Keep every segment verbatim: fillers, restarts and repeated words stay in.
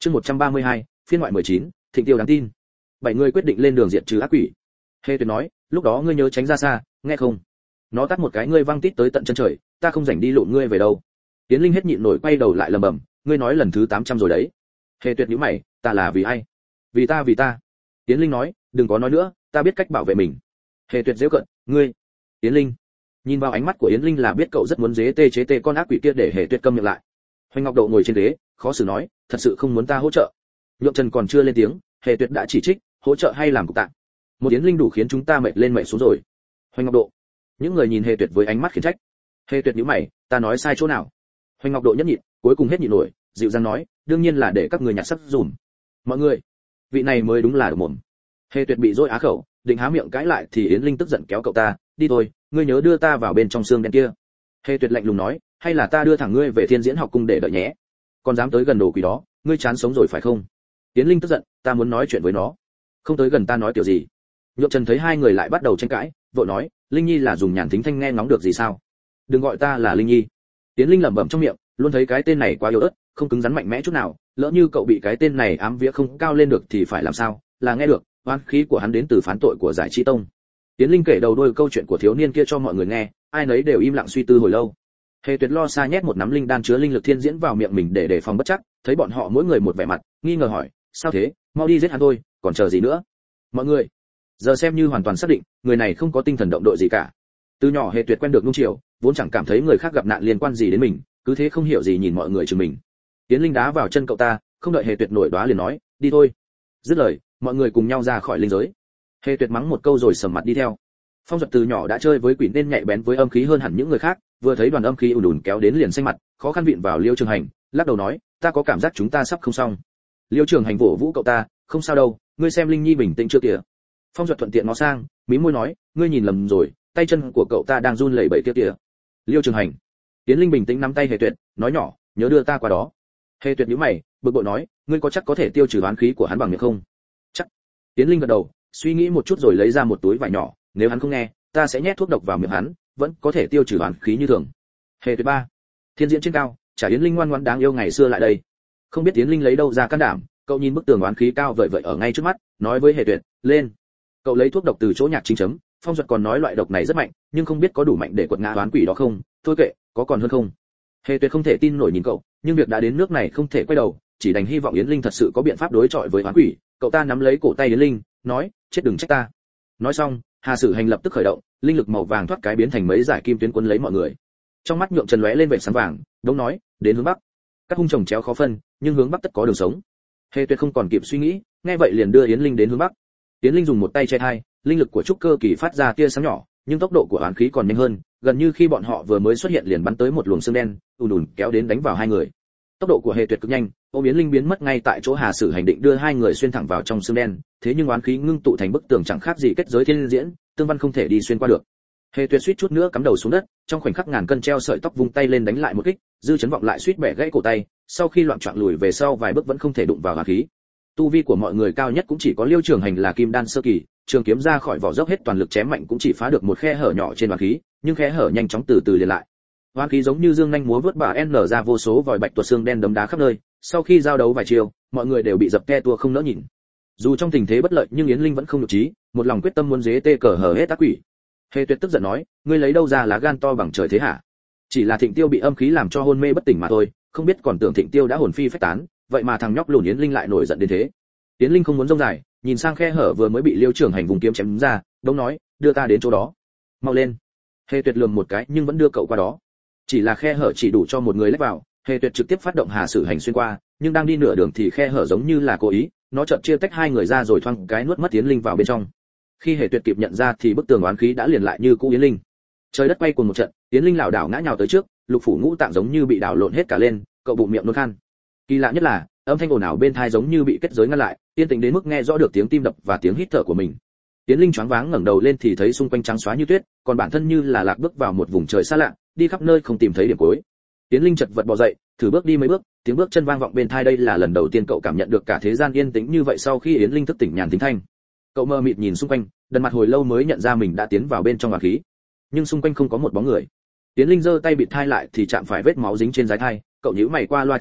Chương một trăm ba mươi hai, phiên ngoại mười chín, Thịnh Tiêu đáng tin. Bảy người quyết định lên đường diệt trừ ác quỷ. Hề Tuyệt nói, lúc đó ngươi nhớ tránh ra xa, nghe không? Nó tắt một cái ngươi văng tít tới tận chân trời, ta không rảnh đi lộn ngươi về đâu. Tiến Linh hết nhịn nổi quay đầu lại lầm bầm, ngươi nói lần thứ tám trăm rồi đấy. Hề Tuyệt nhíu mày, ta là vì ai? Vì ta vì ta. Tiến Linh nói, đừng có nói nữa, ta biết cách bảo vệ mình. Hề Tuyệt giễu cợt, ngươi. Tiến Linh. Nhìn vào ánh mắt của Yến Linh là biết cậu rất muốn dế tê chế tê con ác quỷ kia để Hề Tuyệt câm miệng lại. Hoành Ngọc Độ ngồi trên ghế, khó xử nói, thật sự không muốn ta hỗ trợ. Nhượng Trần còn chưa lên tiếng, Hề Tuyệt đã chỉ trích, hỗ trợ hay làm cục tạ. Một Yến Linh đủ khiến chúng ta mệt lên mệt xuống rồi. Hoành Ngọc Độ. Những người nhìn Hề Tuyệt với ánh mắt khiển trách. Hề Tuyệt nhíu mày, ta nói sai chỗ nào? Hoành Ngọc Độ nhẫn nhịn, cuối cùng hết nhịn nổi, dịu dàng nói, đương nhiên là để các người nhặt sắc dùm. Mọi người, vị này mới đúng là được mồm. Hề Tuyệt bị dỗi á khẩu, định há miệng cãi lại thì Yến Linh tức giận kéo cậu ta, đi thôi, ngươi nhớ đưa ta vào bên trong xương đen kia. Hề Tuyệt lạnh lùng nói, hay là ta đưa thẳng ngươi về Thiên Diễn học cung để đợi nhé. Còn dám tới gần đồ quỷ đó, ngươi chán sống rồi phải không? Yến Linh tức giận, ta muốn nói chuyện với nó. Không tới gần ta nói kiểu gì? Nhượng Trần thấy hai người lại bắt đầu tranh cãi, vội nói, Linh Nhi là dùng nhàn thính thanh nghe ngóng được gì sao? Đừng gọi ta là Linh Nhi. Yến Linh lẩm bẩm trong miệng, luôn thấy cái tên này quá yếu ớt, không cứng rắn mạnh mẽ chút nào, lỡ như cậu bị cái tên này ám vía không cao lên được thì phải làm sao? Là nghe được, oan khí của hắn đến từ phán tội của Giải Trí Tông. Yến Linh kể đầu đuôi câu chuyện của thiếu niên kia cho mọi người nghe, ai nấy đều im lặng suy tư hồi lâu. Hề Tuyệt lo xa nhét một nắm linh đan chứa linh lực thiên diễn vào miệng mình để đề phòng bất chắc, thấy bọn họ mỗi người một vẻ mặt, nghi ngờ hỏi, sao thế, mau đi giết hắn thôi, còn chờ gì nữa? Mọi người, giờ xem như hoàn toàn xác định, người này không có tinh thần động đội gì cả. Từ nhỏ Hề Tuyệt quen được nung chiều, vốn chẳng cảm thấy người khác gặp nạn liên quan gì đến mình, cứ thế không hiểu gì nhìn mọi người chừng mình. Tiến Linh đá vào chân cậu ta, không đợi Hề Tuyệt nổi đoá liền nói, đi thôi. Dứt lời, mọi người cùng nhau ra khỏi linh giới. Hề Tuyệt mắng một câu rồi sầm mặt đi theo. Phong Duật từ nhỏ đã chơi với quỷ nên nhạy bén với âm khí hơn hẳn những người khác, vừa thấy đoàn âm khí ùn ùn kéo đến liền xanh mặt, khó khăn vịn vào Liêu Trường Hành, lắc đầu nói, ta có cảm giác chúng ta sắp không xong. Liêu Trường Hành vỗ vũ cậu ta, không sao đâu, ngươi xem Linh Nhi bình tĩnh chưa kìa. Phong Duật thuận tiện ngó sang, mím môi nói, ngươi nhìn lầm rồi, tay chân của cậu ta đang run lẩy bẩy kia kìa. Liêu Trường Hành. Tiến Linh bình tĩnh nắm tay Hề Tuyệt, nói nhỏ, nhớ đưa ta qua đó. Hề Tuyệt nhíu mày, bực bội nói, ngươi có chắc có thể tiêu trừ oán khí của hắn bằng miệng không? Chắc. Tiến Linh gật đầu, suy nghĩ một chút rồi lấy ra một túi vải nhỏ, nếu hắn không nghe, ta sẽ nhét thuốc độc vào miệng hắn, vẫn có thể tiêu trừ oán khí như thường. Hề Tuyệt ba. Thiên diễn trên cao, trả Yến Linh ngoan ngoãn đáng yêu ngày xưa lại đây. Không biết Yến Linh lấy đâu ra can đảm, cậu nhìn bức tường oán khí cao vời vợi ở ngay trước mắt, nói với Hề Tuyệt, lên. Cậu lấy thuốc độc từ chỗ nhạc chính chấm, Phong Duật còn nói loại độc này rất mạnh, nhưng không biết có đủ mạnh để quật ngã oán quỷ đó không, thôi kệ, có còn hơn không. Hề Tuyệt không thể tin nổi nhìn cậu, nhưng việc đã đến nước này không thể quay đầu, chỉ đành hy vọng Yến Linh thật sự có biện pháp đối chọi với oán quỷ. Cậu ta nắm lấy cổ tay Yến Linh, nói, chết đừng trách ta. Nói xong, Hà Sử Hành lập tức khởi động, linh lực màu vàng thoát cái biến thành mấy giải kim tuyến quấn lấy mọi người. Trong mắt Nhượng Trần lóe lên vẻ sáng vàng, đống nói, đến hướng bắc. Các hung chồng chéo khó phân, nhưng hướng bắc tất có đường sống. Hề Tuyệt không còn kịp suy nghĩ, nghe vậy liền đưa Yến Linh đến hướng bắc. Yến Linh dùng một tay che hai, linh lực của trúc cơ kỳ phát ra tia sáng nhỏ, nhưng tốc độ của oán khí còn nhanh hơn, gần như khi bọn họ vừa mới xuất hiện liền bắn tới một luồng xương đen, ùn ùn kéo đến đánh vào hai người. Tốc độ của Hề Tuyệt cực nhanh, ôm Yến Linh biến mất ngay tại chỗ. Hà Sử Hành định đưa hai người xuyên thẳng vào trong xương đen, thế nhưng oán khí ngưng tụ thành bức tường chẳng khác gì kết giới thiên diễn, tương văn không thể đi xuyên qua được. Hề Tuyệt suýt chút nữa cắm đầu xuống đất, trong khoảnh khắc ngàn cân treo sợi tóc vung tay lên đánh lại một kích, dư chấn vọng lại suýt bẻ gãy cổ tay, sau khi loạn choạng lùi về sau vài bước vẫn không thể đụng vào oán khí. Tu vi của mọi người cao nhất cũng chỉ có Liêu Trường Hành là kim đan sơ kỳ, trường kiếm ra khỏi vỏ dốc hết toàn lực chém mạnh cũng chỉ phá được một khe hở nhỏ trên oán khí, nhưng khe hở nhanh chóng từ từ liền lại. Oán khí giống như dương nhanh múa vớt bà nở ra vô số vòi bạch tuộc xương đen đấm đá khắp nơi, sau khi giao đấu vài chiều, mọi người đều bị dập ke tua không nỡ nhìn. Dù trong tình thế bất lợi nhưng Yến Linh vẫn không nhục chí, một lòng quyết tâm muốn dế tê cờ hở hết ác quỷ. Hề Tuyệt tức giận nói, ngươi lấy đâu ra lá gan to bằng trời thế hả? Chỉ là Thịnh Tiêu bị âm khí làm cho hôn mê bất tỉnh mà thôi, không biết còn tưởng Thịnh Tiêu đã hồn phi phách tán, vậy mà thằng nhóc lùn Yến Linh lại nổi giận đến thế. Yến Linh không muốn rông dài, nhìn sang khe hở vừa mới bị Liêu Trường Hành vùng kiếm chém ra, đống nói, đưa ta đến chỗ đó. Mau lên. Hề Tuyệt lườm một cái nhưng vẫn đưa cậu qua đó. Chỉ là khe hở chỉ đủ cho một người lách vào, Hề Tuyệt trực tiếp phát động Hà Sử Hành xuyên qua, nhưng đang đi nửa đường thì khe hở giống như là cố ý, nó chợt chia tách hai người ra rồi thoang cái nuốt mất Yến Linh vào bên trong. Khi Hề Tuyệt kịp nhận ra thì bức tường oán khí đã liền lại như cũ Yến Linh. Trời đất quay cuồng một trận, Yến Linh lảo đảo ngã nhào tới trước, lục phủ ngũ tạng giống như bị đảo lộn hết cả lên, cậu bụng miệng nôn khan. Kỳ lạ nhất là, âm thanh ồn ào bên tai giống như bị kết giới ngăn lại, yên tĩnh đến mức nghe rõ được tiếng tim đập và tiếng hít thở của mình. Yến Linh choáng váng ngẩng đầu lên thì thấy xung quanh trắng xóa như tuyết, còn bản thân như là lạc bước vào một vùng trời xa lạ, đi khắp nơi không tìm thấy điểm cuối. Yến Linh chật vật bò dậy, thử bước đi mấy bước, tiếng bước chân vang vọng bên tai, đây là lần đầu tiên cậu cảm nhận được cả thế gian yên tĩnh như vậy sau khi Yến Linh thức tỉnh nhàn thính thanh. Cậu mơ mịt nhìn xung quanh, đần mặt hồi lâu mới nhận ra mình đã tiến vào bên trong oán khí, nhưng xung quanh không có một bóng người. Yến Linh giơ tay bịt thai lại thì chạm phải vết máu dính trên dái thai, cậu nhíu mày qua loa chùi đi,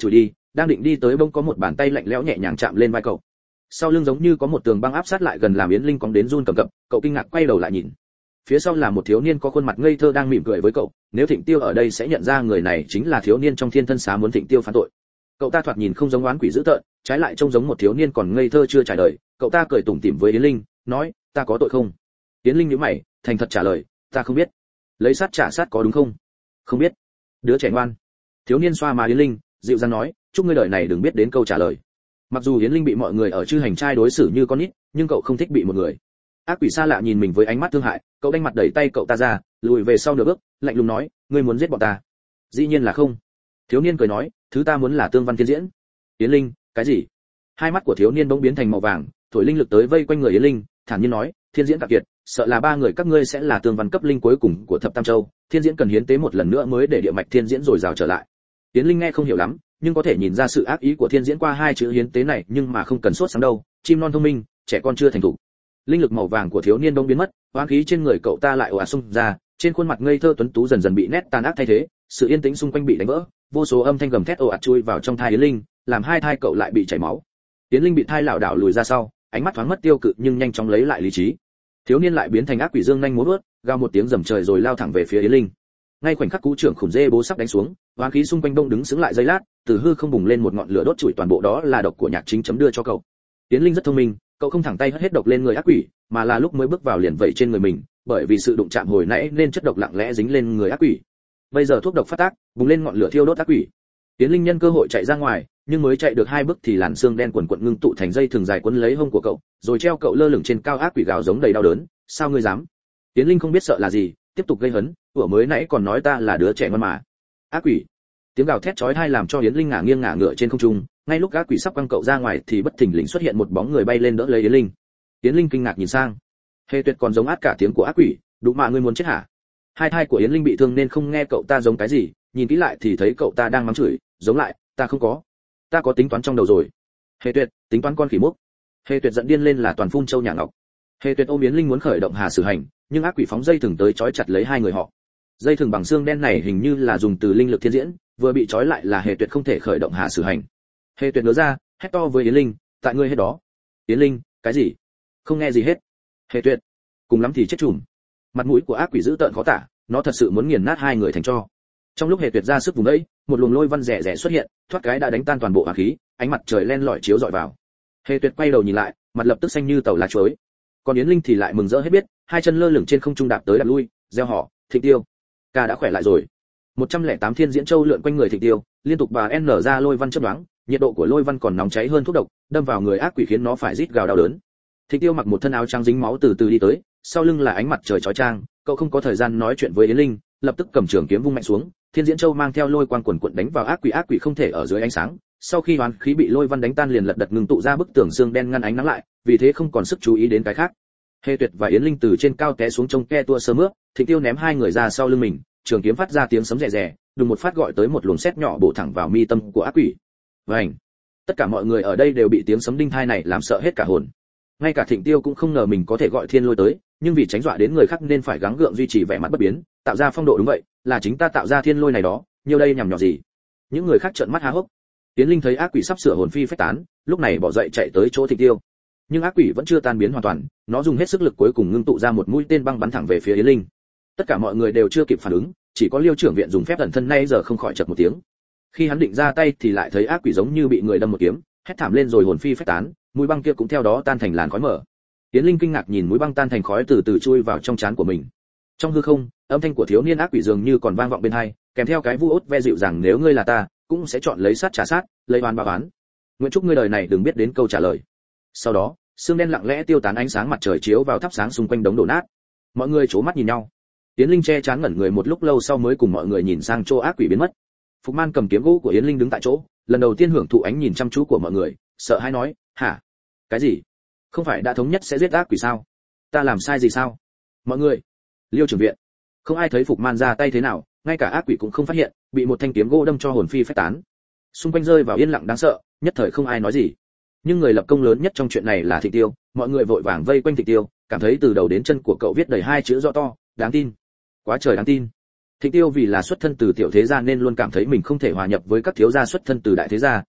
đang định đi tới bỗng có một bàn tay lạnh lẽo nhẹ nhàng chạm lên vai cậu. Sau lưng giống như có một tường băng áp sát lại gần làm Yến Linh cóng đến run cầm cập, cậu kinh ngạc quay đầu lại nhìn. Phía sau là một thiếu niên có khuôn mặt ngây thơ đang mỉm cười với cậu, nếu Thịnh Tiêu ở đây sẽ nhận ra người này chính là thiếu niên trong Thiên Thân Xá muốn Thịnh Tiêu phán tội. Cậu ta thoạt nhìn không giống oán quỷ dữ tợn, trái lại trông giống một thiếu niên còn ngây thơ chưa trải đời. Cậu ta cười tủm tỉm với Yến Linh, nói, ta có tội không? Yến Linh nhíu mày, thành thật trả lời, ta không biết. Lấy sát trả sát có đúng không? Không biết. Đứa trẻ ngoan. Thiếu niên xoa má Yến Linh, dịu dàng nói, chúc ngươi đời này đừng biết đến câu trả lời. Mặc dù Yến Linh bị mọi người ở Chư Hành Trai đối xử như con nít, nhưng cậu không thích bị một người ác quỷ xa lạ nhìn mình với ánh mắt thương hại. Cậu đanh mặt đẩy tay cậu ta ra, lùi về sau nửa bước, lạnh lùng nói, ngươi muốn giết bọn ta? Dĩ nhiên là không. Thiếu niên cười nói, thứ ta muốn là tương văn thiên diễn. Yến Linh, cái gì? Hai mắt của thiếu niên bỗng biến thành màu vàng, thổi linh lực tới vây quanh người Yến Linh, thản nhiên nói, thiên diễn cạn kiệt, sợ là ba người các ngươi sẽ là tương văn cấp linh cuối cùng của thập tam châu, thiên diễn cần hiến tế một lần nữa mới để địa mạch thiên diễn rồi rào trở lại. Yến Linh nghe không hiểu lắm, nhưng có thể nhìn ra sự ác ý của thiên diễn qua hai chữ hiến tế này, nhưng mà không cần sốt sáng đâu, chim non thông minh, trẻ con chưa thành thục. Linh lực màu vàng của thiếu niên đông biến mất, oán khí trên người cậu ta lại ồ ạt xung ra, trên khuôn mặt ngây thơ tuấn tú dần dần bị nét tàn ác thay thế, sự yên tĩnh xung quanh bị đánh vỡ, vô số âm thanh gầm thét ồ ạt chui vào trong thai Yến Linh, làm hai thai cậu lại bị chảy máu. Yến Linh bị thai lảo đảo lùi ra sau, ánh mắt thoáng mất tiêu cự nhưng nhanh chóng lấy lại lý trí. Thiếu niên lại biến thành ác quỷ dương nhanh múa vớt, gào một tiếng rầm trời rồi lao thẳng về phía Yến Linh. Ngay khoảnh khắc cú trưởng khủng dê bố sắp đánh xuống, oán khí xung quanh đông đứng sững lại giây lát, từ hư không bùng lên một ngọn lửa đốt trụi toàn bộ, đó là độc của nhạc chính chấm đưa cho cậu. Yến Linh rất thông minh, cậu không thẳng tay hất hết độc lên người ác quỷ, mà là lúc mới bước vào liền vẩy trên người mình, bởi vì sự đụng chạm hồi nãy nên chất độc lặng lẽ dính lên người ác quỷ. Bây giờ thuốc độc phát tác, bùng lên ngọn lửa thiêu đốt ác quỷ. Yến Linh nhân cơ hội chạy ra ngoài, nhưng mới chạy được hai bước thì làn xương đen quần quật ngưng tụ thành dây thừng dài quấn lấy hông của cậu, rồi treo cậu lơ lửng trên cao. Ác quỷ gào giống đầy đau đớn, sao ngươi dám? Yến Linh không biết sợ là gì, tiếp tục gây hấn, vừa mới nãy còn nói ta là đứa trẻ ngoan mà. Ác quỷ! Tiếng gào thét chói tai làm cho Yến Linh ngả nghiêng ngả ngựa trên không trung, ngay lúc ác quỷ sắp quăng cậu ra ngoài thì bất thình lình xuất hiện một bóng người bay lên đỡ lấy Yến Linh. Yến Linh kinh ngạc nhìn sang, Hề Tuyệt còn giống át cả tiếng của ác quỷ, đúng mà ngươi muốn chết hả? Hai thai của Yến Linh bị thương nên không nghe cậu ta giống cái gì, nhìn kỹ lại thì thấy cậu ta đang mắng chửi, giống lại, ta không có, ta có tính toán trong đầu rồi. Hề Tuyệt, tính toán con khỉ mốc. Hề Tuyệt giận điên lên là toàn phun châu nhà ngọc. Hề Tuyệt ôm Yến Linh muốn khởi động Hà Sử Hành, nhưng ác quỷ phóng dây thừng tới trói chặt lấy hai người họ. Dây thừng bằng xương đen này hình như là dùng từ linh lực thiên diễn, vừa bị trói lại là Hề Tuyệt không thể khởi động Hà Sử Hành. Hề Tuyệt ngớ ra, hét to với Yến Linh, tại ngươi hết đó. Yến Linh, cái gì? Không nghe gì hết. Hề Tuyệt, cùng lắm thì chết chùm. Mặt mũi của ác quỷ dữ tợn khó tả, nó thật sự muốn nghiền nát hai người thành tro. Trong lúc Hề Tuyệt ra sức vùng ấy, một luồng lôi văn rẻ rẻ xuất hiện, thoát cái đã đánh tan toàn bộ hỏa khí, ánh mặt trời len lỏi chiếu rọi vào. Hề Tuyệt quay đầu nhìn lại, mặt lập tức xanh như tàu lá chuối. Còn Yến Linh thì lại mừng rỡ hết biết, hai chân lơ lửng trên không trung đạp tới đạp lui, reo hò, Thịnh Tiêu, ca đã khỏe lại rồi. một trăm lẻ tám thiên diễn châu lượn quanh người Thịnh Tiêu, liên tục bà n ra lôi văn chớp nhoáng, nhiệt độ của lôi văn còn nóng cháy hơn thuốc độc, đâm vào người ác quỷ khiến nó phải rít gào đau đớn. Thịnh Tiêu mặc một thân áo trắng dính máu từ từ đi tới, sau lưng là ánh mặt trời chói chang, cậu không có thời gian nói chuyện với Yến Linh, lập tức cầm trường kiếm vung mạnh xuống, thiên diễn châu mang theo lôi quang quần quần đánh vào ác quỷ. Ác quỷ không thể ở dưới ánh sáng, sau khi hoán khí bị lôi văn đánh tan liền lật đật ngừng tụ ra bức tường xương đen ngăn ánh nắng lại, vì thế không còn sức chú ý đến cái khác. Hề Tuyệt và Yến Linh từ trên cao té xuống trông ke tua sơ mướp, Thịnh Tiêu ném hai người ra sau lưng mình, trường kiếm phát ra tiếng sấm rè rè, đùng một phát gọi tới một luồng sét nhỏ bổ thẳng vào mi tâm của ác quỷ. Vành! Tất cả mọi người ở đây đều bị tiếng sấm đinh tai này làm sợ hết cả hồn. Ngay cả Thịnh Tiêu cũng không ngờ mình có thể gọi thiên lôi tới, nhưng vì tránh dọa đến người khác nên phải gắng gượng duy trì vẻ mặt bất biến, tạo ra phong độ. Đúng vậy, là chính ta tạo ra thiên lôi này đó, nhiều đây nhằm nhọ gì? Những người khác trợn mắt há hốc. Yến Linh thấy ác quỷ sắp sửa hồn phi phách tán, lúc này bỏ dậy chạy tới chỗ Thịnh Tiêu. Nhưng ác quỷ vẫn chưa tan biến hoàn toàn, nó dùng hết sức lực cuối cùng ngưng tụ ra một mũi tên băng bắn thẳng về phía Yến Linh. Tất cả mọi người đều chưa kịp phản ứng, chỉ có Liêu trưởng viện dùng phép ẩn thân nay giờ không khỏi chật một tiếng. Khi hắn định ra tay thì lại thấy ác quỷ giống như bị người đâm một kiếm, hét thảm lên rồi hồn phi phách tán, mũi băng kia cũng theo đó tan thành làn khói mở. Yến Linh kinh ngạc nhìn mũi băng tan thành khói từ từ chui vào trong trán của mình. Trong hư không, âm thanh của thiếu niên ác quỷ dường như còn vang vọng bên tai, kèm theo cái vu ốt ve dịu rằng nếu ngươi là ta, cũng sẽ chọn lấy sát trả sát, lấy oán báo oán. Nguyện chúc ngươi đời này đừng biết đến câu trả lời. Sau đó, sương đen lặng lẽ tiêu tán, ánh sáng mặt trời chiếu vào thắp sáng xung quanh đống đổ nát. Mọi người trố mắt nhìn nhau. Yến Linh che chắn ngẩn người một lúc lâu sau mới cùng mọi người nhìn sang chỗ ác quỷ biến mất. Phục Man cầm kiếm gỗ của Yến Linh đứng tại chỗ, lần đầu tiên hưởng thụ ánh nhìn chăm chú của mọi người, sợ hãi nói, hả? Cái gì? Không phải đã thống nhất sẽ giết ác quỷ sao? Ta làm sai gì sao? Mọi người, Liêu trưởng viện, không ai thấy Phục Man ra tay thế nào, ngay cả ác quỷ cũng không phát hiện, bị một thanh kiếm gỗ đâm cho hồn phi phách tán. Xung quanh rơi vào yên lặng đáng sợ, nhất thời không ai nói gì. Nhưng người lập công lớn nhất trong chuyện này là Thịnh Tiêu, mọi người vội vàng vây quanh Thịnh Tiêu, cảm thấy từ đầu đến chân của cậu viết đầy hai chữ rõ to, đáng tin. Quá trời đáng tin. Thịnh Tiêu vì là xuất thân từ tiểu thế gia nên luôn cảm thấy mình không thể hòa nhập với các thiếu gia xuất thân từ đại thế gia,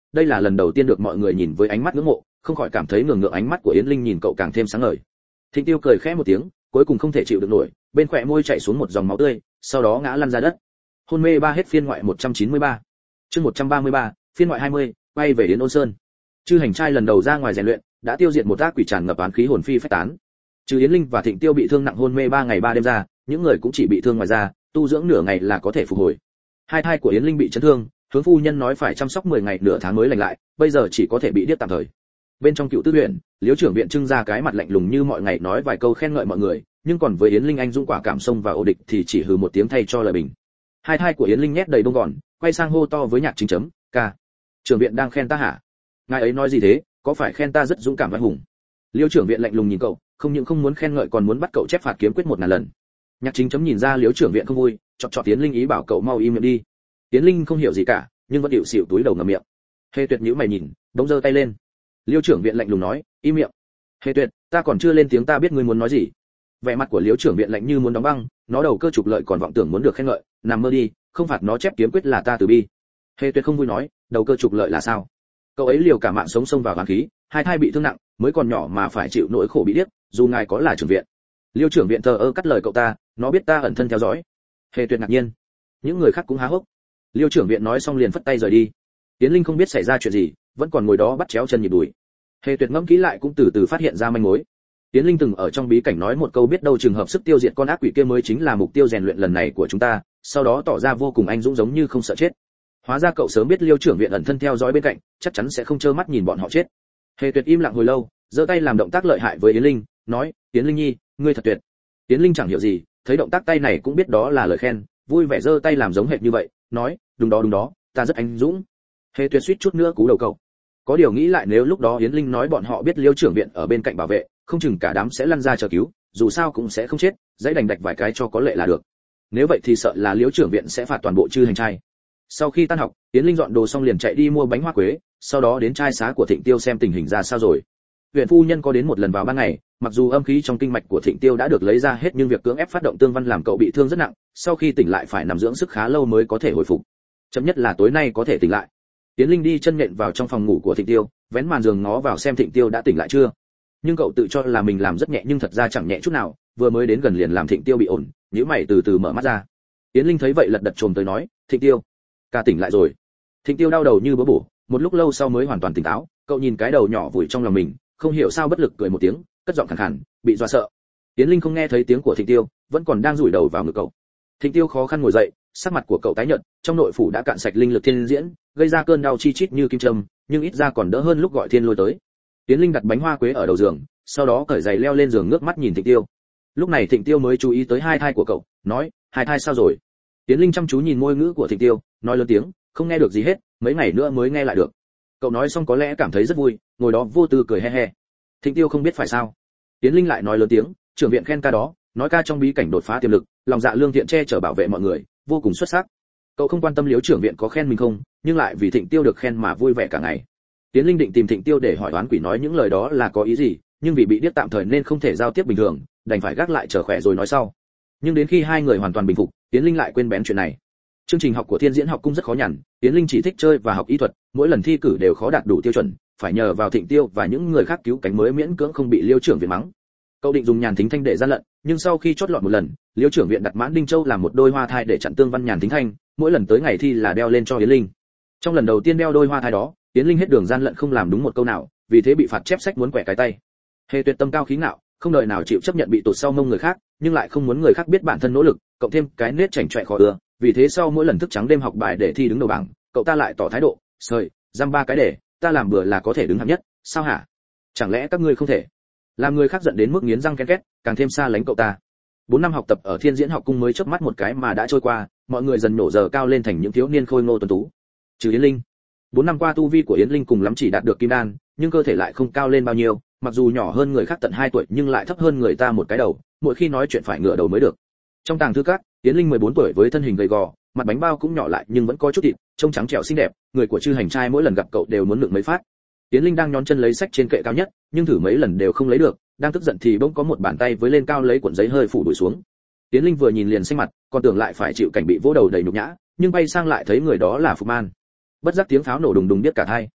đây là lần đầu tiên được mọi người nhìn với ánh mắt ngưỡng mộ, không khỏi cảm thấy ngường ngượng, ánh mắt của Yến Linh nhìn cậu càng thêm sáng ngời. Thịnh Tiêu cười khẽ một tiếng, cuối cùng không thể chịu được nổi, bên khóe môi chảy xuống một dòng máu tươi, sau đó ngã lăn ra đất. Hôn mê ba hết phiên ngoại một trăm chín mươi ba. Chương một trăm ba mươi ba, phiên ngoại hai mươi, quay về Yến Ôn Sơn. Chư hành trai lần đầu ra ngoài rèn luyện, đã tiêu diệt một ác quỷ tràn ngập oán khí hồn phi phách tán. Trừ Yến Linh và Thịnh Tiêu bị thương nặng hôn mê ba ngày ba đêm ra, những người cũng chỉ bị thương ngoài da, tu dưỡng nửa ngày là có thể phục hồi. Hai thai của Yến Linh bị chấn thương, hướng phu nhân nói phải chăm sóc mười ngày nửa tháng mới lành lại, bây giờ chỉ có thể bị điếc tạm thời. Bên trong Cựu Tư huyện, Liễu trưởng viện trưng ra cái mặt lạnh lùng như mọi ngày, nói vài câu khen ngợi mọi người, nhưng còn với Yến Linh anh dũng quả cảm xông và ổ địch thì chỉ hừ một tiếng thay cho lời bình. Hai thai của Yến Linh nhét đầy bông gòn, quay sang hô to với Nhạc Chính Chấm, "Ca, trưởng viện đang khen ta hả? Ngài ấy nói gì thế, có phải khen ta rất dũng cảm vai hùng?" Liễu trưởng viện lạnh lùng nhìn cậu, không những không muốn khen ngợi còn muốn bắt cậu chép phạt kiếm quyết một ngàn lần. Nhạc Chính Chấm nhìn ra Liễu trưởng viện không vui, chọc chọc Yến Linh, ý bảo cậu mau im miệng đi. Yến Linh không hiểu gì cả, nhưng vẫn điệu xỉu túi đầu ngậm miệng. Hề Tuyệt nhíu mày nhìn, bỗng giơ tay lên. Liễu trưởng viện lạnh lùng nói, "Im miệng." "Hề Tuyệt, ta còn chưa lên tiếng ta biết ngươi muốn nói gì." Vẻ mặt của Liễu trưởng viện lạnh như muốn đóng băng, nó đầu cơ trục lợi còn vọng tưởng muốn được khen ngợi, nằm mơ đi, không phạt nó chép kiếm quyết là ta từ bi. Hề Tuyệt không vui nói, đầu cơ trục lợi là sao? Cậu ấy liều cả mạng sống xông vào hoàn khí, hai thai bị thương nặng, mới còn nhỏ mà phải chịu nỗi khổ bị điếc, dù ngài có là trưởng viện. Liêu trưởng viện thờ ơ cắt lời cậu ta, nó biết ta ẩn thân theo dõi. Hề Tuyệt ngạc nhiên, những người khác cũng há hốc. Liêu trưởng viện nói xong liền phất tay rời đi. Tiến Linh không biết xảy ra chuyện gì, vẫn còn ngồi đó bắt chéo chân nhịp đùi. Hề Tuyệt ngẫm kỹ lại cũng từ từ phát hiện ra manh mối. Tiến Linh từng ở trong bí cảnh nói một câu, biết đâu trường hợp sức tiêu diệt con ác quỷ kia mới chính là mục tiêu rèn luyện lần này của chúng ta, sau đó tỏ ra vô cùng anh dũng giống như không sợ chết. Hóa ra cậu sớm biết Liêu trưởng viện ẩn thân theo dõi bên cạnh, chắc chắn sẽ không trơ mắt nhìn bọn họ chết. Hề Tuyệt im lặng hồi lâu, giơ tay làm động tác lợi hại với Yến Linh, nói, "Yến Linh nhi, ngươi thật tuyệt." Yến Linh chẳng hiểu gì, thấy động tác tay này cũng biết đó là lời khen, vui vẻ giơ tay làm giống hệt như vậy, nói, "Đúng đó đúng đó, ta rất anh dũng." Hề Tuyệt suýt chút nữa cú đầu cậu. Có điều nghĩ lại, nếu lúc đó Yến Linh nói bọn họ biết Liêu trưởng viện ở bên cạnh bảo vệ, không chừng cả đám sẽ lăn ra chờ cứu, dù sao cũng sẽ không chết, dãy đành đạch vài cái cho có lệ là được. Nếu vậy thì sợ là Liêu trưởng viện sẽ phạt toàn bộ chư hành trai. Sau khi tan học, Yến Linh dọn đồ xong liền chạy đi mua bánh hoa quế, sau đó đến trai xá của Thịnh Tiêu xem tình hình ra sao rồi. Huyện phu nhân có đến một lần vào ban ngày, mặc dù âm khí trong kinh mạch của Thịnh Tiêu đã được lấy ra hết nhưng việc cưỡng ép phát động tương văn làm cậu bị thương rất nặng, sau khi tỉnh lại phải nằm dưỡng sức khá lâu mới có thể hồi phục. Chậm nhất là tối nay có thể tỉnh lại. Yến Linh đi chân nhện vào trong phòng ngủ của Thịnh Tiêu, vén màn giường ngó vào xem Thịnh Tiêu đã tỉnh lại chưa. Nhưng cậu tự cho là mình làm rất nhẹ nhưng thật ra chẳng nhẹ chút nào, vừa mới đến gần liền làm Thịnh Tiêu bị ổn, nhíu mày từ từ mở mắt ra. Yến Linh thấy vậy lật đật trồm tới nói, "Thịnh Tiêu, ca tỉnh lại rồi." Thịnh Tiêu đau đầu như búa bổ, một lúc lâu sau mới hoàn toàn tỉnh táo, cậu nhìn cái đầu nhỏ vùi trong lòng mình, không hiểu sao bất lực cười một tiếng, cất giọng khàn khàn, bị dọa sợ. Yến Linh không nghe thấy tiếng của Thịnh Tiêu, vẫn còn đang rủi đầu vào ngực cậu. Thịnh Tiêu khó khăn ngồi dậy, sắc mặt của cậu tái nhợt, trong nội phủ đã cạn sạch linh lực thiên diễn, gây ra cơn đau chi chít như kim châm, nhưng ít ra còn đỡ hơn lúc gọi thiên lôi tới. Yến Linh đặt bánh hoa quế ở đầu giường, sau đó cởi giày leo lên giường ngước mắt nhìn Thịnh Tiêu. Lúc này Thịnh Tiêu mới chú ý tới hai thai của cậu, nói, "Hai thai sao rồi?" Yến Linh chăm chú nhìn môi ngữ của Thịnh Tiêu, nói lớn tiếng, "Không nghe được gì hết, mấy ngày nữa mới nghe lại được." Cậu nói xong có lẽ cảm thấy rất vui, ngồi đó vô tư cười he he. Thịnh Tiêu không biết phải sao. Yến Linh lại nói lớn tiếng, "Trưởng viện khen ca đó, nói ca trong bí cảnh đột phá tiềm lực, lòng dạ lương thiện che chở bảo vệ mọi người, vô cùng xuất sắc." Cậu không quan tâm Liễu trưởng viện có khen mình không, nhưng lại vì Thịnh Tiêu được khen mà vui vẻ cả ngày. Yến Linh định tìm Thịnh Tiêu để hỏi oán quỷ nói những lời đó là có ý gì, nhưng vì bị điếc tạm thời nên không thể giao tiếp bình thường, đành phải gác lại chờ khỏe rồi nói sau. Nhưng đến khi hai người hoàn toàn bình phục, Yến Linh lại quên bén chuyện này. Chương trình học của Thiên Diễn học cung rất khó nhằn, Yến Linh chỉ thích chơi và học y thuật, mỗi lần thi cử đều khó đạt đủ tiêu chuẩn, phải nhờ vào Thịnh Tiêu và những người khác cứu cánh mới miễn cưỡng không bị Liêu trưởng viện mắng. Cậu định dùng Nhàn Thính Thanh để gian lận, nhưng sau khi chót lọt một lần, Liêu trưởng viện đặt Mãn Đinh Châu làm một đôi hoa thai để chặn tương văn Nhàn Thính Thanh, mỗi lần tới ngày thi là đeo lên cho Yến Linh. Trong lần đầu tiên đeo đôi hoa thai đó, Yến Linh hết đường gian lận không làm đúng một câu nào, vì thế bị phạt chép sách muốn quẻ cái tay. Hề Tuyệt tâm cao khí ngạo, không đợi nào chịu chấp nhận bị tụt sau mông người khác, nhưng lại không muốn người khác biết bản thân nỗ lực, cộng thêm cái nết chảnh chọe khó ưa, vì thế sau mỗi lần thức trắng đêm học bài để thi đứng đầu bảng, cậu ta lại tỏ thái độ, "Sời, giam ba cái để, ta làm bừa là có thể đứng hạng nhất, sao hả? Chẳng lẽ các ngươi không thể?" Làm người khác giận đến mức nghiến răng ken két, càng thêm xa lánh cậu ta. Bốn năm học tập ở Thiên Diễn học cung mới chớp mắt một cái mà đã trôi qua, mọi người dần nổ giờ cao lên thành những thiếu niên khôi ngô tuấn tú. Trừ Yến Linh, bốn năm qua tu vi của Yến Linh cùng lắm chỉ đạt được kim đan, nhưng cơ thể lại không cao lên bao nhiêu, mặc dù nhỏ hơn người khác tận hai tuổi nhưng lại thấp hơn người ta một cái đầu, mỗi khi nói chuyện phải ngửa đầu mới được. Trong tàng thư các, Yến Linh mười bốn tuổi với thân hình gầy gò, mặt bánh bao cũng nhỏ lại nhưng vẫn có chút thịt, trông trắng trẻo xinh đẹp, người của chư hành trai mỗi lần gặp cậu đều muốn lượng mấy phát. Yến Linh đang nhón chân lấy sách trên kệ cao nhất, nhưng thử mấy lần đều không lấy được, đang tức giận thì bỗng có một bàn tay với lên cao lấy cuộn giấy hơi phủ đuổi xuống. Yến Linh vừa nhìn liền xanh mặt, còn tưởng lại phải chịu cảnh bị vỗ đầu đầy nhục nhã, nhưng bay sang lại thấy người đó là Phục Man. Bất giác tiếng pháo nổ đùng đùng biết cả tai.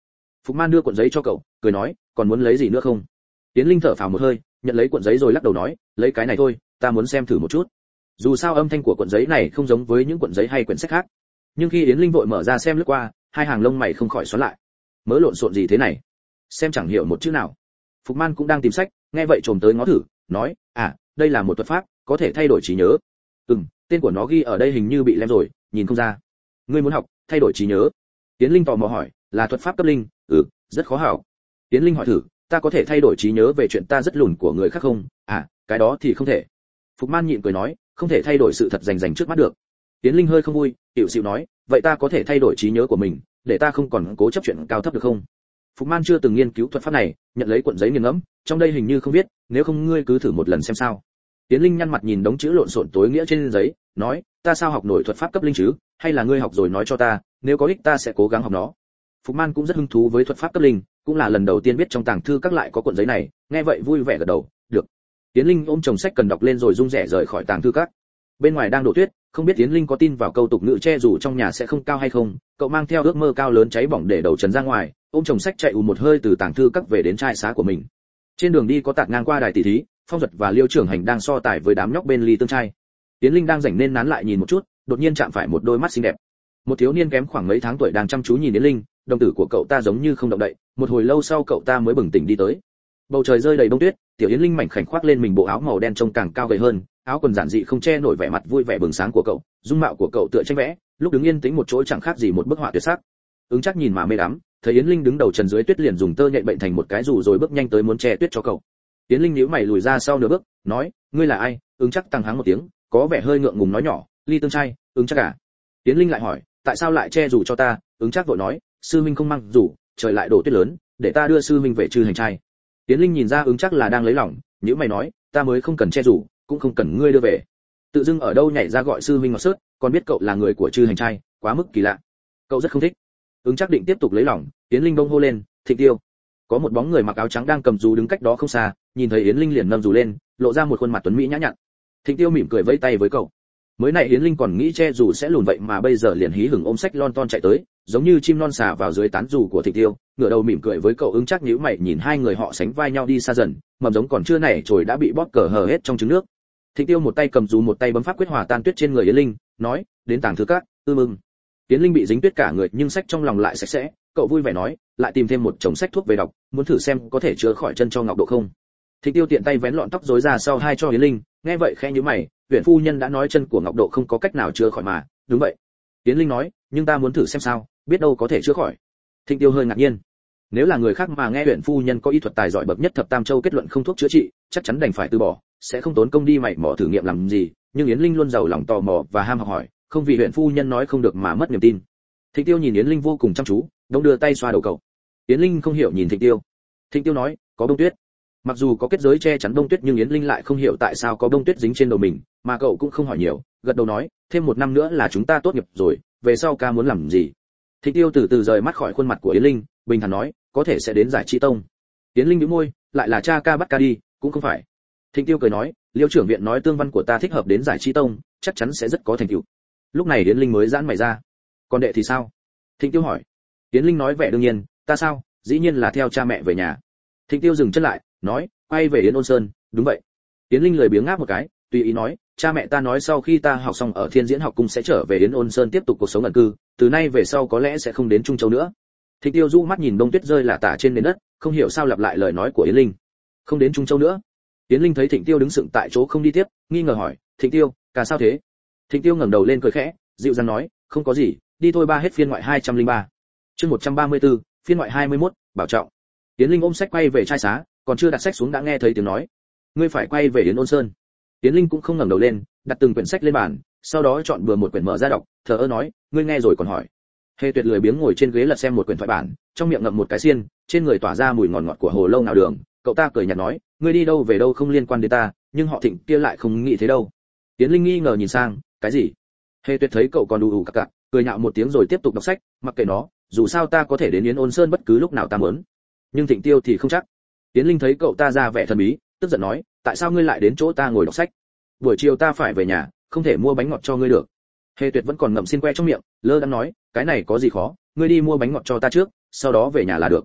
Phục Man đưa cuộn giấy cho cậu, cười nói, còn muốn lấy gì nữa không? Tiến Linh thở phào một hơi, nhận lấy cuộn giấy rồi lắc đầu nói, lấy cái này thôi, ta muốn xem thử một chút. Dù sao âm thanh của cuộn giấy này không giống với những cuộn giấy hay quyển sách khác. Nhưng khi Yến Linh vội mở ra xem lướt qua, hai hàng lông mày không khỏi xoắn lại. Mớ lộn xộn gì thế này? Xem chẳng hiểu một chữ nào. Phục Man cũng đang tìm sách, nghe vậy trồm tới ngó thử, nói, à, đây là một thuật pháp, có thể thay đổi trí nhớ. Ừm, tên của nó ghi ở đây hình như bị lem rồi, nhìn không ra. Ngươi muốn học, thay đổi trí nhớ? Yến Linh tò mò hỏi, là thuật pháp cấp linh? Ừ, rất khó học. Yến Linh hỏi thử, ta có thể thay đổi trí nhớ về chuyện ta rất lùn của người khác không? À, cái đó thì không thể. Phục Man nhịn cười nói, không thể thay đổi sự thật rành rành trước mắt được. Yến Linh hơi không vui, hiểu xịu nói, vậy ta có thể thay đổi trí nhớ của mình, để ta không còn cố chấp chuyện cao thấp được không? Phục Man chưa từng nghiên cứu thuật pháp này, nhận lấy cuộn giấy nghiền ngẫm, trong đây hình như không viết, nếu không ngươi cứ thử một lần xem sao. Yến Linh nhăn mặt nhìn đống chữ lộn xộn tối nghĩa trên giấy, nói, ta sao học nổi thuật pháp cấp linh chứ, hay là ngươi học rồi nói cho ta, nếu có ích ta sẽ cố gắng học nó. Phục Man cũng rất hứng thú với thuật pháp cấp linh, cũng là lần đầu tiên biết trong tàng thư các lại có cuộn giấy này, nghe vậy vui vẻ gật đầu, được. Yến Linh ôm chồng sách cần đọc lên rồi rung rẻ rời khỏi tàng thư các. Bên ngoài đang đổ tuyết, không biết Yến Linh có tin vào câu tục ngữ che dù trong nhà sẽ không cao hay không, cậu mang theo ước mơ cao lớn cháy bỏng để đầu trần ra ngoài, ôm chồng sách chạy ù một hơi từ tàng thư các về đến trai xá của mình. Trên đường đi có tạt ngang qua đài tỷ thí, Phong Duật và Liêu Trưởng Hành đang so tài với đám nhóc bên ly tương trai. Yến Linh đang rảnh nên nán lại nhìn một chút, đột nhiên chạm phải một đôi mắt xinh đẹp. Một thiếu niên kém khoảng mấy tháng tuổi đang chăm chú nhìn Yến Linh, đồng tử của cậu ta giống như không động đậy, một hồi lâu sau cậu ta mới bừng tỉnh đi tới. Bầu trời rơi đầy bông tuyết, tiểu Yến Linh mảnh khảnh khoác lên mình bộ áo màu đen trông càng cao gầy hơn, áo quần giản dị không che nổi vẻ mặt vui vẻ bừng sáng của cậu, dung mạo của cậu tựa tranh vẽ, lúc đứng yên tĩnh một chỗ chẳng khác gì một bức họa tuyệt sắc. Ứng Trác nhìn mà mê đắm, thấy Yến Linh đứng đầu trần dưới tuyết liền dùng tơ nhện bệnh thành một cái dù rồi bước nhanh tới muốn che tuyết cho cậu. Yến Linh nhíu mày lùi ra sau nửa bước, nói, ngươi là ai? Ứng Trác tăng hắng một tiếng, có vẻ hơi ngượng ngùng nói nhỏ, ly tương trai, Ứng Trác à? Yến Linh lại hỏi, tại sao lại che dù cho ta? Ứng Trác vội nói, sư minh không mang dù, trời lại đổ tuyết lớn, để ta đưa sư minh về trừ hành trai. Yến Linh nhìn ra Ứng Trác là đang lấy lòng, nhíu mày nói, ta mới không cần che dù, cũng không cần ngươi đưa về. Tự dưng ở đâu nhảy ra gọi sư minh ngọt sớt, còn biết cậu là người của trừ hành trai, quá mức kỳ lạ. Cậu rất không thích. Ứng Trác định tiếp tục lấy lòng, Yến Linh bỗng hô lên, Thịnh Tiêu. Có một bóng người mặc áo trắng đang cầm dù đứng cách đó không xa, nhìn thấy Yến Linh liền nâng dù lên, lộ ra một khuôn mặt tuấn mỹ nhã nhặn. Thịnh Tiêu mỉm cười vẫy tay với cậu. Mới này Yến Linh còn nghĩ che dù sẽ lùn vậy mà bây giờ liền hí hửng ôm sách lon ton chạy tới, giống như chim non xà vào dưới tán dù của Thịnh Tiêu, ngửa đầu mỉm cười với cậu. Ứng Trác nhíu mày nhìn hai người họ sánh vai nhau đi xa dần, mầm giống còn chưa nảy chồi đã bị bóp cờ hờ hết trong trứng nước. Thịnh Tiêu một tay cầm dù một tay bấm pháp quyết hòa tan tuyết trên người Yến Linh, nói, đến tàng thư các, ư mừng. Yến Linh bị dính tuyết cả người nhưng sách trong lòng lại sạch sẽ, cậu vui vẻ nói, lại tìm thêm một chồng sách thuốc về đọc, muốn thử xem có thể chữa khỏi chân cho Ngọc Độ không. Thịnh Tiêu tiện tay vén lọn tóc rối ra sau hai cho Yến Linh, nghe vậy khẽ nhíu mày, huyện phu nhân đã nói chân của Ngọc Độ không có cách nào chữa khỏi mà. Đúng vậy. Yến Linh nói, nhưng ta muốn thử xem sao, biết đâu có thể chữa khỏi. Thịnh Tiêu hơi ngạc nhiên. Nếu là người khác mà nghe huyện phu nhân có y thuật tài giỏi bậc nhất thập tam châu kết luận không thuốc chữa trị, chắc chắn đành phải từ bỏ, sẽ không tốn công đi mày mò thử nghiệm làm gì. Nhưng Yến Linh luôn giàu lòng tò mò và ham học hỏi, không vì huyện phu nhân nói không được mà mất niềm tin. Thịnh Tiêu nhìn Yến Linh vô cùng chăm chú, đông đưa tay xoa đầu cậu. Yến Linh không hiểu nhìn Thịnh Tiêu. Thịnh Tiêu nói, có bông tuyết. Mặc dù có kết giới che chắn bông tuyết nhưng Yến Linh lại không hiểu tại sao có bông tuyết dính trên đầu mình, mà cậu cũng không hỏi nhiều, gật đầu nói, thêm một năm nữa là chúng ta tốt nghiệp rồi, về sau ca muốn làm gì? Thịnh Tiêu từ từ rời mắt khỏi khuôn mặt của Yến Linh, bình thản nói, có thể sẽ đến giải trí tông. Yến Linh nhíu môi, lại là cha ca bắt ca đi, cũng không phải. Thịnh Tiêu cười nói, Liêu trưởng viện nói tương văn của ta thích hợp đến giải trí tông, chắc chắn sẽ rất có thành tựu. Lúc này Yến Linh mới giãn mày ra. Còn đệ thì sao? Thịnh Tiêu hỏi. Yến Linh nói vẻ đương nhiên, ta sao, dĩ nhiên là theo cha mẹ về nhà. Thịnh Tiêu dừng chân lại, nói, quay về Yến Ôn Sơn, đúng vậy. Yến Linh lười biếng ngáp một cái, tùy ý nói, cha mẹ ta nói sau khi ta học xong ở Thiên Diễn học cung sẽ trở về Yến Ôn Sơn tiếp tục cuộc sống ẩn cư, từ nay về sau có lẽ sẽ không đến Trung Châu nữa. Thịnh Tiêu du mắt nhìn bông tuyết rơi lả tả trên nền đất, không hiểu sao lặp lại lời nói của Yến Linh. Không đến Trung Châu nữa. Yến Linh thấy Thịnh Tiêu đứng sững tại chỗ không đi tiếp, nghi ngờ hỏi, Thịnh Tiêu, cả sao thế? Thịnh Tiêu ngẩng đầu lên cười khẽ, dịu dàng nói, không có gì, đi thôi. Ba hết phiên ngoại hai trăm lẻ ba. Chương một trăm ba mươi tư, phiên ngoại hai mươi mốt, bảo trọng. Yến Linh ôm sách quay về trai xá, còn chưa đặt sách xuống đã nghe thấy tiếng nói, ngươi phải quay về Yến Ôn Sơn. Yến Linh cũng không ngẩng đầu lên, đặt từng quyển sách lên bàn, sau đó chọn bừa một quyển mở ra đọc, thờ ơ nói, ngươi nghe rồi còn hỏi. Hề Tuyệt lười biếng ngồi trên ghế lật xem một quyển thoại bản, trong miệng ngậm một cái xiên, trên người tỏa ra mùi ngọt ngọt của hồ lâu nào đường. Cậu ta cười nhạt nói, ngươi đi đâu về đâu không liên quan đến ta, nhưng họ Thịnh kia lại không nghĩ thế đâu. Yến Linh nghi ngờ nhìn sang, cái gì? Hề Tuyệt thấy cậu còn đù đù cặc cặc, cười nhạo một tiếng rồi tiếp tục đọc sách, mặc kệ nó, dù sao ta có thể đến Yến Ôn Sơn bất cứ lúc nào ta muốn. Nhưng Thịnh Tiêu thì không chắc. Yến Linh thấy cậu ta ra vẻ thần bí, tức giận nói, tại sao ngươi lại đến chỗ ta ngồi đọc sách? Buổi chiều ta phải về nhà, không thể mua bánh ngọt cho ngươi được. Hề Tuyệt vẫn còn ngậm xiên que trong miệng, lơ đãng nói, cái này có gì khó, ngươi đi mua bánh ngọt cho ta trước, sau đó về nhà là được.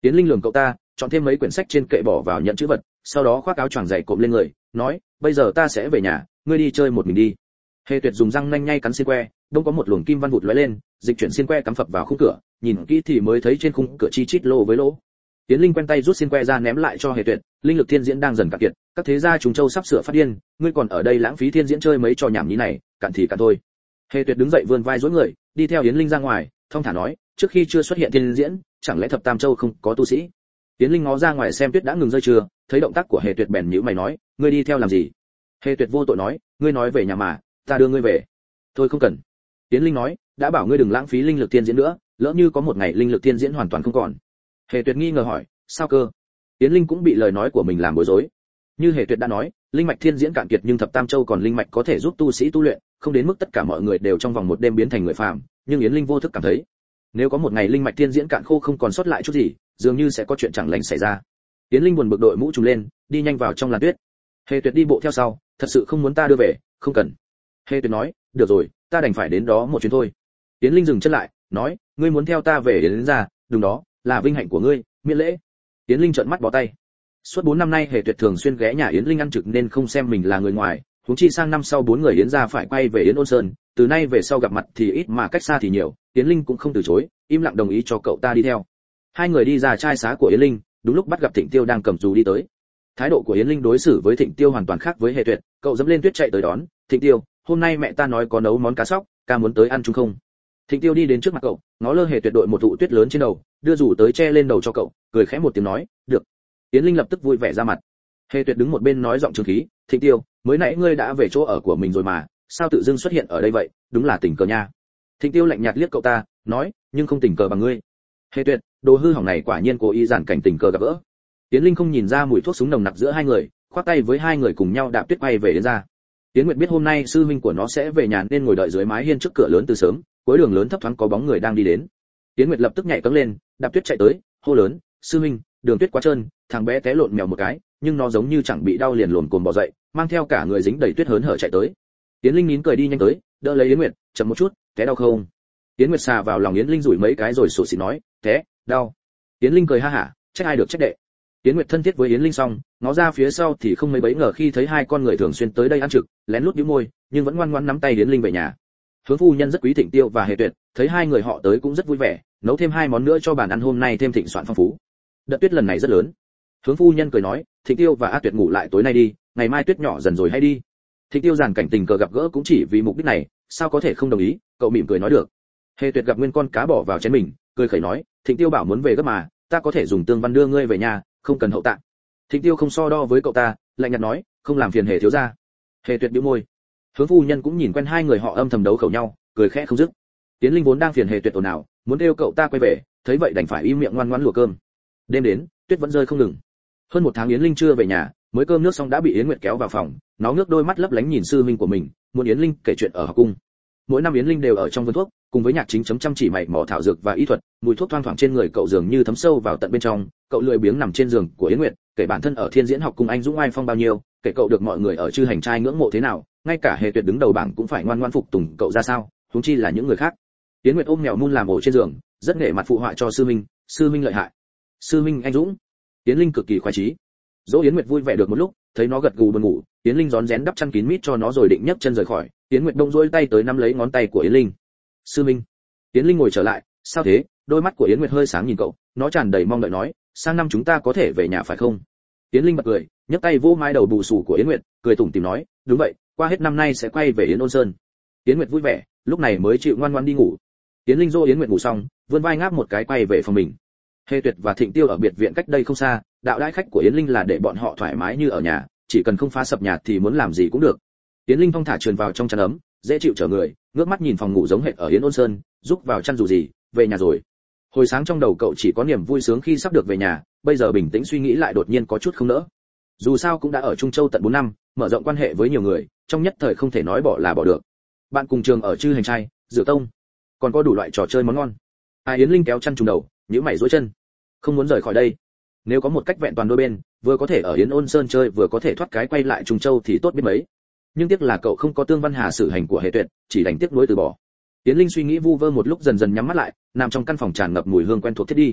Tiến Linh lườm cậu ta, chọn thêm mấy quyển sách trên kệ bỏ vào nhận chữ vật, sau đó khoác áo choàng dày cộm lên người, nói, bây giờ ta sẽ về nhà, ngươi đi chơi một mình đi. Hề Tuyệt dùng răng nanh nhay cắn xiên que, đông có một luồng kim văn vụt lóe lên, dịch chuyển xiên que cắm phập vào khung cửa, nhìn kỹ thì mới thấy trên khung cửa chi chít lỗ với lỗ. Tiến Linh quen tay rút xiên que ra ném lại cho Hề Tuyệt, linh lực thiên diễn đang dần cạn kiệt, các thế gia chúng châu sắp sửa phát điên, ngươi còn ở đây lãng phí thiên diễn chơi mấy trò nhảm nhí này, cạn thì cạn thôi. Hề Tuyệt đứng dậy vươn vai duỗi người, đi theo Yến Linh ra ngoài, thong thả nói, trước khi chưa xuất hiện thiên diễn, chẳng lẽ thập tam châu không có tu sĩ? Yến Linh ngó ra ngoài xem tuyết đã ngừng rơi chưa, thấy động tác của Hề Tuyệt bèn nhíu mày nói, ngươi đi theo làm gì? Hề Tuyệt vô tội nói, ngươi nói về nhà mà, ta đưa ngươi về. Thôi không cần. Yến Linh nói, đã bảo ngươi đừng lãng phí linh lực thiên diễn nữa, lỡ như có một ngày linh lực thiên diễn hoàn toàn không còn. Hề Tuyệt nghi ngờ hỏi, sao cơ? Yến Linh cũng bị lời nói của mình làm bối rối. Như Hề Tuyệt đã nói, linh mạch thiên diễn cạn kiệt nhưng thập tam châu còn linh mạch có thể giúp tu sĩ tu luyện, không đến mức tất cả mọi người đều trong vòng một đêm biến thành người phàm, nhưng Yến Linh vô thức cảm thấy, nếu có một ngày linh mạch thiên diễn cạn khô không còn sót lại chút gì, dường như sẽ có chuyện chẳng lành xảy ra. Yến Linh buồn bực đội mũ trùm lên, đi nhanh vào trong làn tuyết. Hề Tuyệt đi bộ theo sau, thật sự không muốn ta đưa về, không cần. Hề Tuyệt nói, được rồi, ta đành phải đến đó một chuyến thôi. Yến Linh dừng chân lại, nói, ngươi muốn theo ta về đến ra, đúng đó, là vinh hạnh của ngươi, miễn lễ. Yến Linh trợn mắt bó tay. Suốt bốn năm nay Hề Tuyệt thường xuyên ghé nhà Yến Linh ăn trực nên không xem mình là người ngoài, huống chi sang năm sau bốn người Yến gia phải quay về Yến Ôn Sơn, từ nay về sau gặp mặt thì ít mà cách xa thì nhiều, Yến Linh cũng không từ chối, im lặng đồng ý cho cậu ta đi theo. Hai người đi ra trai xá của Yến Linh, đúng lúc bắt gặp Thịnh Tiêu đang cầm dù đi tới. Thái độ của Yến Linh đối xử với Thịnh Tiêu hoàn toàn khác với Hề Tuyệt, cậu dẫm lên tuyết chạy tới đón, "Thịnh Tiêu, hôm nay mẹ ta nói có nấu món cá sóc, ca muốn tới ăn chung không?" Thịnh Tiêu đi đến trước mặt cậu, ngó lơ Hề Tuyệt đội một tụ tuyết lớn trên đầu, đưa dù tới che lên đầu cho cậu, cười khẽ một tiếng nói, "Được." Yến Linh lập tức vui vẻ ra mặt. Hề Tuyệt đứng một bên nói giọng trương khí, "Thịnh Tiêu, mới nãy ngươi đã về chỗ ở của mình rồi mà, sao tự dưng xuất hiện ở đây vậy, đúng là tình cờ nha." Thịnh Tiêu lạnh nhạt liếc cậu ta, nói, "Nhưng không tình cờ bằng ngươi." Hề Tuyệt, đồ hư hỏng này quả nhiên cố ý giản cảnh tình cờ gặp gỡ. Yến Linh không nhìn ra mùi thuốc súng nồng nặc giữa hai người, khoác tay với hai người cùng nhau đạp tuyết quay về đến ra. Yến Nguyệt biết hôm nay sư huynh của nó sẽ về nhà nên ngồi đợi dưới mái hiên trước cửa lớn từ sớm, cuối đường lớn thấp thoáng có bóng người đang đi đến. Yến Nguyệt lập tức nhảy cẫng lên, đạp tuyết chạy tới, hô lớn, "Sư huynh, đường tuyết quá trơn." Thằng bé té lộn mèo một cái, nhưng nó giống như chẳng bị đau liền luồn cồn bò dậy, mang theo cả người dính đầy tuyết hớn hở chạy tới. Yến Linh nín cười đi nhanh tới, đỡ lấy Yến Nguyệt, "Chậm một chút, té đau không?" Yến Nguyệt xà vào lòng Yến Linh rủi mấy cái rồi sụt xịt nói, "Té, đau." Yến Linh cười ha hả, trách ai được trách đệ. Yến Nguyệt thân thiết với Yến Linh xong, ngó ra phía sau thì không mấy bấy ngờ khi thấy hai con người thường xuyên tới đây ăn trực, lén lút nhíu môi, nhưng vẫn ngoan ngoãn nắm tay Yến Linh về nhà. Hướng phu nhân rất quý Thịnh Tiêu và Hề Tuyệt, thấy hai người họ tới cũng rất vui vẻ, nấu thêm hai món nữa cho bàn ăn hôm nay thêm thịnh soạn phong phú. Đợt tuyết lần này rất lớn. Hướng phu nhân cười nói, Thịnh Tiêu và A Tuyệt ngủ lại tối nay đi, ngày mai tuyết nhỏ dần rồi hay đi. Thịnh Tiêu giản cảnh tình cờ gặp gỡ cũng chỉ vì mục đích này, sao có thể không đồng ý, cậu mỉm cười nói được. Hề Tuyệt gặp nguyên con cá bỏ vào chén mình, cười khẩy nói, Thịnh Tiêu bảo muốn về gấp mà, ta có thể dùng tương văn đưa ngươi về nhà, không cần hậu tạ. Thịnh Tiêu không so đo với cậu ta, lạnh nhạt nói, không làm phiền Hề thiếu gia. Hề Tuyệt bĩu môi. Hướng phu nhân cũng nhìn quen hai người họ âm thầm đấu khẩu nhau, cười khẽ không dứt. Tiến Linh vốn đang phiền Hề Tuyệt ồn ào, muốn kêu cậu ta quay về, thấy vậy đành phải im miệng ngoan ngoãn lùa cơm. Đêm đến, tuyết vẫn rơi không ngừng. Hơn một tháng Yến Linh chưa về nhà, mới cơm nước xong đã bị Yến Nguyệt kéo vào phòng, nó ngước đôi mắt lấp lánh nhìn sư huynh của mình, muốn Yến Linh kể chuyện ở học cung. Mỗi năm Yến Linh đều ở trong vườn thuốc, cùng với Nhạc Chính chấm chăm chỉ mày mò thảo dược và y thuật, mùi thuốc thoang thoảng trên người cậu dường như thấm sâu vào tận bên trong, cậu lười biếng nằm trên giường của Yến Nguyệt, kể bản thân ở Thiên Diễn học cung anh dũng oai phong bao nhiêu, kể cậu được mọi người ở Chư Hành trai ngưỡng mộ thế nào, ngay cả Hề Tuyệt đứng đầu bảng cũng phải ngoan ngoãn phục tùng cậu ra sao, huống chi là những người khác. Yến Nguyệt ôm mèo mun làm ổ trên giường, rất nghệ mặt phụ họa cho sư minh, sư minh lợi hại, sư minh anh dũng. Yến Linh cực kỳ khoái chí. Dỗ Yến Nguyệt vui vẻ được một lúc, thấy nó gật gù buồn ngủ, Yến Linh rón rén đắp chăn kín mít cho nó rồi định nhấc chân rời khỏi, Yến Nguyệt đông duỗi tay tới nắm lấy ngón tay của Yến Linh. "Sư minh." Yến Linh ngồi trở lại, "Sao thế?" Đôi mắt của Yến Nguyệt hơi sáng nhìn cậu, nó tràn đầy mong đợi nói, "Sang năm chúng ta có thể về nhà phải không?" Yến Linh bật cười, nhấc tay vỗ mái đầu bù xù của Yến Nguyệt, cười tủm tỉm nói, "Đúng vậy, qua hết năm nay sẽ quay về Yến Ôn Sơn." Yến Nguyệt vui vẻ, lúc này mới chịu ngoan ngoãn đi ngủ. Yến Linh dỗ Yến Nguyệt ngủ xong, vươn vai ngáp một cái quay về phòng mình. Hề Tuyệt và Thịnh Tiêu ở biệt viện cách đây không xa, đạo đãi khách của Yến Linh là để bọn họ thoải mái như ở nhà, chỉ cần không phá sập nhà thì muốn làm gì cũng được. Yến Linh thong thả trườn vào trong chăn ấm, dễ chịu trở người, ngước mắt nhìn phòng ngủ giống hệt ở Yến Ôn Sơn, rúc vào chăn dù gì, về nhà rồi. Hồi sáng trong đầu cậu chỉ có niềm vui sướng khi sắp được về nhà, bây giờ bình tĩnh suy nghĩ lại đột nhiên có chút không nỡ. Dù sao cũng đã ở Trung Châu tận bốn năm, mở rộng quan hệ với nhiều người, trong nhất thời không thể nói bỏ là bỏ được. Bạn cùng trường ở Chư Hành trai, Dược Tông, còn có đủ loại trò chơi món ngon. À, Yến Linh kéo chăn trùng đầu, nhíu mày duỗi chân, không muốn rời khỏi đây. Nếu có một cách vẹn toàn đôi bên, vừa có thể ở Yến Ôn Sơn chơi vừa có thể thoát cái quay lại Trung Châu thì tốt biết mấy. Nhưng tiếc là cậu không có Tương Văn Hà sử hành của Hề Tuyệt, chỉ đành tiếc nuối từ bỏ. Yến Linh suy nghĩ vu vơ một lúc dần dần nhắm mắt lại, nằm trong căn phòng tràn ngập mùi hương quen thuộc thiết đi.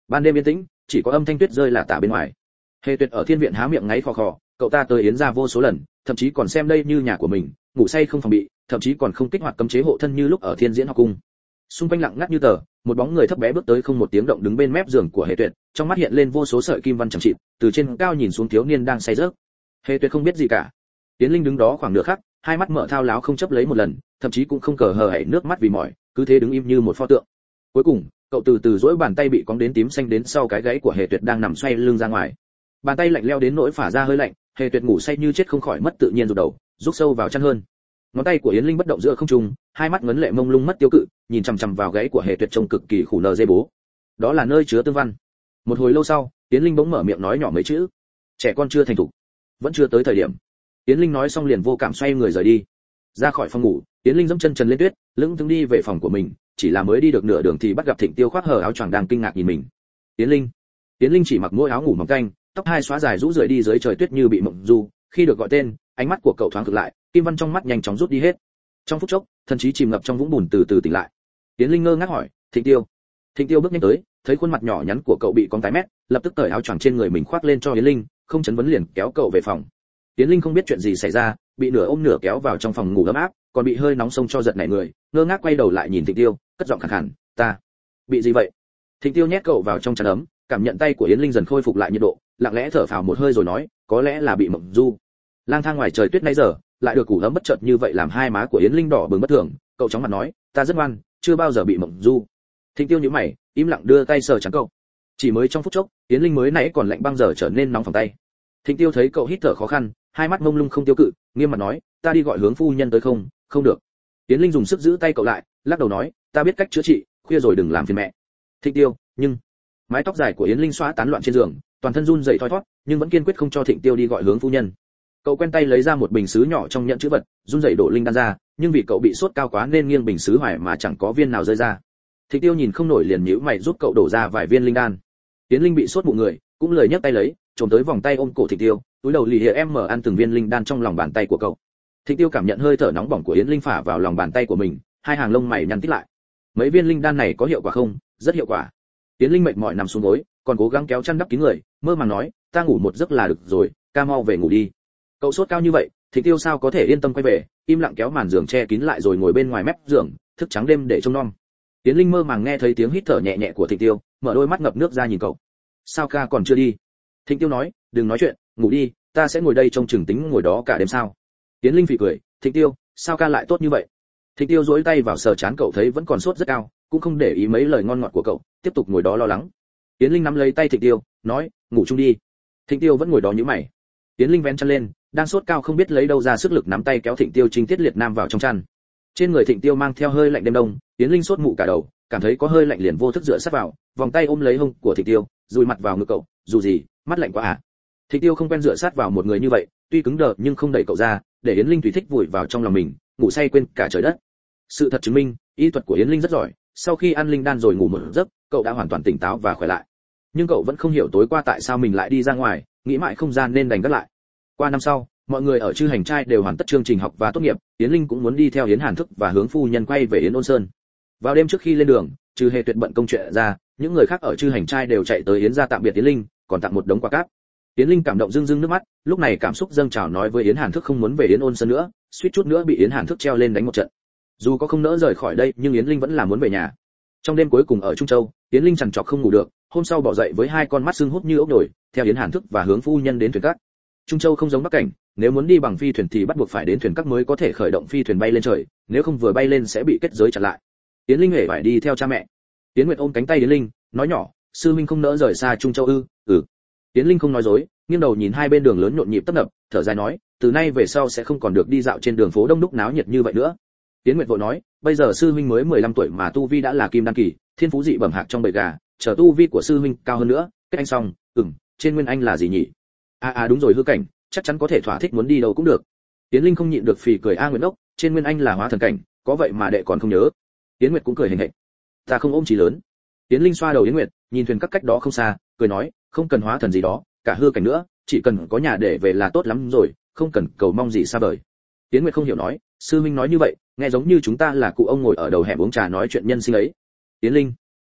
Ban đêm yên tĩnh, chỉ có âm thanh tuyết rơi là tả bên ngoài. Hề Tuyệt ở thiên viện há miệng ngáy khò khò, cậu ta tới yến gia vô số lần, thậm chí còn xem đây như nhà của mình, ngủ say không phòng bị, thậm chí còn không kích hoạt cấm chế hộ thân như lúc ở thiên diễn học cung. Xung quanh lặng ngắt như tờ, một bóng người thấp bé bước tới không một tiếng động đứng bên mép giường của Hề Tuyệt, trong mắt hiện lên vô số sợi kim văn chẳng chịt, từ trên cao nhìn xuống thiếu niên đang say giấc. Hề Tuyệt không biết gì cả. Tiến Linh đứng đó khoảng nửa khắc, hai mắt mở thao láo không chấp lấy một lần, thậm chí cũng không cờ hờ hảy nước mắt vì mỏi, cứ thế đứng im như một pho tượng. Cuối cùng, cậu từ từ duỗi bàn tay bị cóng đến tím xanh đến sau cái gáy của Hề Tuyệt đang nằm xoay lưng ra ngoài. Bàn tay lạnh lẽo đến nỗi phả ra hơi lạnh, Hề Tuyệt ngủ say như chết không khỏi mất tự nhiên rụt đầu, rút sâu vào chăn hơn. Ngón tay của Yến Linh bất động giữa không trung, hai mắt ngấn lệ mông lung mất tiêu cự, nhìn chằm chằm vào gáy của Hề Tuyệt trông cực kỳ khủ nờ dê bố. Đó là nơi chứa tương văn. Một hồi lâu sau, Yến Linh bỗng mở miệng nói nhỏ mấy chữ. Trẻ con chưa thành thục, vẫn chưa tới thời điểm. Yến Linh nói xong liền vô cảm xoay người rời đi. Ra khỏi phòng ngủ, Yến Linh dẫm chân trần lên tuyết, lững thững đi về phòng của mình, chỉ là mới đi được nửa đường thì bắt gặp Thịnh Tiêu khoác hở áo choàng đang kinh ngạc nhìn mình. Yến Linh, Yến Linh chỉ mặc mỗi áo ngủ mỏng tanh, tóc hai xóa dài rũ rượi đi dưới trời tuyết như bị mộng du, khi được gọi tên, ánh mắt của cậu thoáng cực lại, kim văn trong mắt nhanh chóng rút đi hết. Trong phút chốc, thần trí chìm ngập trong vũng bùn từ từ tỉnh lại. Yến Linh ngơ ngác hỏi, Thịnh Tiêu. Thịnh Tiêu bước nhanh tới, thấy khuôn mặt nhỏ nhắn của cậu bị cong tái mét, lập tức cởi áo choàng trên người mình khoác lên cho Yến Linh, không chấn vấn liền kéo cậu về phòng. Yến Linh không biết chuyện gì xảy ra, bị nửa ôm nửa kéo vào trong phòng ngủ ấm áp, còn bị hơi nóng xông cho giật nảy người, ngơ ngác quay đầu lại nhìn Thịnh Tiêu, cất giọng khàn khàn, ta bị gì vậy? Thịnh Tiêu nhét cậu vào trong chăn ấm, cảm nhận tay của Yến Linh dần khôi phục lại nhiệt độ, lặng lẽ thở phào một hơi rồi nói, có lẽ là bị mộng du. Lang thang ngoài trời tuyết nãy giờ, lại được củ ấm bất chợt như vậy làm hai má của Yến Linh đỏ bừng bất thường, cậu chóng mặt nói, ta rất ngoan, chưa bao giờ bị mộng du. Thịnh Tiêu nhíu mày, im lặng đưa tay sờ trán cậu. Chỉ mới trong phút chốc, Yến Linh mới nãy còn lạnh băng giờ trở nên nóng phòng tay. Thịnh Tiêu thấy cậu hít thở khó khăn, hai mắt mông lung không tiêu cự, nghiêm mặt nói, ta đi gọi hướng phu nhân tới không? Không được. Yến Linh dùng sức giữ tay cậu lại, lắc đầu nói, ta biết cách chữa trị, khuya rồi đừng làm phiền mẹ. Thịnh Tiêu, nhưng mái tóc dài của Yến Linh xõa tán loạn trên giường, toàn thân run rẩy thoi thót, nhưng vẫn kiên quyết không cho Thịnh Tiêu đi gọi hướng phu nhân. Cậu quen tay lấy ra một bình sứ nhỏ trong nhẫn chữ vật, run rẩy đổ linh đan ra, nhưng vì cậu bị sốt cao quá nên nghiêng bình sứ hoài mà chẳng có viên nào rơi ra. Thịnh Tiêu nhìn không nổi liền nhíu mày giúp cậu đổ ra vài viên linh đan. Yến Linh bị sốt bụng người, cũng lười nhấc tay lấy, trồm tới vòng tay ôm cổ Thịnh Tiêu, túi đầu lì hìa em mở ăn từng viên linh đan trong lòng bàn tay của cậu. Thịnh Tiêu cảm nhận hơi thở nóng bỏng của Yến Linh phả vào lòng bàn tay của mình, hai hàng lông mày nhăn tít lại. Mấy viên linh đan này có hiệu quả không? Rất hiệu quả. Yến Linh mệt mỏi nằm xuống gối, còn cố gắng kéo chăn đắp kín người, mơ màng nói, ta ngủ một giấc là được rồi, ca mau về ngủ đi. Cậu sốt cao như vậy, Thịnh Tiêu sao có thể yên tâm quay về, im lặng kéo màn giường che kín lại rồi ngồi bên ngoài mép giường, thức trắng đêm để trông nom. Yến Linh mơ màng nghe thấy tiếng hít thở nhẹ nhẹ của Thịnh Tiêu, mở đôi mắt ngập nước ra nhìn cậu. Sao ca còn chưa đi? Thịnh Tiêu nói, đừng nói chuyện, ngủ đi, ta sẽ ngồi đây trông chừng tính ngồi đó cả đêm sao? Yến Linh phì cười, Thịnh Tiêu, sao ca lại tốt như vậy? Thịnh Tiêu duỗi tay vào sờ trán cậu thấy vẫn còn sốt rất cao, cũng không để ý mấy lời ngon ngọt của cậu, tiếp tục ngồi đó lo lắng. Yến Linh nắm lấy tay Thịnh Tiêu, nói, ngủ chung đi. Thịnh Tiêu vẫn ngồi đó nhíu mày. Yến Linh vén chăn lên, đang sốt cao không biết lấy đâu ra sức lực nắm tay kéo Thịnh Tiêu Trinh Tiết Liệt Nam vào trong chăn. Trên người Thịnh Tiêu mang theo hơi lạnh đêm đông, Yến Linh sốt mụ cả đầu, cảm thấy có hơi lạnh liền vô thức dựa sát vào, vòng tay ôm lấy hông của Thịnh Tiêu, dùi mặt vào ngực cậu, dù gì, mắt lạnh quá à. Thịnh Tiêu không quen dựa sát vào một người như vậy, tuy cứng đờ nhưng không đẩy cậu ra, để Yến Linh tùy thích vùi vào trong lòng mình, ngủ say quên cả trời đất. Sự thật chứng minh, y thuật của Yến Linh rất giỏi, sau khi ăn linh đan rồi ngủ một giấc, cậu đã hoàn toàn tỉnh táo và khỏe lại. Nhưng cậu vẫn không hiểu tối qua tại sao mình lại đi ra ngoài, nghĩ mãi không ra nên đành gác lại. Qua năm sau, mọi người ở Chư Hành Trai đều hoàn tất chương trình học và tốt nghiệp, Yến Linh cũng muốn đi theo Yến Hàn Thức và hướng phu nhân quay về Yến Ôn Sơn. Vào đêm trước khi lên đường, trừ Hề Tuyệt bận công chuyện ra, những người khác ở Chư Hành Trai đều chạy tới Yến gia tạm biệt Yến Linh, còn tặng một đống quà cáp. Yến Linh cảm động rưng rưng nước mắt, lúc này cảm xúc dâng trào nói với Yến Hàn Thức không muốn về Yến Ôn Sơn nữa, suýt chút nữa bị Yến Hàn Thức treo lên đánh một trận. Dù có không nỡ rời khỏi đây, nhưng Yến Linh vẫn là muốn về nhà. Trong đêm cuối cùng ở Trung Châu, Yến Linh chằn chọc không ngủ được, hôm sau bỏ dậy với hai con mắt sưng húp như ốc nổi, theo Yến Hàn Thức và hướng phu nhân đến thuyền cát. Trung Châu không giống Bắc Cảnh, nếu muốn đi bằng phi thuyền thì bắt buộc phải đến thuyền cát mới có thể khởi động phi thuyền bay lên trời, nếu không vừa bay lên sẽ bị kết giới chặn lại. Yến Linh hề phải đi theo cha mẹ. Yến Nguyệt ôm cánh tay Yến Linh, nói nhỏ, sư huynh không nỡ rời xa Trung Châu ư? Ừ. Yến Linh không nói dối, nghiêng đầu nhìn hai bên đường lớn nhộn nhịp tấp nập, thở dài nói, từ nay về sau sẽ không còn được đi dạo trên đường phố đông đúc náo nhiệt như vậy nữa. Yến Nguyệt vội nói, bây giờ sư huynh mới mười lăm tuổi mà tu vi đã là kim đan kỳ, thiên phú dị bẩm hạc trong bầy gà, chờ tu vi của sư huynh cao hơn nữa, kết anh xong, ừm, trên nguyên anh là gì nhỉ? À à đúng rồi hư cảnh, chắc chắn có thể thỏa thích muốn đi đâu cũng được. Yến Linh không nhịn được phì cười a Nguyệt đốc, trên nguyên anh là hóa thần cảnh, có vậy mà đệ còn không nhớ. Yến Nguyệt cũng cười hình hạch. Ta không ôm chí lớn. Yến Linh xoa đầu Yến Nguyệt, nhìn thuyền các cách đó không xa, cười nói, không cần hóa thần gì đó, cả hư cảnh nữa, chỉ cần có nhà để về là tốt lắm rồi, không cần cầu mong gì xa vời. Yến Nguyệt không hiểu nói, sư huynh nói như vậy, nghe giống như chúng ta là cụ ông ngồi ở đầu hẻm uống trà nói chuyện nhân sinh ấy. Yến Linh,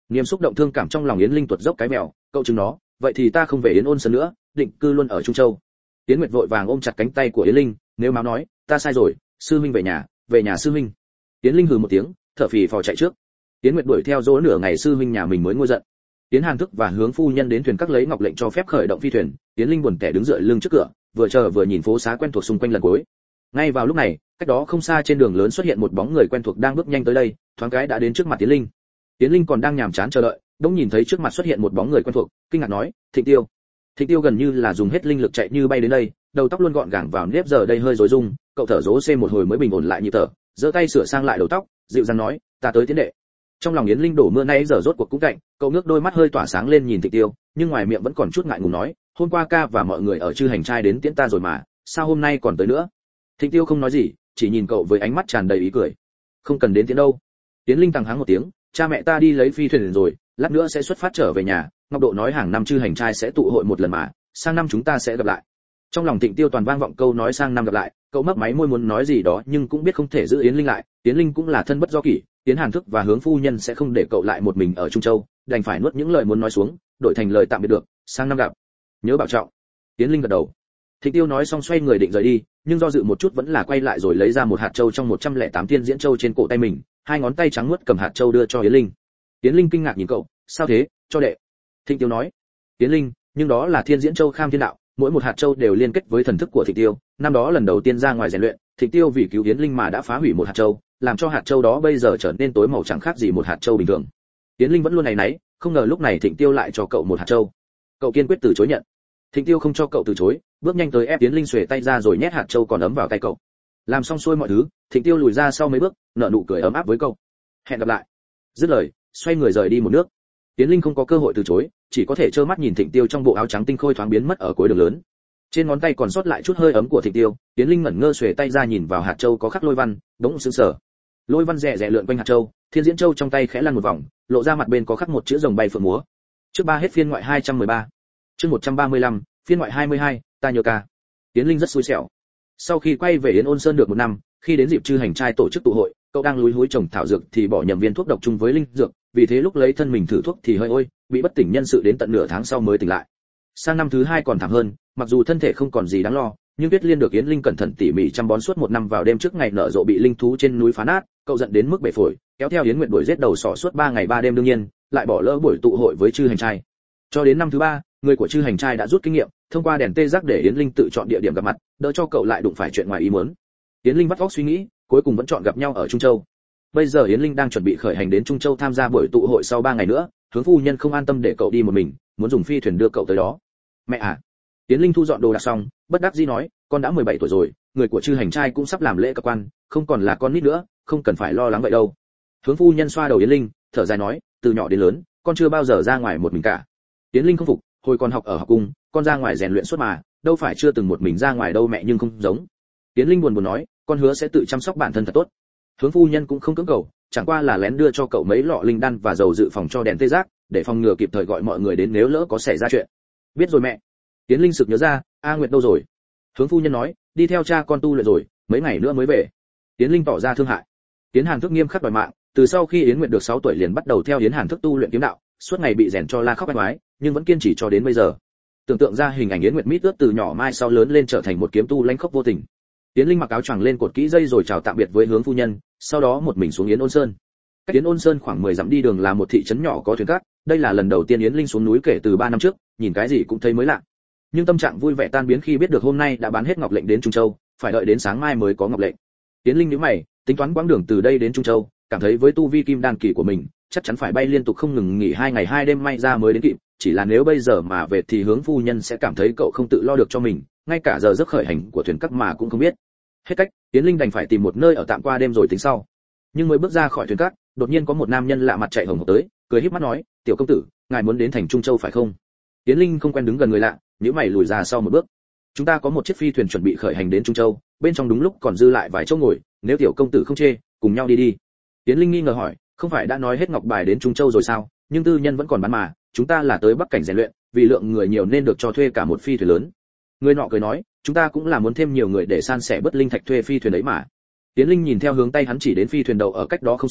Niềm xúc động thương cảm trong lòng Yến Linh tuột dốc cái mèo, cậu chừng nó, vậy thì ta không về Yến Ôn Sơn nữa, định cư luôn ở Trung Châu. Yến Nguyệt vội vàng ôm chặt cánh tay của Yến Linh, nếu máu nói, ta sai rồi, sư huynh về nhà, về nhà sư huynh. Yến Linh hừ một tiếng, thở phì phò chạy trước. Yến Nguyệt đuổi theo dỗ nửa ngày sư huynh nhà mình mới nguôi giận. Yến Hàn Thức và Hướng phu nhân đến thuyền các lấy ngọc lệnh cho phép khởi động phi thuyền, Yến Linh buồn tẻ đứng dựa lưng trước cửa, vừa chờ vừa nhìn phố xá quen thuộc xung quanh lần cuối. Ngay vào lúc này, cách đó không xa trên đường lớn xuất hiện một bóng người quen thuộc đang bước nhanh tới đây, thoáng cái đã đến trước mặt Yến Linh. Yến Linh còn đang nhàm chán chờ đợi, đống nhìn thấy trước mặt xuất hiện một bóng người quen thuộc, kinh ngạc nói, Thịnh Tiêu. Thịnh Tiêu gần như là dùng hết linh lực chạy như bay đến đây, đầu tóc luôn gọn gàng vào nếp giờ đây hơi rối rung, cậu thở rố xê một hồi mới bình ổn lại nhịp thở, giơ tay sửa sang lại đầu tóc, dịu dàng nói, ta tới tiến đệ. Trong lòng Yến Linh đổ mưa nay giờ rốt cuộc cũng cạnh, cậu ngước đôi mắt hơi tỏa sáng lên nhìn Thịnh Tiêu, nhưng ngoài miệng vẫn còn chút ngại ngùng nói, hôm qua ca và mọi người ở Chư Hành Trai đến tiễn ta rồi mà, sao hôm nay còn tới nữa? Thịnh Tiêu không nói gì, chỉ nhìn cậu với ánh mắt tràn đầy ý cười. Không cần đến tiễn đâu. Yến Linh tăng hắng một tiếng, cha mẹ ta đi lấy phi thuyền rồi, lát nữa sẽ xuất phát trở về nhà, Ngọc Độ nói hàng năm Chư Hành Trai sẽ tụ hội một lần mà, sang năm chúng ta sẽ gặp lại. Trong lòng Thịnh Tiêu toàn vang vọng câu nói sang năm gặp lại, cậu mấp máy môi muốn nói gì đó nhưng cũng biết không thể giữ Yến Linh lại, Yến Linh cũng là thân bất do kỷ, Yến Hàn Thức và Hướng phu nhân sẽ không để cậu lại một mình ở Trung Châu, đành phải nuốt những lời muốn nói xuống, đổi thành lời tạm biệt được, sang năm gặp. Nhớ bảo trọng. Yến Linh gật đầu. Thịnh Tiêu nói xong xoay người định rời đi, nhưng do dự một chút vẫn là quay lại rồi lấy ra một hạt châu trong một trăm lẻ tám thiên diễn châu trên cổ tay mình, hai ngón tay trắng muốt cầm hạt châu đưa cho Yến Linh. Yến Linh kinh ngạc nhìn cậu, sao thế, cho đệ. Thịnh Tiêu nói. Yến Linh, nhưng đó là thiên diễn châu Kham Thiên Đạo, mỗi một hạt châu đều liên kết với thần thức của Thịnh Tiêu, năm đó lần đầu tiên ra ngoài rèn luyện, Thịnh Tiêu vì cứu Yến Linh mà đã phá hủy một hạt châu, làm cho hạt châu đó bây giờ trở nên tối màu chẳng khác gì một hạt châu bình thường. Yến Linh vẫn luôn này nấy, không ngờ lúc này Thịnh Tiêu lại cho cậu một hạt châu. Cậu kiên quyết từ chối nhận. Thịnh Tiêu không cho cậu từ chối, bước nhanh tới ép Yến Linh xuề tay ra rồi nhét hạt châu còn ấm vào tay cậu. Làm xong xuôi mọi thứ, Thịnh Tiêu lùi ra sau mấy bước, nở nụ cười ấm áp với cậu. Hẹn gặp lại. Dứt lời, xoay người rời đi một nước. Yến Linh không có cơ hội từ chối, chỉ có thể trơ mắt nhìn Thịnh Tiêu trong bộ áo trắng tinh khôi thoáng biến mất ở cuối đường lớn. Trên ngón tay còn sót lại chút hơi ấm của Thịnh Tiêu, Yến Linh ngẩn ngơ xuề tay ra nhìn vào hạt châu có khắc lôi văn, bỗng sững sờ. Lôi văn rẽ rẽ lượn quanh hạt châu, thiên diễn châu trong tay khẽ lăn một vòng, lộ ra mặt bên có khắc một chữ rồng bay phượng múa. Trước ba hết phiên ngoại hai trăm mười ba. Chương một trăm ba mươi lăm, phiên ngoại hai mươi hai, ta nhớ ca. Yến Linh rất xui xẻo. Sau khi quay về Yến Ôn Sơn được một năm, khi đến dịp Chư Hành Trai tổ chức tụ hội, cậu đang lúi húi trồng thảo dược thì bỏ nhầm viên thuốc độc chung với linh dược, vì thế lúc lấy thân mình thử thuốc thì hơi ôi, bị bất tỉnh nhân sự đến tận nửa tháng sau mới tỉnh lại. Sang năm thứ hai còn thảm hơn, mặc dù thân thể không còn gì đáng lo, nhưng Tuyết Liên được Yến Linh cẩn thận tỉ mỉ chăm bón suốt một năm vào đêm trước ngày nở rộ bị linh thú trên núi phá nát, cậu giận đến mức bể phổi, kéo theo Yến Nguyệt đuổi giết đầu sỏ suốt ba ngày ba đêm đương nhiên, lại bỏ lỡ buổi tụ hội với Chư Hành Trai. Cho đến năm thứ ba, người của Chư Hành Trai đã rút kinh nghiệm, thông qua đèn tê giác để Yến Linh tự chọn địa điểm gặp mặt, đỡ cho cậu lại đụng phải chuyện ngoài ý muốn. Yến Linh vắt óc suy nghĩ, cuối cùng vẫn chọn gặp nhau ở Trung Châu. Bây giờ Yến Linh đang chuẩn bị khởi hành đến Trung Châu tham gia buổi tụ hội sau ba ngày nữa, Hướng phu nhân không an tâm để cậu đi một mình, muốn dùng phi thuyền đưa cậu tới đó. Mẹ à! Yến Linh thu dọn đồ đạc xong, bất đắc dĩ nói, con đã mười bảy tuổi rồi, người của Chư Hành Trai cũng sắp làm lễ cập quan, không còn là con nít nữa, không cần phải lo lắng vậy đâu. Hướng phu nhân xoa đầu Yến Linh, thở dài nói, từ nhỏ đến lớn, con chưa bao giờ ra ngoài một mình cả. Yến Linh không phục, hồi còn học ở học cung, con ra ngoài rèn luyện suốt mà, đâu phải chưa từng một mình ra ngoài đâu mẹ, nhưng không giống. Yến Linh buồn buồn nói, con hứa sẽ tự chăm sóc bản thân thật tốt. Hướng phu nhân cũng không cưỡng cầu, chẳng qua là lén đưa cho cậu mấy lọ linh đan và dầu dự phòng cho đèn tê giác, để phòng ngừa kịp thời gọi mọi người đến nếu lỡ có xảy ra chuyện. Biết rồi mẹ. Yến Linh sực nhớ ra, A Nguyệt đâu rồi? Hướng phu nhân nói, đi theo cha con tu luyện rồi, mấy ngày nữa mới về. Yến Linh tỏ ra thương hại. Yến Hàn Thức nghiêm khắc đòi mạng, từ sau khi Yến Nguyệt được sáu tuổi liền bắt đầu theo Yến Hàn Thức tu luyện kiếm đạo, suốt ngày bị rèn cho la khóc oai oái, nhưng vẫn kiên trì cho đến bây giờ. Tưởng tượng ra hình ảnh Yến Nguyệt mít ướt từ nhỏ mai sau lớn lên trở thành một kiếm tu lãnh khốc vô tình. Yến Linh mặc áo choàng lên cột kỹ dây rồi chào tạm biệt với Hướng phu nhân, sau đó một mình xuống Yến Ôn Sơn. Cách Yến Ôn Sơn khoảng mười dặm đi đường là một thị trấn nhỏ có thuyền cát, đây là lần đầu tiên Yến Linh xuống núi kể từ ba năm trước, nhìn cái gì cũng thấy mới lạ. Nhưng tâm trạng vui vẻ tan biến khi biết được hôm nay đã bán hết ngọc lệnh đến Trung Châu, phải đợi đến sáng mai mới có ngọc lệnh. Yến Linh nhíu mày, tính toán quãng đường từ đây đến Trung Châu, cảm thấy với tu vi kim đan kỳ của mình, chắc chắn phải bay liên tục không ngừng nghỉ hai ngày hai đêm may ra mới đến kịp, chỉ là nếu bây giờ mà về thì Hướng phu nhân sẽ cảm thấy cậu không tự lo được cho mình, ngay cả giờ giấc khởi hành của thuyền cát mà cũng không biết. Hết cách, Yến Linh đành phải tìm một nơi ở tạm qua đêm rồi tính sau. Nhưng mới bước ra khỏi thuyền cát, đột nhiên có một nam nhân lạ mặt chạy hồng hộc tới, cười híp mắt nói, "Tiểu công tử, ngài muốn đến thành Trung Châu phải không?" Yến Linh không quen đứng gần người lạ, nhíu mày lùi ra sau một bước. "Chúng ta có một chiếc phi thuyền chuẩn bị khởi hành đến Trung Châu, bên trong đúng lúc còn dư lại vài chỗ ngồi, nếu tiểu công tử không chê, cùng nhau đi đi." Yến Linh nghi ngờ hỏi, "Không phải đã nói hết ngọc bài đến Trung Châu rồi sao, nhưng tư nhân vẫn còn bán mà, chúng ta là tới Bắc cảnh rèn luyện, vì lượng người nhiều nên được cho thuê cả một phi thuyền lớn." Người nọ cười nói, "Chúng ta cũng là muốn thêm nhiều người để san sẻ bớt linh thạch thuê phi thuyền ấy mà." Yến Linh nhìn theo hướng tay hắn chỉ đến phi thuyền đầu ở cách đó không xa,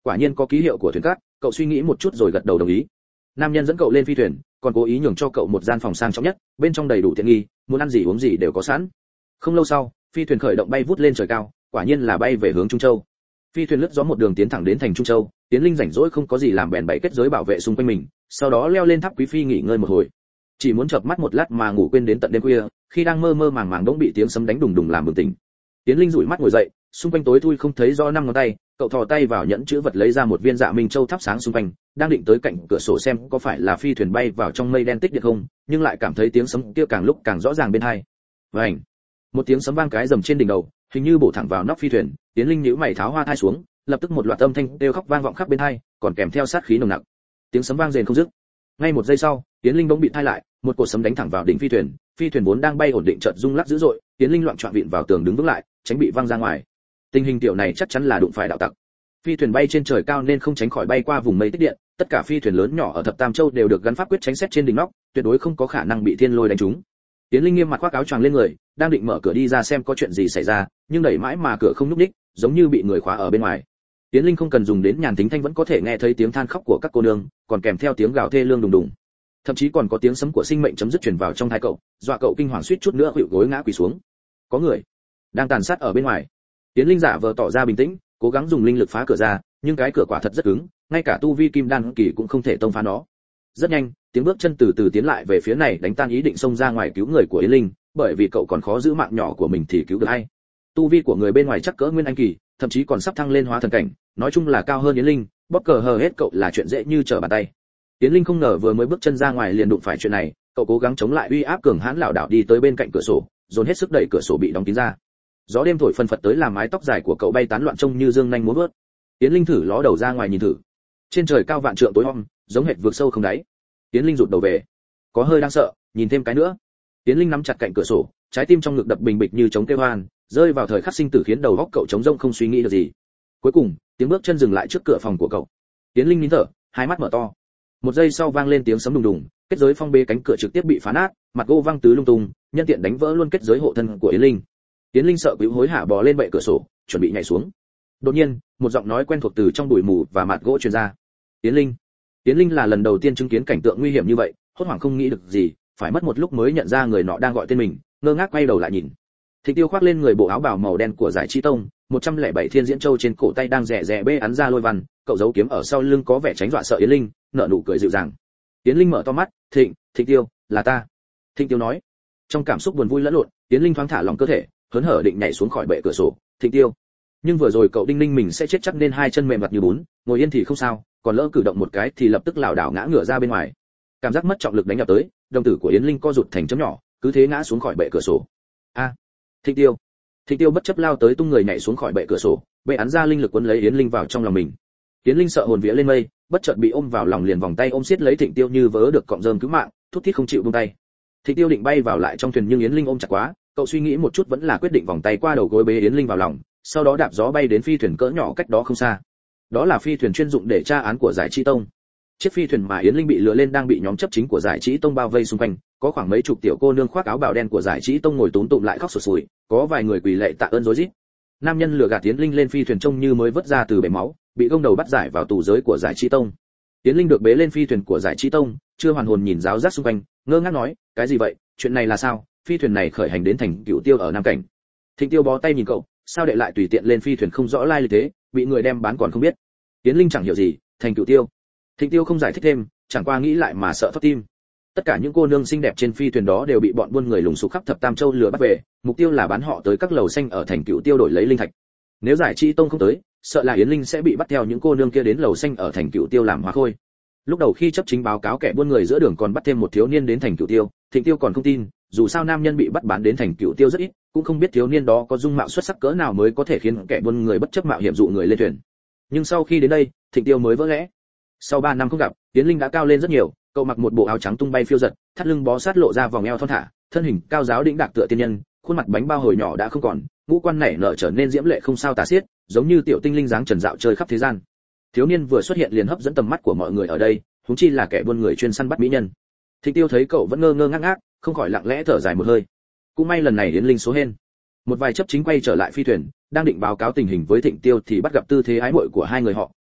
quả nhiên có ký hiệu của thuyền cát, cậu suy nghĩ một chút rồi gật đầu đồng ý. Nam nhân dẫn cậu lên phi thuyền, còn cố ý nhường cho cậu một gian phòng sang trọng nhất, bên trong đầy đủ tiện nghi, muốn ăn gì uống gì đều có sẵn. Không lâu sau, phi thuyền khởi động bay vút lên trời cao, quả nhiên là bay về hướng Trung Châu. Phi thuyền lướt gió một đường tiến thẳng đến thành Trung Châu, Tiến Linh rảnh rỗi không có gì làm bèn bày kết giới bảo vệ xung quanh mình, sau đó leo lên tháp quý phi nghỉ ngơi một hồi. Chỉ muốn chợp mắt một lát mà ngủ quên đến tận đêm khuya, khi đang mơ mơ màng màng đống bị tiếng sấm đánh đùng đùng làm bừng tỉnh. Tiến Linh dụi mắt ngồi dậy, xung quanh tối thui không thấy rõ năm ngón tay, cậu thò tay vào nhẫn chữ vật lấy ra một viên Dạ Minh Châu thắp sáng xung quanh, đang định tới cạnh cửa sổ xem có phải là phi thuyền bay vào trong mây đen tích điện không, nhưng lại cảm thấy tiếng sấm kia càng lúc càng rõ ràng bên tai. Vành, một tiếng sấm vang cái rầm trên đỉnh đầu, hình như bổ thẳng vào nóc phi thuyền. Tiến Linh nhíu mày tháo hoa thai xuống, lập tức một loạt âm thanh kêu khóc vang vọng khắp bên tai, còn kèm theo sát khí nồng nặc. Tiếng sấm vang rền không dứt. Ngay một giây sau, Tiến Linh bỗng bị thay lại, một cột sấm đánh thẳng vào đỉnh phi thuyền, phi thuyền vốn đang bay ổn định chợt rung lắc dữ dội, Tiến Linh loạn choạng vịn vào tường đứng vững lại, tránh bị văng ra ngoài. Tình hình tiểu này chắc chắn là đụng phải đạo tặc. Phi thuyền bay trên trời cao nên không tránh khỏi bay qua vùng mây tích điện, tất cả phi thuyền lớn nhỏ ở thập tam châu đều được gắn pháp quyết tránh xét trên đỉnh nóc, tuyệt đối không có khả năng bị thiên lôi đánh trúng. Tiến Linh nghiêm mặt khoác áo choàng lên người, đang định mở cửa đi ra xem có chuyện gì xảy ra, nhưng đẩy mãi mà cửa không nhúc nhích, giống như bị người khóa ở bên ngoài. Tiến Linh không cần dùng đến nhàn tính thanh vẫn có thể nghe thấy tiếng than khóc của các cô nương, còn kèm theo tiếng gào thê lương đùng đùng. Thậm chí còn có tiếng sấm của sinh mệnh chấm dứt truyền vào trong tai cậu, dọa cậu kinh hoàng suýt chút nữa khuỵu gối ngã quỳ xuống. Có người đang tàn sát ở bên ngoài. Tiến Linh giả vờ tỏ ra bình tĩnh, cố gắng dùng linh lực phá cửa ra, nhưng cái cửa quả thật rất cứng, ngay cả tu vi kim đan kỳ cũng không thể tông phá nó. Rất nhanh, tiếng bước chân từ từ tiến lại về phía này đánh tan ý định xông ra ngoài cứu người của Yến Linh, bởi vì cậu còn khó giữ mạng nhỏ của mình thì cứu được ai. Tu vi của người bên ngoài chắc cỡ nguyên anh kỳ, thậm chí còn sắp thăng lên hóa thần cảnh, nói chung là cao hơn Yến Linh, bóp cờ hờ hết cậu là chuyện dễ như trở bàn tay. Yến Linh không ngờ vừa mới bước chân ra ngoài liền đụng phải chuyện này, cậu cố gắng chống lại uy áp cường hãn lảo đảo đi tới bên cạnh cửa sổ, dồn hết sức đẩy cửa sổ bị đóng kín ra. Gió đêm thổi phân phật tới làm mái tóc dài của cậu bay tán loạn trông như dương nhanh múa vớt. Yến Linh thử ló đầu ra ngoài nhìn thử. Trên trời cao vạn trượng tối om, giống hệt vượt sâu không đáy. Yến Linh rụt đầu về, có hơi đang sợ, nhìn thêm cái nữa. Yến Linh nắm chặt cạnh cửa sổ, trái tim trong ngực đập bình bịch như trống kêu hoan, rơi vào thời khắc sinh tử khiến đầu óc cậu trống rỗng không suy nghĩ được gì. Cuối cùng, tiếng bước chân dừng lại trước cửa phòng của cậu. Yến Linh nín thở, hai mắt mở to. Một giây sau vang lên tiếng sấm đùng đùng, kết giới phong bê cánh cửa trực tiếp bị phá nát, mặt gỗ văng tứ lung tung, nhân tiện đánh vỡ luôn kết giới hộ thân của Yến Linh. Yến Linh sợ quỷ hối hả bò lên bệ cửa sổ, chuẩn bị nhảy xuống. Đột nhiên, một giọng nói quen thuộc từ trong bụi mù và mặt gỗ truyền ra. Yến Linh. Yến Linh là lần đầu tiên chứng kiến cảnh tượng nguy hiểm như vậy, hốt hoảng không nghĩ được gì, phải mất một lúc mới nhận ra người nọ đang gọi tên mình, ngơ ngác quay đầu lại nhìn. Thịnh Tiêu khoác lên người bộ áo bào màu đen của Giải Trí Tông, một trăm lẻ bảy thiên diễn châu trên cổ tay đang rẽ rẽ bê ấn ra lôi văn, cậu giấu kiếm ở sau lưng có vẻ tránh dọa sợ Yến Linh, nở nụ cười dịu dàng. Yến Linh mở to mắt, "Thịnh, Thịnh Tiêu, là ta." Thịnh Tiêu nói. Trong cảm xúc buồn vui lẫn lộn, Yến Linh thoáng thả lỏng cơ thể, hớn hở định nhảy xuống khỏi bệ cửa sổ. "Thịnh Tiêu." Nhưng vừa rồi cậu đinh ninh mình sẽ chết chắc nên hai chân mềm mặt như bún, ngồi yên thì không sao, còn lỡ cử động một cái thì lập tức lảo đảo ngã ngửa ra bên ngoài. Cảm giác mất trọng lực đánh ập tới, đồng tử của Yến Linh co rụt thành chấm nhỏ, cứ thế ngã xuống khỏi bệ cửa sổ. "A, Thịnh Tiêu." Thịnh Tiêu bất chấp lao tới tung người nhảy xuống khỏi bệ cửa sổ, bệ ấn ra linh lực cuốn lấy Yến Linh vào trong lòng mình. Yến Linh sợ hồn vía lên mây, bất chợt bị ôm vào lòng liền vòng tay ôm siết lấy Thịnh Tiêu như vớ được cọng rơm cứu mạng, thút thít không chịu buông tay. Thịnh Tiêu định bay vào lại trong thuyền nhưng Yến Linh ôm chặt quá, cậu suy nghĩ một chút vẫn là quyết định vòng tay qua đầu gối bế Yến Linh vào lòng, sau đó đạp gió bay đến phi thuyền cỡ nhỏ cách đó không xa. Đó là phi thuyền chuyên dụng để tra án của Giải Trí Tông. Chiếc phi thuyền mà Yến Linh bị lừa lên đang bị nhóm chấp chính của Giải Trí Tông bao vây xung quanh, có khoảng mấy chục tiểu cô nương khoác áo bào đen của Giải Trí Tông ngồi túm tụm lại khóc sụt sùi, có vài người quỳ lạy tạ ơn rối rít. Nam nhân lừa gạt Yến Linh lên phi thuyền trông như mới vớt ra từ bể máu, bị gông đầu bắt giải vào tù giới của Giải Trí Tông. Yến Linh được bế lên phi thuyền của Giải Trí Tông, chưa hoàn hồn nhìn giáo giác xung quanh, ngơ ngác nói, cái gì vậy, chuyện này là sao? Phi thuyền này khởi hành đến thành Cửu Tiêu ở Nam Cảnh. Thịnh Tiêu bó tay nhìn cậu, sao đệ lại tùy tiện lên phi thuyền không rõ lai lịch thế, bị người đem bán còn không biết. Yến Linh chẳng hiểu gì, thành Cửu Tiêu. Thịnh Tiêu không giải thích thêm, chẳng qua nghĩ lại mà sợ thót tim. Tất cả những cô nương xinh đẹp trên phi thuyền đó đều bị bọn buôn người lùng sục khắp thập tam châu lừa bắt về, mục tiêu là bán họ tới các lầu xanh ở thành Cửu Tiêu đổi lấy linh thạch. Nếu Giải Trí Tông không tới, sợ là Yến Linh sẽ bị bắt theo những cô nương kia đến lầu xanh ở thành Cửu Tiêu làm hóa khôi. Lúc đầu khi chấp chính báo cáo kẻ buôn người giữa đường còn bắt thêm một thiếu niên đến thành Cửu Tiêu, Thịnh Tiêu còn không tin, dù sao nam nhân bị bắt bán đến thành Cửu Tiêu rất ít, cũng không biết thiếu niên đó có dung mạo xuất sắc cỡ nào mới có thể khiến kẻ buôn người bất chấp mạo hiểm dụ người lên thuyền. Nhưng sau khi đến đây, Thịnh Tiêu mới vỡ lẽ. Sau ba năm không gặp, Yến Linh đã cao lên rất nhiều, cậu mặc một bộ áo trắng tung bay phiêu giật, thắt lưng bó sát lộ ra vòng eo thon thả, thân hình cao giáo đĩnh đạc tựa tiên nhân, khuôn mặt bánh bao hồi nhỏ đã không còn, ngũ quan nảy nở trở nên diễm lệ không sao tả xiết, giống như tiểu tinh linh dáng trần dạo chơi khắp thế gian. Thiếu niên vừa xuất hiện liền hấp dẫn tầm mắt của mọi người ở đây, huống chi là kẻ buôn người chuyên săn bắt mỹ nhân. Thịnh Tiêu thấy cậu vẫn ngơ ngơ ngác ngác, không khỏi lặng lẽ thở dài một hơi. Cũng may lần này Yến Linh số hên. Một vài chấp chính quay trở lại phi thuyền, đang định báo cáo tình hình với Thịnh Tiêu thì bắt gặp tư thế ái muội của hai người họ,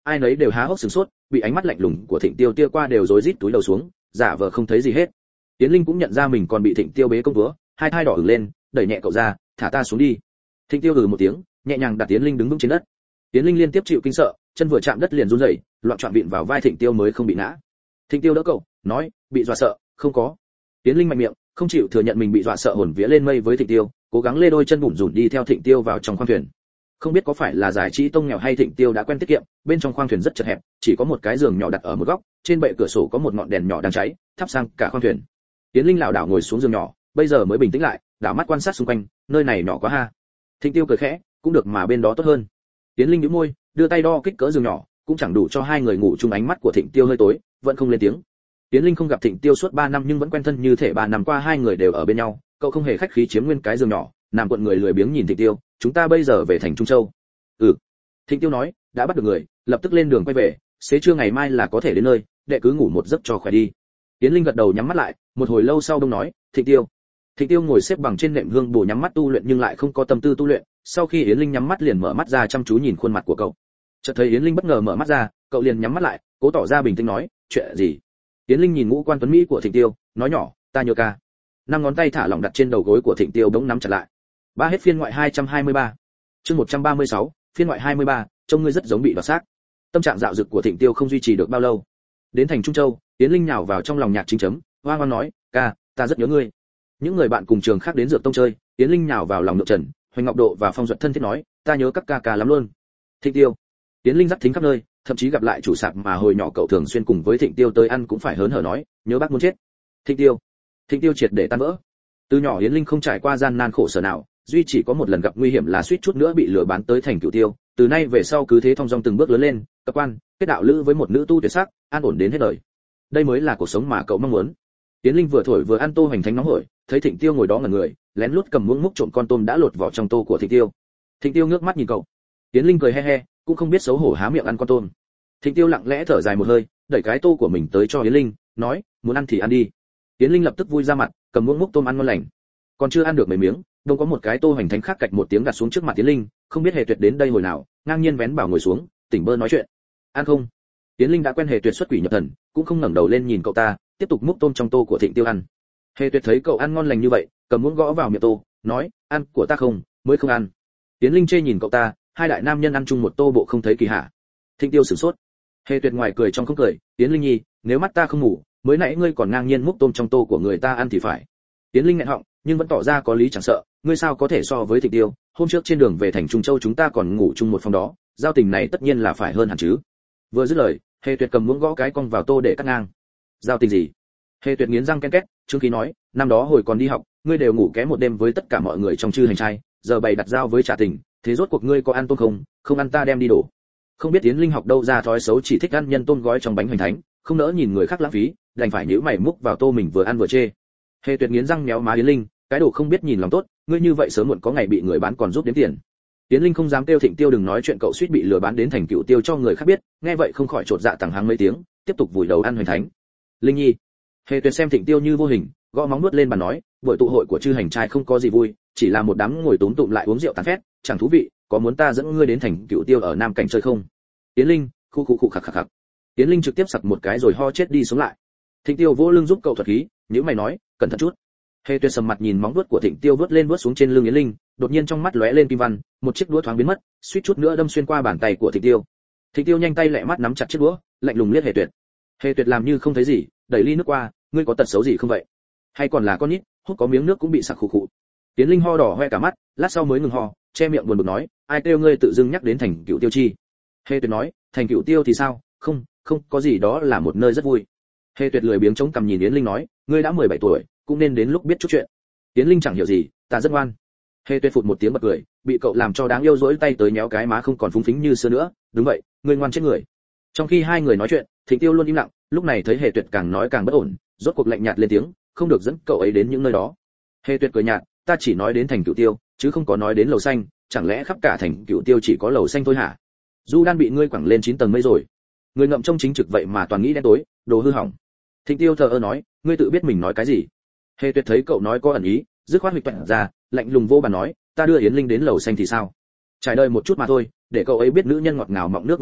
ai nấy đều há hốc sửng sốt, bị ánh mắt lạnh lùng của Thịnh Tiêu tia qua đều rối rít túi đầu xuống, giả vờ không thấy gì hết. Tiến Linh cũng nhận ra mình còn bị Thịnh Tiêu bế công chúa, hai thai đỏ ửng lên, đẩy nhẹ cậu ra, thả ta xuống đi. Thịnh Tiêu hừ một tiếng, nhẹ nhàng đặt Tiến Linh đứng vững trên đất. Tiến Linh liên tiếp chịu kinh sợ, chân vừa chạm đất liền run rẩy, loạn trọn vịn vào vai Thịnh Tiêu mới không bị ngã. Thịnh Tiêu đỡ cậu, nói, bị dọa sợ, không có. Tiến Linh mạnh miệng, không chịu thừa nhận mình bị dọa sợ, hồn vía lên mây với Thịnh Tiêu, cố gắng lê đôi chân bủn rủn đi theo Thịnh Tiêu vào trong khoang thuyền. Không biết có phải là giải trí tông nghèo hay Thịnh Tiêu đã quen tiết kiệm, bên trong khoang thuyền rất chật hẹp, chỉ có một cái giường nhỏ đặt ở một góc, trên bệ cửa sổ có một ngọn đèn nhỏ đang cháy, thắp sang cả khoang thuyền. Tiến Linh lảo đảo ngồi xuống giường nhỏ, bây giờ mới bình tĩnh lại, đảo mắt quan sát xung quanh, nơi này nhỏ quá ha. Thịnh Tiêu cười khẽ, cũng được mà bên đó tốt hơn. Tiến Linh nhíu môi, đưa tay đo kích cỡ giường nhỏ, cũng chẳng đủ cho hai người ngủ chung. Ánh mắt của Thịnh Tiêu hơi tối, vẫn không lên tiếng. Tiến Linh không gặp Thịnh Tiêu suốt ba năm nhưng vẫn quen thân như thể ba năm qua hai người đều ở bên nhau, cậu không hề khách khí chiếm nguyên cái giường nhỏ, nằm cuộn người lười biếng nhìn Thịnh Tiêu, chúng ta bây giờ về thành Trung Châu. Ừ. Thịnh Tiêu nói, đã bắt được người, lập tức lên đường quay về, xế trưa ngày mai là có thể đến nơi, đệ cứ ngủ một giấc cho khỏe đi. Tiến Linh gật đầu nhắm mắt lại, một hồi lâu sau đông nói, Thịnh Tiêu. Thịnh Tiêu ngồi xếp bằng trên nệm hương bổ nhắm mắt tu luyện nhưng lại không có tâm tư tu luyện, sau khi Yến Linh nhắm mắt liền mở mắt ra chăm chú nhìn khuôn mặt của cậu. Chợt thấy Yến Linh bất ngờ mở mắt ra, cậu liền nhắm mắt lại, cố tỏ ra bình tĩnh nói, chuyện gì? Yến Linh nhìn ngũ quan tuấn mỹ của Thịnh Tiêu, nói nhỏ, ta nhớ ca. Năm ngón tay thả lỏng đặt trên đầu gối của Thịnh Tiêu bỗng nắm chặt lại. Ba hết phiên ngoại hai trăm hai mươi ba. Chương một trăm ba mươi sáu, phiên ngoại hai mươi ba, trông ngươi rất giống bị đoạt xác. Tâm trạng dạo dực của Thịnh Tiêu không duy trì được bao lâu. Đến thành Trung Châu, Yến Linh nhào vào trong lòng Nhạc Chính Chấm, hoang hoang nói, ca, ta rất nhớ ngươi. Những người bạn cùng trường khác đến Dược Tông chơi, Yến Linh nhào vào lòng Nhược Trần, Hoành Ngọc Độ và Phong Duật thân thiết nói, ta nhớ các ca ca lắm luôn. Thịnh Tiêu. Yến Linh dắt thính khắp nơi, thậm chí gặp lại chủ sạp mà hồi nhỏ cậu thường xuyên cùng với Thịnh Tiêu tới ăn cũng phải hớn hở nói, nhớ bác muốn chết. Thịnh Tiêu. Thịnh Tiêu triệt để tan vỡ. Từ nhỏ Yến Linh không trải qua gian nan khổ sở nào, duy chỉ có một lần gặp nguy hiểm là suýt chút nữa bị lừa bán tới thành Cửu Tiêu, từ nay về sau cứ thế thong dong từng bước lớn lên, tập quan, kết đạo lữ với một nữ tu tuyệt sắc, an ổn đến hết đời. Đây mới là cuộc sống mà cậu mong muốn. Yến Linh vừa thổi vừa ăn tô hoành thánh nóng hổi, thấy Thịnh Tiêu ngồi đó ngẩn người, lén lút cầm muỗng múc trộn con tôm đã lột vỏ trong tô của Thịnh Tiêu. Thịnh Tiêu ngước mắt nhìn cậu. Yến Linh cười he he, cũng không biết xấu hổ há miệng ăn con tôm. Thịnh Tiêu lặng lẽ thở dài một hơi, đẩy cái tô của mình tới cho Yến Linh, nói, muốn ăn thì ăn đi. Yến Linh lập tức vui ra mặt, cầm muỗng múc tôm ăn ngon lành. Còn chưa ăn được mấy miếng, đông có một cái tô hoành thánh khác cạch một tiếng đặt xuống trước mặt Yến Linh, không biết Hề Tuyệt đến đây hồi nào, ngang nhiên vén bảo ngồi xuống, tỉnh bơ nói chuyện. Ăn không? Yến Linh đã quen Hề Tuyệt xuất quỷ nhập thần, cũng không ngẩng đầu lên nhìn cậu ta, tiếp tục múc tôm trong tô của Thịnh Tiêu ăn. Hề Tuyệt thấy cậu ăn ngon lành như vậy, cầm muỗng gõ vào miệng tô, nói, ăn của ta không, mới không ăn. Yến Linh chê nhìn cậu ta, hai đại nam nhân ăn chung một tô bộ không thấy kỳ hả? Thịnh Tiêu sửng sốt. Hề Tuyệt ngoài cười trong không cười, Yến Linh nhi, nếu mắt ta không ngủ, mới nãy ngươi còn ngang nhiên múc tôm trong tô của người ta ăn thì phải. Yến Linh nghẹn họng, nhưng vẫn tỏ ra có lý chẳng sợ, ngươi sao có thể so với Thịnh Tiêu, hôm trước trên đường về thành Trung Châu chúng ta còn ngủ chung một phòng đó, giao tình này tất nhiên là phải hơn hẳn chứ. Vừa dứt lời, Hề Tuyệt cầm muỗng gõ cái cong vào tô để cắt ngang. Giao tình gì? Hề Tuyệt nghiến răng ken két, trương khí nói, năm đó hồi còn đi học, ngươi đều ngủ ké một đêm với tất cả mọi người trong chư hành trai, giờ bày đặt giao với trả tình, thế rốt cuộc ngươi có ăn tôm không? Không ăn ta đem đi đổ. Không biết Yến Linh học đâu ra thói xấu chỉ thích ăn nhân tôm gói trong bánh hoành thánh, không nỡ nhìn người khác lãng phí, đành phải nhíu mày múc vào tô mình vừa ăn vừa chê. Hề Tuyệt nghiến răng méo má Yến Linh, cái đồ không biết nhìn lòng tốt, ngươi như vậy sớm muộn có ngày bị người bán còn giúp đếm tiền. Yến Linh không dám kêu Thịnh Tiêu đừng nói chuyện cậu suýt bị lừa bán đến thành Cửu Tiêu cho người khác biết, nghe vậy không khỏi trột dạ tằng hắng mấy tiếng, tiếp tục vùi đầu ăn hoành thánh. Linh nhi. Hề Tuyệt xem Thịnh Tiêu như vô hình, gõ móng nuốt lên bàn nói, buổi tụ hội của chư hành trai không có gì vui, chỉ là một đám ngồi túm tụm lại uống rượu tán phét, chẳng thú vị, có muốn ta dẫn ngươi đến thành Cửu Tiêu ở Nam Cảnh chơi không? Yến Linh, khu khu khu khạc khạc khạc. Yến Linh trực tiếp sặc một cái rồi ho chết đi sống lại. Thịnh Tiêu vỗ lưng giúp cậu thuật khí, nhíu mày nói, cẩn thận chút. Hề Tuyệt sầm mặt nhìn móng vuốt của Thịnh Tiêu vuốt lên vuốt xuống trên lưng Yến Linh, đột nhiên trong mắt lóe lên kim văn, một chiếc đũa thoáng biến mất, suýt chút nữa đâm xuyên qua bàn tay của Thịnh Tiêu. Thịnh Tiêu nhanh tay lẹ mắt nắm chặt chiếc đũa, lạnh lùng liếc Hề Tuyệt. Hề Tuyệt làm như không thấy gì, đẩy ly nước qua, ngươi có tật xấu gì không vậy? Hay còn là con nít, hút có miếng nước cũng bị sặc khụ khụ. Yến Linh ho đỏ hoe cả mắt, lát sau mới ngừng ho, che miệng buồn bực nói, ai kêu ngươi tự dưng nhắc đến thành Cửu Tiêu chi? Hề Tuyệt nói, thành Cửu Tiêu thì sao? Không, không, có gì, đó là một nơi rất vui. Hề Tuyệt lười biếng chống cằm nhìn Yến Linh nói, ngươi đã mười bảy tuổi, cũng nên đến lúc biết chút chuyện. Yến Linh chẳng hiểu gì, ta rất ngoan. Hề Tuyệt phụt một tiếng bật cười, bị cậu làm cho đáng yêu dỗi tay tới nhéo cái má không còn phúng phính như xưa nữa, đúng vậy, ngươi ngoan chết người. Trong khi hai người nói chuyện, Thịnh Tiêu luôn im lặng, lúc này thấy Hề Tuyệt càng nói càng bất ổn, rốt cuộc lạnh nhạt lên tiếng, không được dẫn cậu ấy đến những nơi đó. Hề Tuyệt cười nhạt, ta chỉ nói đến thành Cửu Tiêu, chứ không có nói đến lầu xanh, chẳng lẽ khắp cả thành Cửu Tiêu chỉ có lầu xanh thôi hả? Du Đan bị ngươi quẳng lên chín tầng mây rồi. Người ngậm trông chính trực vậy mà toàn nghĩ đen tối, đồ hư hỏng. Thịnh Tiêu thờ ơ nói, ngươi tự biết mình nói cái gì? Hề Tuyệt thấy cậu nói có ẩn ý, dứt khoát huỵch toẹn ra, lạnh lùng vô bàn nói, ta đưa Yến Linh đến lầu xanh thì sao? Trải đời một chút mà thôi, để cậu ấy biết nữ nhân ngọt ngào mọng nước đường nào,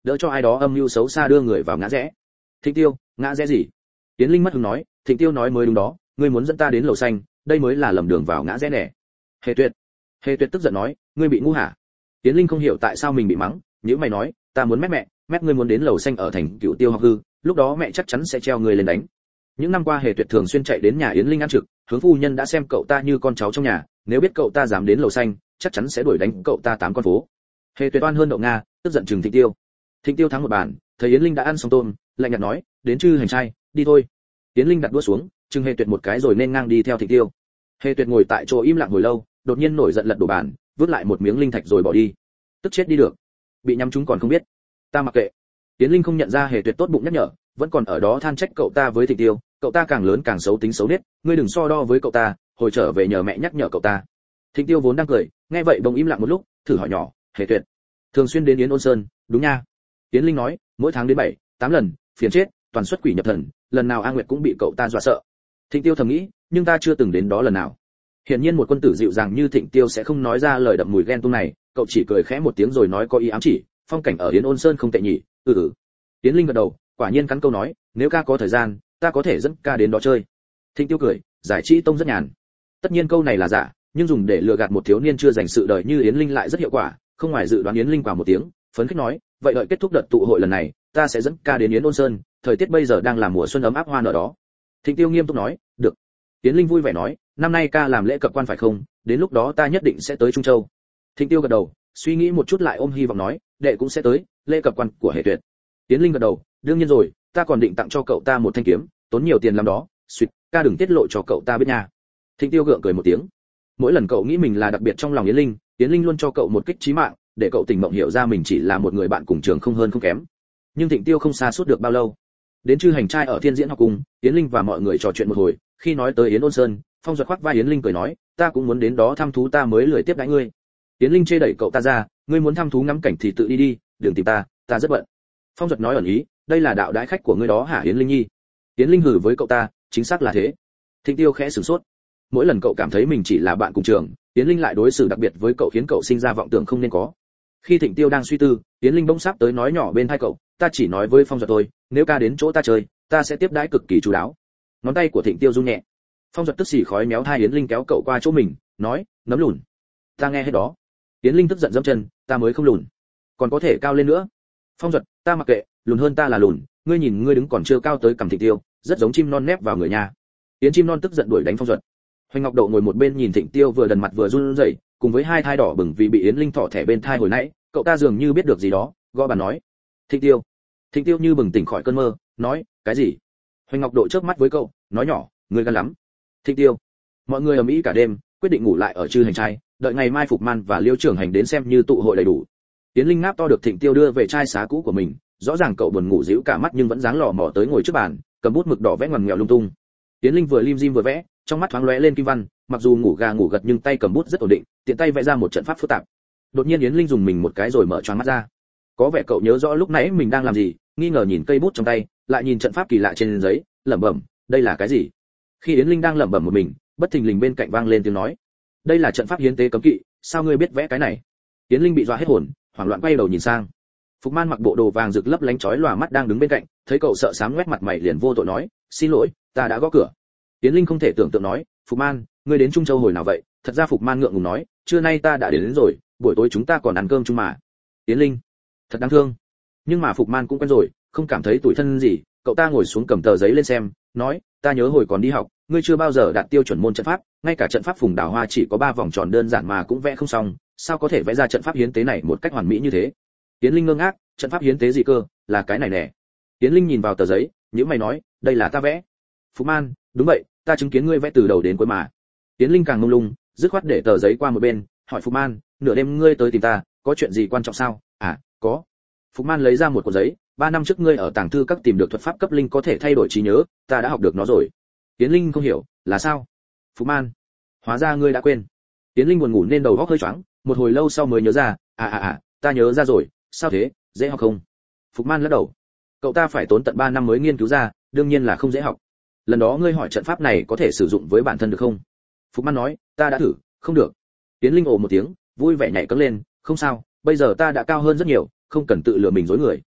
đỡ cho ai đó âm mưu xấu xa đưa người vào ngã rẽ. Thịnh Tiêu, ngã rẽ gì? Tiến Linh mất hứng nói, Thịnh Tiêu nói mới đúng đó, ngươi muốn dẫn ta đến lầu xanh, đây mới là lầm đường vào ngã rẽ nè. Hề Tuyệt, Hề Tuyệt tức giận nói, ngươi bị ngu hả? Tiến Linh không hiểu tại sao mình bị mắng, nhíu mày nói, ta muốn mét mẹ, mét ngươi muốn đến lầu xanh ở thành Cựu Tiêu học hư, lúc đó mẹ chắc chắn sẽ treo ngươi lên đánh. Những năm qua Hề Tuyệt thường xuyên chạy đến nhà Yến Linh ăn trực, hướng phu nhân đã xem cậu ta như con cháu trong nhà, nếu biết cậu ta dám đến lầu xanh, chắc chắn sẽ đuổi đánh cậu ta tám con phố. Hề Tuyệt oan hơn đậu nga, tức giận trừng Thịnh Tiêu. Thịnh Tiêu thắng một bàn, thấy Yến Linh đã ăn xong tôm, lạnh nhạt nói, đến chư hành trai, đi thôi. Yến Linh đặt đũa xuống, trừng Hề Tuyệt một cái rồi nên ngang đi theo Thịnh Tiêu. Hề Tuyệt ngồi tại chỗ im lặng hồi lâu, đột nhiên nổi giận lật đổ bàn, vứt lại một miếng linh thạch rồi bỏ đi. Tức chết đi được, bị nhắm trúng còn không biết. Ta mặc kệ. Yến Linh không nhận ra Hề Tuyệt tốt bụng nhắc nhở, vẫn còn ở đó than trách cậu ta với Thịnh Tiêu, cậu ta càng lớn càng xấu tính xấu nết, ngươi đừng so đo với cậu ta, hồi trở về nhờ mẹ nhắc nhở cậu ta. Thịnh Tiêu vốn đang cười, nghe vậy bỗng im lặng một lúc, thử hỏi nhỏ, Hề Tuyệt, thường xuyên đến Yến Ôn Sơn, đúng nha? Yến Linh nói, mỗi tháng đến bảy, tám lần, phiền chết, toàn xuất quỷ nhập thần, lần nào A Nguyệt cũng bị cậu ta dọa sợ. Thịnh Tiêu thầm nghĩ, nhưng ta chưa từng đến đó lần nào. Hiển nhiên một quân tử dịu dàng như Thịnh Tiêu sẽ không nói ra lời đậm mùi ghen tuông này, cậu chỉ cười khẽ một tiếng rồi nói có ý ám chỉ, phong cảnh ở Yến Ôn Sơn không tệ nhỉ? Ừ ừ. Yến Linh gật đầu, quả nhiên cắn câu nói, nếu ca có thời gian, ta có thể dẫn ca đến đó chơi. Thịnh Tiêu cười, giải trí tông rất nhàn. Tất nhiên câu này là giả, nhưng dùng để lừa gạt một thiếu niên chưa dành sự đời như Yến Linh lại rất hiệu quả, không ngoài dự đoán Yến Linh vào một tiếng, phấn khích nói, vậy đợi kết thúc đợt tụ hội lần này, ta sẽ dẫn ca đến Yến Ôn Sơn, thời tiết bây giờ đang là mùa xuân ấm áp hoa nở đó. Thịnh Tiêu nghiêm túc nói, được. Yến Linh vui vẻ nói, năm nay ca làm lễ cập quan phải không, đến lúc đó ta nhất định sẽ tới Trung Châu. Thịnh Tiêu gật đầu, suy nghĩ một chút lại ôm hy vọng nói, đệ cũng sẽ tới, lễ cập quan của Hề Tuyệt. Yến Linh gật đầu, đương nhiên rồi, ta còn định tặng cho cậu ta một thanh kiếm, tốn nhiều tiền lắm đó, suýt, ca đừng tiết lộ cho cậu ta biết nha. Thịnh Tiêu gượng cười một tiếng. Mỗi lần cậu nghĩ mình là đặc biệt trong lòng Yến Linh, Yến Linh luôn cho cậu một kích chí mạng, để cậu tỉnh mộng hiểu ra mình chỉ là một người bạn cùng trường không hơn không kém. Nhưng Thịnh Tiêu không xa suốt được bao lâu. Đến chư hành trai ở Thiên Diễn học cung, Yến Linh và mọi người trò chuyện một hồi, khi nói tới Yến Ôn Sơn, Phong Duật khoác vai Yến Linh cười nói, ta cũng muốn đến đó thăm thú, ta mới lười tiếp đãi ngươi. Yến Linh chê đẩy cậu ta ra, ngươi muốn thăm thú ngắm cảnh thì tự đi đi, đừng tìm ta, ta rất bận. Phong Duật nói ẩn ý, đây là đạo đãi khách của ngươi đó hả Yến Linh nhi? Yến Linh hừ với cậu ta, chính xác là thế. Thịnh Tiêu khẽ sửng sốt. Mỗi lần cậu cảm thấy mình chỉ là bạn cùng trường, Yến Linh lại đối xử đặc biệt với cậu khiến cậu sinh ra vọng tưởng không nên có. Khi Thịnh Tiêu đang suy tư, Yến Linh bỗng sắp tới nói nhỏ bên tai cậu, ta chỉ nói với Phong Duật thôi, nếu ca đến chỗ ta chơi, ta sẽ tiếp đãi cực kỳ chú đáo. Ngón tay của Thịnh Tiêu rung nhẹ. Phong Duật tức xì khói méo thai Yến Linh kéo cậu qua chỗ mình, nói, nấm lùn. Ta nghe hết đó. Yến Linh tức giận dẫm chân, ta mới không lùn, còn có thể cao lên nữa. Phong Duật, ta mặc kệ, lùn hơn ta là lùn, ngươi nhìn ngươi đứng còn chưa cao tới cằm Thịnh Tiêu, rất giống chim non nép vào người nhà. Yến chim non tức giận đuổi đánh Phong Duật. Hoành Ngọc Độ ngồi một bên nhìn Thịnh Tiêu vừa đần mặt vừa run rẩy, cùng với hai thai đỏ bừng vì bị Yến Linh thỏ thẻ bên thai hồi nãy, cậu ta dường như biết được gì đó, gõ bàn nói, Thịnh Tiêu. Thịnh Tiêu như bừng tỉnh khỏi cơn mơ, nói, cái gì? Hoành Ngọc Độ chớp mắt với cậu, nói nhỏ, ngươi gan lắm. Thịnh Tiêu. Mọi người ầm ĩ cả đêm, quyết định ngủ lại ở chư hành trai, đợi ngày mai Phục Man và Liêu Trưởng Hành đến xem như tụ hội đầy đủ. Yến Linh ngáp to được Thịnh Tiêu đưa về trai xá cũ của mình, rõ ràng cậu buồn ngủ díu cả mắt nhưng vẫn dáng lò mò tới ngồi trước bàn, cầm bút mực đỏ vẽ ngoằn ngoèo lung tung. Yến Linh vừa lim dim vừa vẽ, trong mắt thoáng lóe lên kim văn, mặc dù ngủ gà ngủ gật nhưng tay cầm bút rất ổn định, tiện tay vẽ ra một trận pháp phức tạp. Đột nhiên Yến Linh dùng mình một cái rồi mở choáng mắt ra. Có vẻ cậu nhớ rõ lúc nãy mình đang làm gì, nghi ngờ nhìn cây bút trong tay, lại nhìn trận pháp kỳ lạ trên giấy, lẩm bẩm, đây là cái gì? Khi Yến Linh đang lẩm bẩm một mình, bất thình lình bên cạnh vang lên tiếng nói, đây là trận pháp hiến tế cấm kỵ, sao ngươi biết vẽ cái này? Yến Linh bị dọa hết hồn, hoảng loạn quay đầu nhìn sang. Phục Man mặc bộ đồ vàng rực lấp lánh chói lòa mắt đang đứng bên cạnh, thấy cậu sợ sám ngoét mặt mày liền vô tội nói, xin lỗi, ta đã gõ cửa. Yến Linh không thể tưởng tượng nói, Phục Man, ngươi đến Trung Châu hồi nào vậy? Thật ra Phục Man ngượng ngùng nói, trưa nay ta đã đến, đến rồi, buổi tối chúng ta còn ăn cơm chung mà. Yến Linh, thật đáng thương. Nhưng mà Phục Man cũng quen rồi, không cảm thấy tủi thân gì, cậu ta ngồi xuống cầm tờ giấy lên xem, nói, ta nhớ hồi còn đi học, ngươi chưa bao giờ đạt tiêu chuẩn môn trận pháp, ngay cả trận pháp phùng đào hoa chỉ có ba vòng tròn đơn giản mà cũng vẽ không xong, sao có thể vẽ ra trận pháp hiến tế này một cách hoàn mỹ như thế? Yến Linh ngơ ngác, trận pháp hiến tế gì cơ, là cái này nè. Yến Linh nhìn vào tờ giấy, nhíu mày nói, đây là ta vẽ. Phục Man, đúng vậy, ta chứng kiến ngươi vẽ từ đầu đến cuối mà. Yến Linh càng mông lung, dứt khoát để tờ giấy qua một bên, hỏi Phục Man, nửa đêm ngươi tới tìm ta, có chuyện gì quan trọng sao? À, có. Phục Man lấy ra một cuốn giấy, ba năm trước ngươi ở tàng thư các tìm được thuật pháp cấp linh có thể thay đổi trí nhớ, ta đã học được nó rồi. Yến Linh không hiểu, là sao? Phục Man, hóa ra ngươi đã quên. Yến Linh buồn ngủ nên đầu óc hơi choáng, một hồi lâu sau mới nhớ ra, à à à, ta nhớ ra rồi, sao thế, dễ học không? Phục Man lắc đầu. Cậu ta phải tốn tận ba năm mới nghiên cứu ra, đương nhiên là không dễ học. Lần đó ngươi hỏi trận pháp này có thể sử dụng với bản thân được không? Phục Man nói, ta đã thử, không được. Yến Linh ồ một tiếng, vui vẻ nhảy cẫng lên, không sao, bây giờ ta đã cao hơn rất nhiều, không cần tự lừa mình dối người.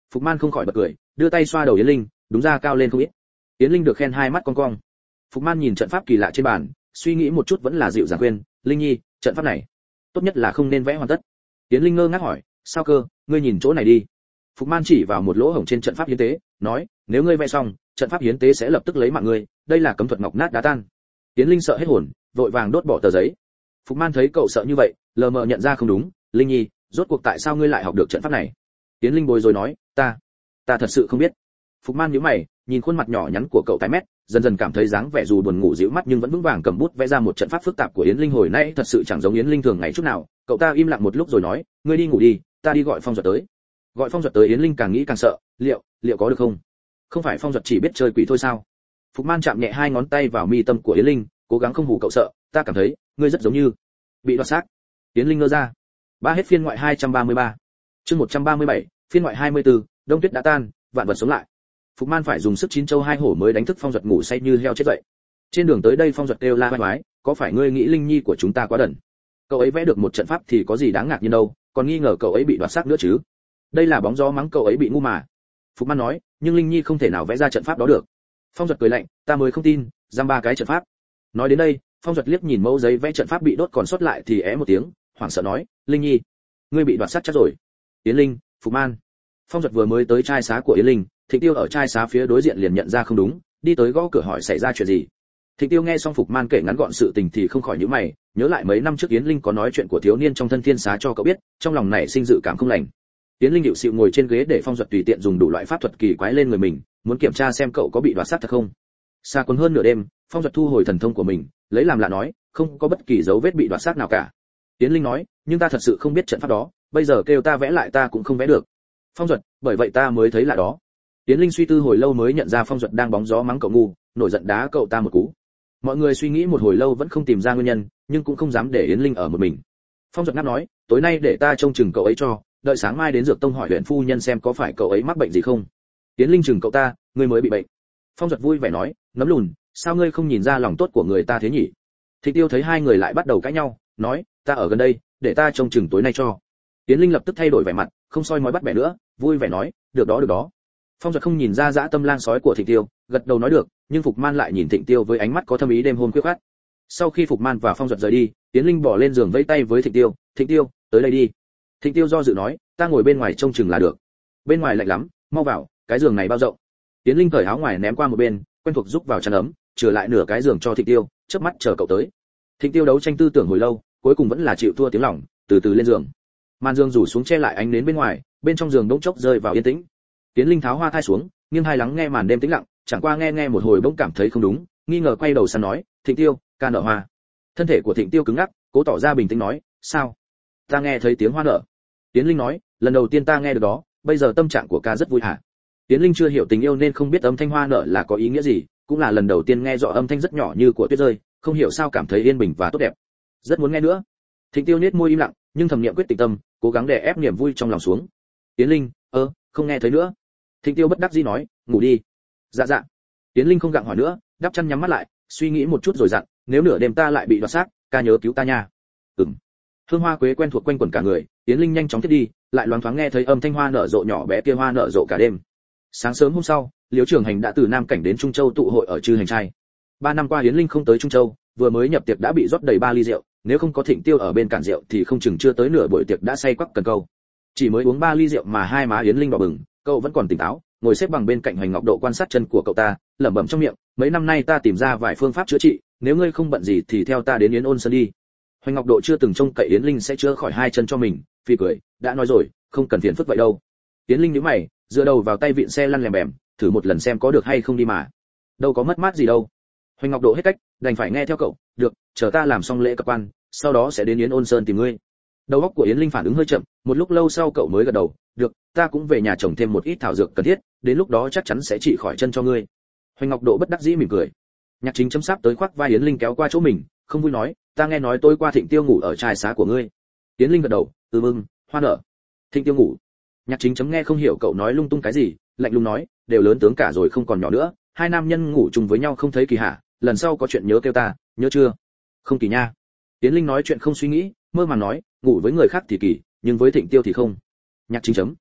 Phục Man không khỏi bật cười, đưa tay xoa đầu Yến Linh, đúng ra cao lên không ít. Yến Linh được khen hai mắt cong cong. Phục Man nhìn trận pháp kỳ lạ trên bàn, suy nghĩ một chút vẫn là dịu dàng khuyên, Linh Nhi, trận pháp này, tốt nhất là không nên vẽ hoàn tất. Yến Linh ngơ ngác hỏi, sao cơ, ngươi nhìn chỗ này đi. Phục Man chỉ vào một lỗ hổng trên trận pháp hiến tế, nói, nếu ngươi vẽ xong, trận pháp hiến tế sẽ lập tức lấy mạng ngươi, đây là cấm thuật ngọc nát đá tan. Yến Linh sợ hết hồn, vội vàng đốt bỏ tờ giấy. Phục Man thấy cậu sợ như vậy, lờ mờ nhận ra không đúng, Linh Nhi, rốt cuộc tại sao ngươi lại học được trận pháp này? Yến Linh bối rối nói, ta, ta thật sự không biết. Phục Man nhíu mày, nhìn khuôn mặt nhỏ nhắn của cậu tái mét, dần dần cảm thấy dáng vẻ dù buồn ngủ dịu mắt nhưng vẫn vững vàng cầm bút vẽ ra một trận pháp phức tạp của Yến Linh hồi nãy thật sự chẳng giống Yến Linh thường ngày chút nào. Cậu ta im lặng một lúc rồi nói, ngươi đi ngủ đi, ta đi gọi Phong Duật tới. Gọi Phong Duật tới, Yến Linh càng nghĩ càng sợ, liệu, liệu có được không? Không phải Phong Duật chỉ biết chơi quỷ thôi sao? Phục Man chạm nhẹ hai ngón tay vào mi tâm của Yến Linh, cố gắng không hù cậu sợ, ta cảm thấy, ngươi rất giống như bị đoạt xác. Yến Linh ngơ ra. Ba hết phiên ngoại hai trăm ba mươi ba. Chương một trăm ba mươi bảy, phiên ngoại hai mươi tư, đông tuyết đã tan, vạn vật sống lại. Phục Man phải dùng sức chín châu hai hổ mới đánh thức Phong Duật ngủ say như heo chết vậy. Trên đường tới đây Phong Duật kêu la oai oái, có phải ngươi nghĩ Linh Nhi của chúng ta quá đần? Cậu ấy vẽ được một trận pháp thì có gì đáng ngạc nhiên đâu, còn nghi ngờ cậu ấy bị đoạt xác nữa chứ? Đây là bóng gió mắng cậu ấy bị ngu mà. Phục Man nói, nhưng Linh Nhi không thể nào vẽ ra trận pháp đó được. Phong Duật cười lạnh, ta mới không tin, giam ba cái trận pháp. Nói đến đây, Phong Duật liếc nhìn mẫu giấy vẽ trận pháp bị đốt còn sót lại thì é một tiếng, hoảng sợ nói, Linh Nhi, ngươi bị đoạt xác chắc rồi. Yến Linh, Phục Man. Phong Duật vừa mới tới trai xá của Yến Linh, Thịnh Tiêu ở trai xá phía đối diện liền nhận ra không đúng, đi tới gõ cửa hỏi xảy ra chuyện gì. Thịnh Tiêu nghe xong Phục Man kể ngắn gọn sự tình thì không khỏi nhíu mày, nhớ lại mấy năm trước Yến Linh có nói chuyện của thiếu niên trong thân thiên xá cho cậu biết, trong lòng nảy sinh dự cảm không lành. Yến Linh dịu xịu ngồi trên ghế để Phong Duật tùy tiện dùng đủ loại pháp thuật kỳ quái lên người mình, muốn kiểm tra xem cậu có bị đoạt xác thật không. Xa còn hơn nửa đêm, Phong Duật thu hồi thần thông của mình, lấy làm lạ nói, không có bất kỳ dấu vết bị đoạt xác nào cả. Yến Linh nói, nhưng ta thật sự không biết trận pháp đó, bây giờ kêu ta vẽ lại ta cũng không vẽ được. Phong Duật, bởi vậy ta mới thấy lạ đó. Yến Linh suy tư hồi lâu mới nhận ra Phong Duật đang bóng gió mắng cậu ngu, nổi giận đá cậu ta một cú. Mọi người suy nghĩ một hồi lâu vẫn không tìm ra nguyên nhân, nhưng cũng không dám để Yến Linh ở một mình. Phong Duật ngáp nói, tối nay để ta trông chừng cậu ấy cho, đợi sáng mai đến Dược Tông hỏi huyện phu nhân xem có phải cậu ấy mắc bệnh gì không. Yến Linh chừng cậu ta, ngươi mới bị bệnh. Phong Duật vui vẻ nói, nấm lùn, sao ngươi không nhìn ra lòng tốt của người ta thế nhỉ? Thịnh Tiêu thấy hai người lại bắt đầu cãi nhau, nói, ta ở gần đây, để ta trông chừng tối nay cho. Yến Linh lập tức thay đổi vẻ mặt, không soi mói bắt bẻ nữa, vui vẻ nói, được đó được đó. Phong Duật không nhìn ra dã tâm lang sói của Thịnh Tiêu, gật đầu nói được, nhưng Phục Man lại nhìn Thịnh Tiêu với ánh mắt có thâm ý đêm hôm khuya khoắt. Sau khi Phục Man và Phong Duật rời đi, Yến Linh bỏ lên giường vẫy tay với Thịnh Tiêu, Thịnh Tiêu, tới đây đi. Thịnh Tiêu do dự nói, ta ngồi bên ngoài trông chừng là được. Bên ngoài lạnh lắm, mau vào, cái giường này bao rộng. Yến Linh cởi áo ngoài ném qua một bên, quen thuộc giúp vào chăn ấm, trừ lại nửa cái giường cho Thịnh Tiêu, chớp mắt chờ cậu tới. Thịnh Tiêu đấu tranh tư tưởng hồi lâu, cuối cùng vẫn là chịu thua tiếng lòng, từ từ lên giường. Màn giường rủ xuống che lại ánh nến bên ngoài, bên trong giường đống chốc rơi vào yên tĩnh. Yến Linh tháo hoa thai xuống, nghiêng hai lắng nghe màn đêm tĩnh lặng, chẳng qua nghe nghe một hồi bỗng cảm thấy không đúng, nghi ngờ quay đầu sang nói, Thịnh Tiêu, ca nở hoa. Thân thể của Thịnh Tiêu cứng ngắc, cố tỏ ra bình tĩnh nói, sao? Ta nghe thấy tiếng hoa nở. Yến Linh nói, lần đầu tiên ta nghe được đó, bây giờ tâm trạng của ca rất vui hả? Yến Linh chưa hiểu tình yêu nên không biết âm thanh hoa nở là có ý nghĩa gì, cũng là lần đầu tiên nghe rõ âm thanh rất nhỏ như của tuyết rơi, không hiểu sao cảm thấy yên bình và tốt đẹp, rất muốn nghe nữa. Thịnh Tiêu nhếch môi im lặng, nhưng thầm niệm quyết tĩnh tâm, cố gắng đè ép niềm vui trong lòng xuống. Yến Linh, ơ, không nghe thấy nữa. Thịnh Tiêu bất đắc dĩ nói, ngủ đi. Dạ dạ. Yến Linh không gặng hỏi nữa, đắp chăn nhắm mắt lại, suy nghĩ một chút rồi dặn, nếu nửa đêm ta lại bị đoạt xác, ca nhớ cứu ta nha. Ừm. Hương hoa quế quen thuộc quanh quẩn cả người, Yến Linh nhanh chóng thiết đi, lại loáng thoáng nghe thấy âm thanh hoa nở rộ nhỏ bé kia hoa nở rộ cả đêm. Sáng sớm hôm sau, Liễu Trường Hành đã từ Nam Cảnh đến Trung Châu tụ hội ở Trư Hành trai. Ba năm qua Yến Linh không tới Trung Châu, vừa mới nhập tiệc đã bị rót đầy ba ly rượu, nếu không có Thịnh Tiêu ở bên cản rượu thì không chừng chưa tới nửa buổi tiệc đã say quắc cần câu. Chỉ mới uống ba ly rượu mà hai má Yến Linh đỏ bừng, cậu vẫn còn tỉnh táo, ngồi xếp bằng bên cạnh Hoành Ngọc Độ quan sát chân của cậu ta, lẩm bẩm trong miệng, mấy năm nay ta tìm ra vài phương pháp chữa trị, nếu ngươi không bận gì thì theo ta đến Yến Ôn Sơn đi. Hoành Ngọc Độ chưa từng trông cậy Yến Linh sẽ chữa khỏi hai chân cho mình, phi cười, đã nói rồi, không cần phiền phức vậy đâu. Yến Linh nhíu mày, dựa đầu vào tay vịn xe lăn lèm bèm, thử một lần xem có được hay không đi mà. Đâu có mất mát gì đâu. Hoành Ngọc Độ hết cách, đành phải nghe theo cậu, được, chờ ta làm xong lễ cập quan, sau đó sẽ đến Yến Ôn Sơn tìm ngươi. Đầu óc của Yến Linh phản ứng hơi chậm, một lúc lâu sau cậu mới gật đầu, được, ta cũng về nhà trồng thêm một ít thảo dược cần thiết, đến lúc đó chắc chắn sẽ trị khỏi chân cho ngươi. Hoành Ngọc Độ bất đắc dĩ mỉm cười. Nhạc Chính chấm sáp tới khoác vai Yến Linh kéo qua chỗ mình, không vui nói, ta nghe nói tối qua Thịnh Tiêu ngủ ở trai xá của ngươi. Yến Linh gật đầu, ừ mừng, hoa nở. Thịnh Tiêu ngủ. Nhạc Chính chấm nghe không hiểu cậu nói lung tung cái gì, lạnh lùng nói, đều lớn tướng cả rồi không còn nhỏ nữa, hai nam nhân ngủ chung với nhau không thấy kỳ hả, lần sau có chuyện nhớ kêu ta, nhớ chưa? Không kỳ nha. Yến Linh nói chuyện không suy nghĩ, mơ màng nói, ngủ với người khác thì kỳ, nhưng với Thịnh Tiêu thì không. Nhạc Chính chấm.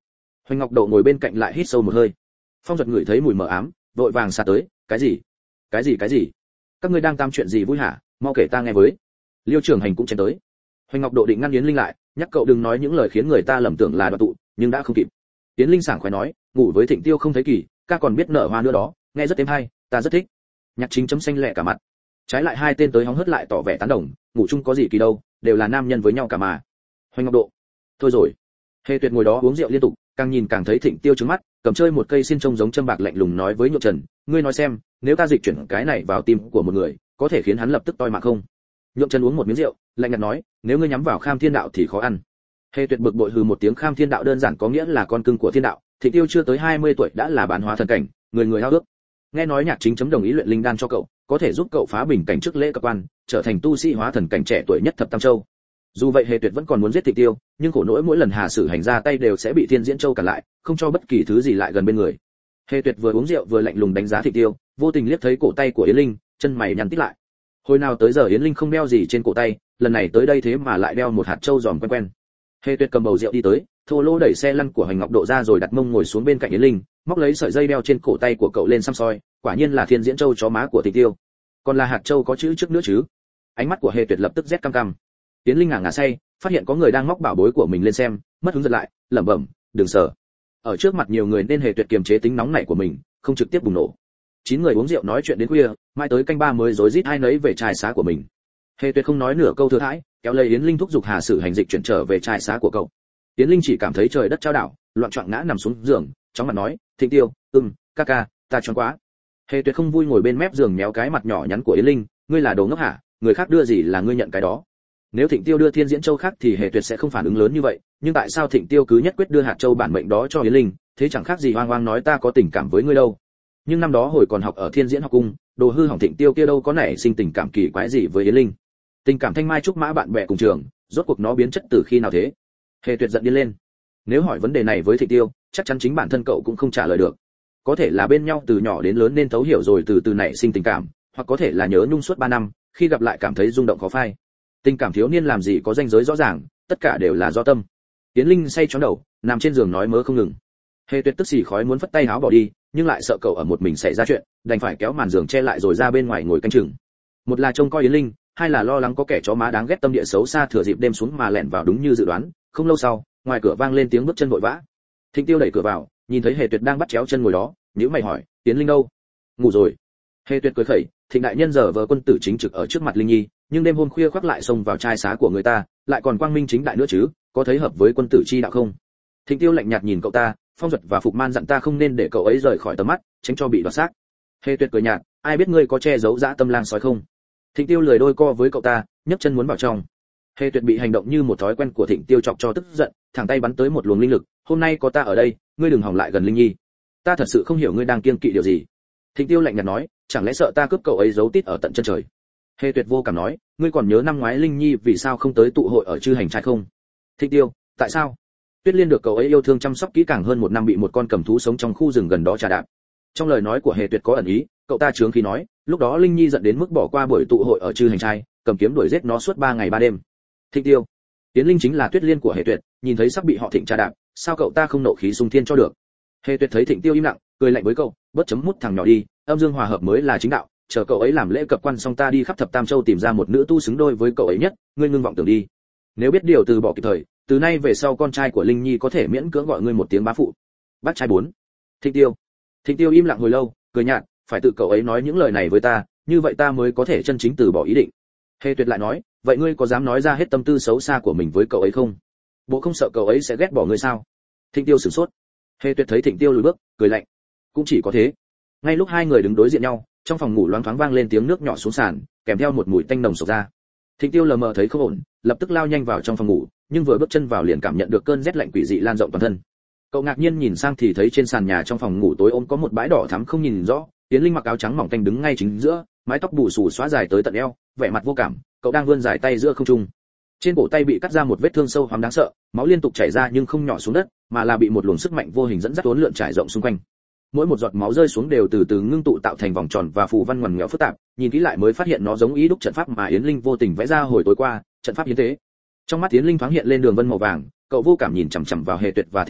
Hoành Ngọc Độ ngồi bên cạnh lại hít sâu một hơi. Phong Duật ngửi thấy mùi mờ ám, vội vàng xa tới, cái gì? Cái gì cái gì? Các ngươi đang tam chuyện gì vui hả? Mau kể ta nghe với. Liêu Trường Hành cũng chen tới. Hoành Ngọc Độ định ngăn Yến Linh lại, nhắc cậu đừng nói những lời khiến người ta lầm tưởng là đoạt tụ, nhưng đã không kịp. Yến Linh sảng khoái nói, ngủ với Thịnh Tiêu không thấy kỳ, ca còn biết nở hoa nữa đó, nghe rất êm hay, ta rất thích. Nhạc Chính chấm xanh lẹ cả mặt. Trái lại hai tên tới hóng hớt lại tỏ vẻ tán đồng, ngủ chung có gì kỳ đâu, đều là nam nhân với nhau cả mà. Hoành Ngọc Độ. Thôi rồi. Hề Tuyệt ngồi đó uống rượu liên tục, càng nhìn càng thấy Thịnh Tiêu trừng mắt, cầm chơi một cây xiên trông giống châm bạc lạnh lùng nói với Nhược Trần, ngươi nói xem, nếu ta dịch chuyển cái này vào tim của một người, có thể khiến hắn lập tức toi mạng không? Nhược Trần uống một miếng rượu, lạnh nhạt nói, nếu ngươi nhắm vào Kham Thiên Đạo thì khó ăn. Hề Tuyệt bực bội hừ một tiếng, Kham Thiên Đạo đơn giản có nghĩa là con cưng của Thiên Đạo, Thịnh Tiêu chưa tới hai mươi tuổi đã là bán hóa thần cảnh, người người hao ước. Nghe nói Nhạc Chính chấm đồng ý luyện linh đan cho cậu, có thể giúp cậu phá bình cảnh trước lễ cấp quan, trở thành tu sĩ hóa thần cảnh trẻ tuổi nhất thập tam châu. Dù vậy Hề Tuyệt vẫn còn muốn giết Thịnh Tiêu, nhưng khổ nỗi mỗi lần Hà Sử Hành ra tay đều sẽ bị Thiên Diễn Châu cản lại, không cho bất kỳ thứ gì lại gần bên người. Hề Tuyệt vừa uống rượu vừa lạnh lùng đánh giá Thịnh Tiêu, vô tình liếc thấy cổ tay của Yến Linh, chân mày nhăn tít lại. Hồi nào tới giờ Yến Linh không đeo gì trên cổ tay, lần này tới đây thế mà lại đeo một hạt châu giòm quen quen. Hề Tuyệt cầm bầu rượu đi tới, thô lỗ đẩy xe lăn của Hoành Ngọc Độ ra rồi đặt mông ngồi xuống bên cạnh Yến Linh, móc lấy sợi dây đeo trên cổ tay của cậu lên xăm soi, quả nhiên là Thiên Diễn Châu chó má của Thịnh Tiêu. Còn là hạt châu có chữ trước nữa chứ? Ánh mắt của Hề Tuyệt lập tức rét căm căm. Yến Linh ngả ngả say, phát hiện có người đang móc bảo bối của mình lên xem, mất hứng giật lại, lẩm bẩm, đừng sợ. Ở trước mặt nhiều người nên Hề Tuyệt kiềm chế tính nóng nảy của mình, không trực tiếp bùng nổ. Chín người uống rượu nói chuyện đến khuya, mai tới canh ba mới rối rít hai nấy về trai xá của mình. Hề Tuyệt không nói nửa câu thừa thãi, kéo lấy Yến Linh thúc giục Hà Sử Hành dịch chuyển trở về trai xá của cậu. Yến Linh chỉ cảm thấy trời đất trao đảo, loạn choạng ngã nằm xuống giường, chóng mặt nói, Thịnh Tiêu, ừm, ca ca, ta choáng quá. Hề Tuyệt không vui ngồi bên mép giường méo cái mặt nhỏ nhắn của Yến Linh, ngươi là đồ ngốc hả? Người khác đưa gì là ngươi nhận cái đó. Nếu Thịnh Tiêu đưa Thiên Diễn Châu khác thì Hề Tuyệt sẽ không phản ứng lớn như vậy, nhưng tại sao Thịnh Tiêu cứ nhất quyết đưa hạt châu bản mệnh đó cho Yến Linh, thế chẳng khác gì hoang hoang nói ta có tình cảm với ngươi đâu. Nhưng năm đó hồi còn học ở Thiên Diễn học cung, đồ hư hỏng Thịnh Tiêu kia đâu có nảy sinh tình cảm kỳ quái gì với Yến Linh. Tình cảm thanh mai trúc mã bạn bè cùng trường, rốt cuộc nó biến chất từ khi nào thế? Hề Tuyệt giận điên lên. Nếu hỏi vấn đề này với Thịnh Tiêu, chắc chắn chính bản thân cậu cũng không trả lời được. Có thể là bên nhau từ nhỏ đến lớn nên thấu hiểu rồi từ từ nảy sinh tình cảm, hoặc có thể là nhớ nhung suốt ba năm, khi gặp lại cảm thấy rung động khó phai. Tình cảm thiếu niên làm gì có ranh giới rõ ràng, tất cả đều là do tâm. Yến Linh say chóng đầu, nằm trên giường nói mớ không ngừng. Hề Tuyệt tức xì khói muốn phất tay háo bỏ đi, nhưng lại sợ cậu ở một mình xảy ra chuyện, đành phải kéo màn giường che lại rồi ra bên ngoài ngồi canh chừng. Một là trông coi Yến Linh, hai là lo lắng có kẻ chó má đáng ghét tâm địa xấu xa thừa dịp đêm xuống mà lẻn vào đúng như dự đoán. Không lâu sau, ngoài cửa vang lên tiếng bước chân vội vã. Thịnh Tiêu đẩy cửa vào, nhìn thấy Hề Tuyệt đang bắt chéo chân ngồi đó, nhíu mày hỏi, Yến Linh đâu? Ngủ rồi. Hề Tuyệt cười khẩy, Thịnh đại nhân giờ vờ quân tử chính trực ở trước mặt Linh Nhi, nhưng đêm hôm khuya khoác lại xông vào trai xá của người ta, lại còn quang minh chính đại nữa chứ, có thấy hợp với quân tử chi đạo không? Thịnh Tiêu lạnh nhạt nhìn cậu ta, Phong Duật và Phục Man dặn ta không nên để cậu ấy rời khỏi tầm mắt, tránh cho bị đoạt xác. Hề Tuyệt cười nhạt, ai biết ngươi có che giấu dã tâm lang sói không? Thịnh Tiêu lười đôi co với cậu ta, nhấc chân muốn vào trong. Hề Tuyệt bị hành động như một thói quen của Thịnh Tiêu chọc cho tức giận, thẳng tay bắn tới một luồng linh lực, hôm nay có ta ở đây, ngươi đừng hòng lại gần Linh Nhi. Ta thật sự không hiểu ngươi đang kiêng kỵ điều gì. Thịnh Tiêu lạnh nhạt nói, chẳng lẽ sợ ta cướp cậu ấy giấu tít ở tận chân trời? Hề Tuyệt vô cảm nói, ngươi còn nhớ năm ngoái Linh Nhi vì sao không tới tụ hội ở Chư Hành trai không? Thịnh Tiêu, tại sao? Tuyết Liên được cậu ấy yêu thương chăm sóc kỹ càng hơn một năm bị một con cầm thú sống trong khu rừng gần đó trà đạp. Trong lời nói của Hề Tuyệt có ẩn ý, cậu ta chướng khí nói, lúc đó Linh Nhi giận đến mức bỏ qua buổi tụ hội ở Chư Hành trai, cầm kiếm đuổi giết nó suốt ba ngày ba đêm. Thịnh Tiêu, Tiến Linh chính là Tuyết Liên của Hề Tuyệt, nhìn thấy sắp bị họ Thịnh trà đạp, sao cậu ta không nộ khí xung thiên cho được? Hề Tuyệt thấy Thịnh Tiêu im lặng, cười lạnh với cậu, bớt chấm mút thằng nhỏ đi, âm dương hòa hợp mới là chính đạo, chờ cậu ấy làm lễ cập quan xong ta đi khắp thập tam châu tìm ra một nữ tu xứng đôi với cậu ấy nhất, ngươi ngưng vọng tưởng đi. Nếu biết điều từ bỏ kịp thời, từ nay về sau con trai của Linh Nhi có thể miễn cưỡng gọi ngươi một tiếng bá phụ. Bác trai bốn. Thịnh Tiêu. Thịnh Tiêu im lặng hồi lâu, cười nhạt, phải tự cậu ấy nói những lời này với ta, như vậy ta mới có thể chân chính từ bỏ ý định. Hề Tuyệt lại nói, vậy ngươi có dám nói ra hết tâm tư xấu xa của mình với cậu ấy không? Bộ không sợ cậu ấy sẽ ghét bỏ ngươi sao? Thịnh Tiêu sửng sốt. Hề Tuyệt thấy Thịnh Tiêu lùi bước, cười lạnh. Cũng chỉ có thế. Ngay lúc hai người đứng đối diện nhau, trong phòng ngủ loáng thoáng vang lên tiếng nước nhỏ xuống sàn, kèm theo một mùi tanh nồng sộc ra. Thịnh Tiêu lờ mờ thấy không ổn, lập tức lao nhanh vào trong phòng ngủ, nhưng vừa bước chân vào liền cảm nhận được cơn rét lạnh quỷ dị lan rộng toàn thân. Cậu ngạc nhiên nhìn sang thì thấy trên sàn nhà trong phòng ngủ tối ôm có một bãi đỏ thắm không nhìn rõ, Tiến Linh mặc áo trắng mỏng tanh đứng ngay chính giữa, mái tóc bù xù xóa dài tới tận eo, vẻ mặt vô cảm, cậu đang vươn dài tay giữa không trung. Trên cổ tay bị cắt ra một vết thương sâu hoắm đáng sợ, máu liên tục chảy ra nhưng không nhỏ xuống đất, mà là bị một luồng sức mạnh vô hình dẫn dắt uốn lượn trải rộng xung quanh. Mỗi một giọt máu rơi xuống đều từ từ ngưng tụ tạo thành vòng tròn và phù văn ngoằn ngoèo phức tạp, nhìn kỹ lại mới phát hiện nó giống ý đúc trận pháp mà Yến Linh vô tình vẽ ra hồi tối qua, trận pháp hiến tế. Trong mắt Yến Linh thoáng hiện lên đường vân màu vàng, cậu vô cảm nhìn chằm chằm vào Hề Tuyệt và Thịnh Tiêu,